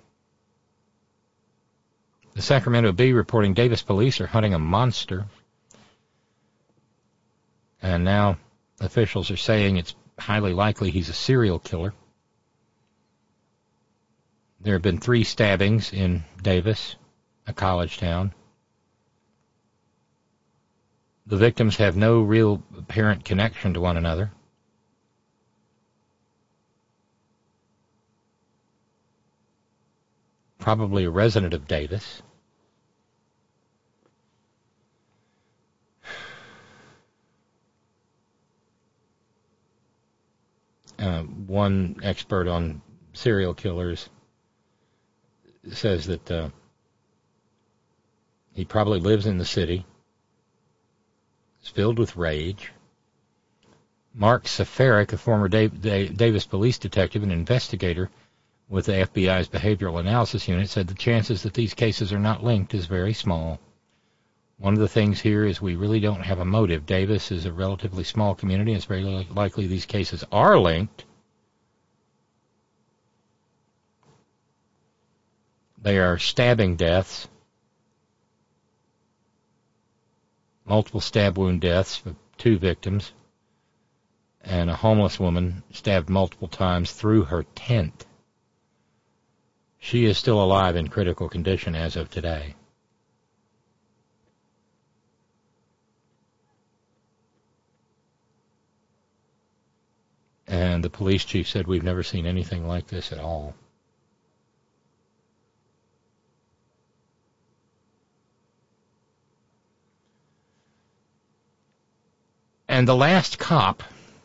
Sacramento Bee reporting Davis police are hunting a monster. And now officials are saying it's highly likely he's a serial killer. There have been 3 stabbings in Davis, a college town. The victims have no real apparent connection to one another. Probably a resident of Davis. One expert on serial killers says that he probably lives in the city. It's filled with rage. Mark Safaric, a former Davis police detective and investigator with the FBI's Behavioral Analysis Unit, said the chances that these cases are not linked is very small. One of the things here is we really don't have a motive. Davis is a relatively small community, and it's very likely these cases are linked. They are stabbing deaths. Multiple stab wound deaths of 2 victims, and a homeless woman stabbed multiple times through her tent. She is still alive in critical condition as of today. And the police chief said, we've never seen anything like this at all. And the last cop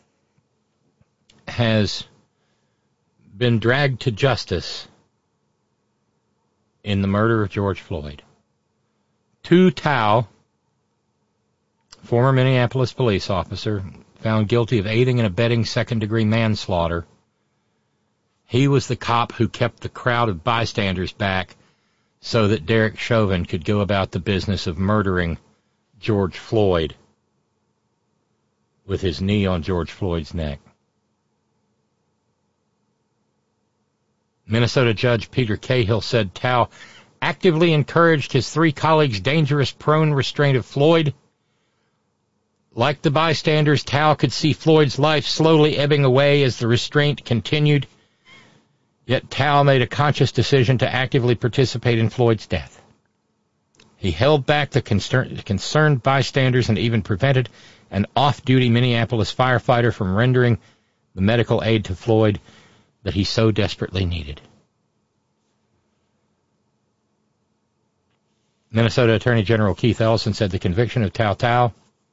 has been dragged to justice in the murder of George Floyd. Tu Tao, former Minneapolis police officer, found guilty of aiding and abetting second-degree manslaughter. He was the cop who kept the crowd of bystanders back so that Derek Chauvin could go about the business of murdering George Floyd with his knee on George Floyd's neck. Minnesota Judge Peter Cahill said Tao actively encouraged his 3 colleagues' dangerous prone restraint of Floyd. Like the bystanders, Tao could see Floyd's life slowly ebbing away as the restraint continued. Yet Tao made a conscious decision to actively participate in Floyd's death. He held back the concerned bystanders and even prevented an off-duty Minneapolis firefighter from rendering the medical aid to Floyd that he so desperately needed. Minnesota Attorney General Keith Ellison said the conviction of Tao Tao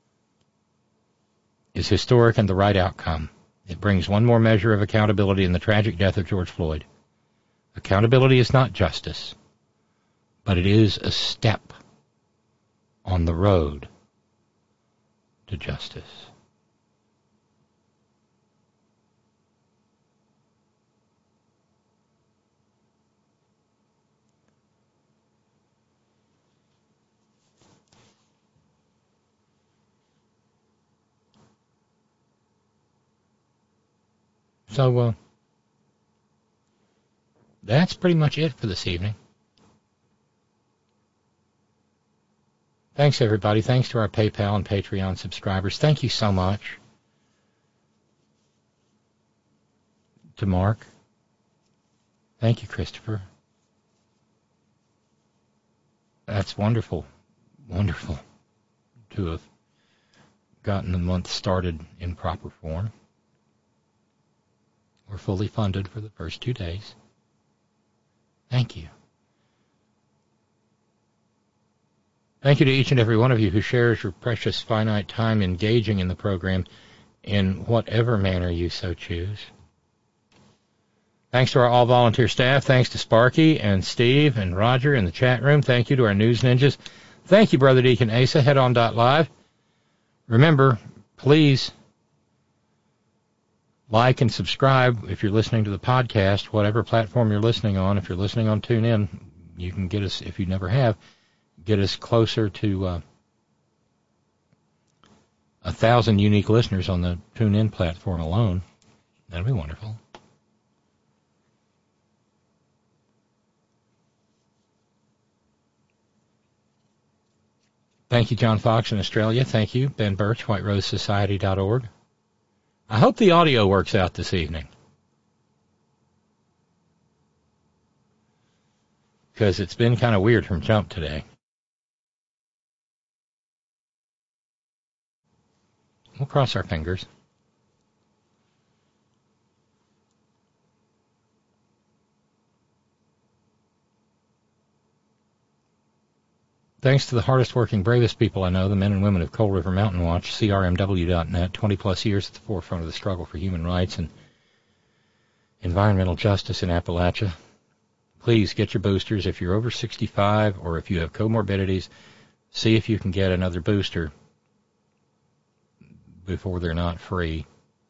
is historic and the right outcome. It brings one more measure of accountability in the tragic death of George Floyd. Accountability is not justice, but it is a step on the road to justice. So, that's pretty much it for this evening. Thanks, everybody. Thanks to our PayPal and Patreon subscribers. Thank you so much. To Mark. Thank you, Christopher. That's wonderful. Wonderful to have gotten the month started in proper form. We're fully funded for the first 2 days. Thank you. Thank you to each and every one of you who shares your precious finite time engaging in the program in whatever manner you so choose. Thanks to our all-volunteer staff. Thanks to Sparky and Steve and Roger in the chat room. Thank you to our news ninjas. Thank you, Brother Deacon Asa. Headon.live. Remember, please like and subscribe if you're listening to the podcast, whatever platform you're listening on. If you're listening on TuneIn, you can get us, if you never have, get us closer to 1,000 unique listeners on the TuneIn platform alone. That'd be wonderful. Thank you, John Fox in Australia. Thank you, Ben Birch, WhiteRoseSociety.org. I hope the audio works out this evening, because it's been kind of weird from jump today. We'll cross our fingers. Thanks to the hardest working, bravest people I know, the men and women of Coal River Mountain Watch, CRMW.net, 20-plus years at the forefront of the struggle for human rights and environmental justice in Appalachia. Please get your boosters. If you're over 65 or if you have comorbidities, see if you can get another booster before they're not free,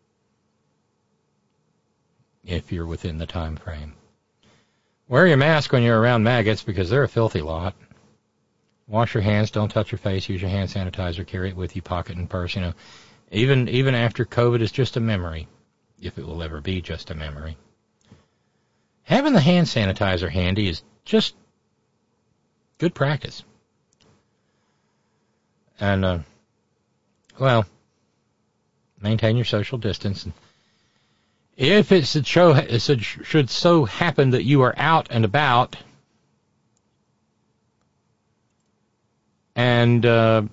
if you're within the time frame. Wear your mask when you're around maggots, because they're a filthy lot. Wash your hands, don't touch your face, use your hand sanitizer, carry it with you, pocket and purse. You know, even after COVID is just a memory, if it will ever be just a memory. Having the hand sanitizer handy is just good practice. And, well, maintain your social distance. And if it should so happen that you are out and about, and a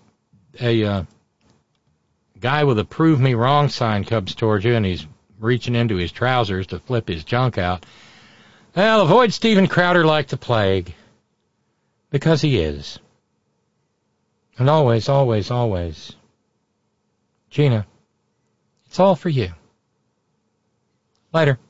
guy with a prove me wrong sign comes towards you and he's reaching into his trousers to flip his junk out, well, avoid Steven Crowder like the plague, because he is. And always, always, always, Gina, it's all for you. Later.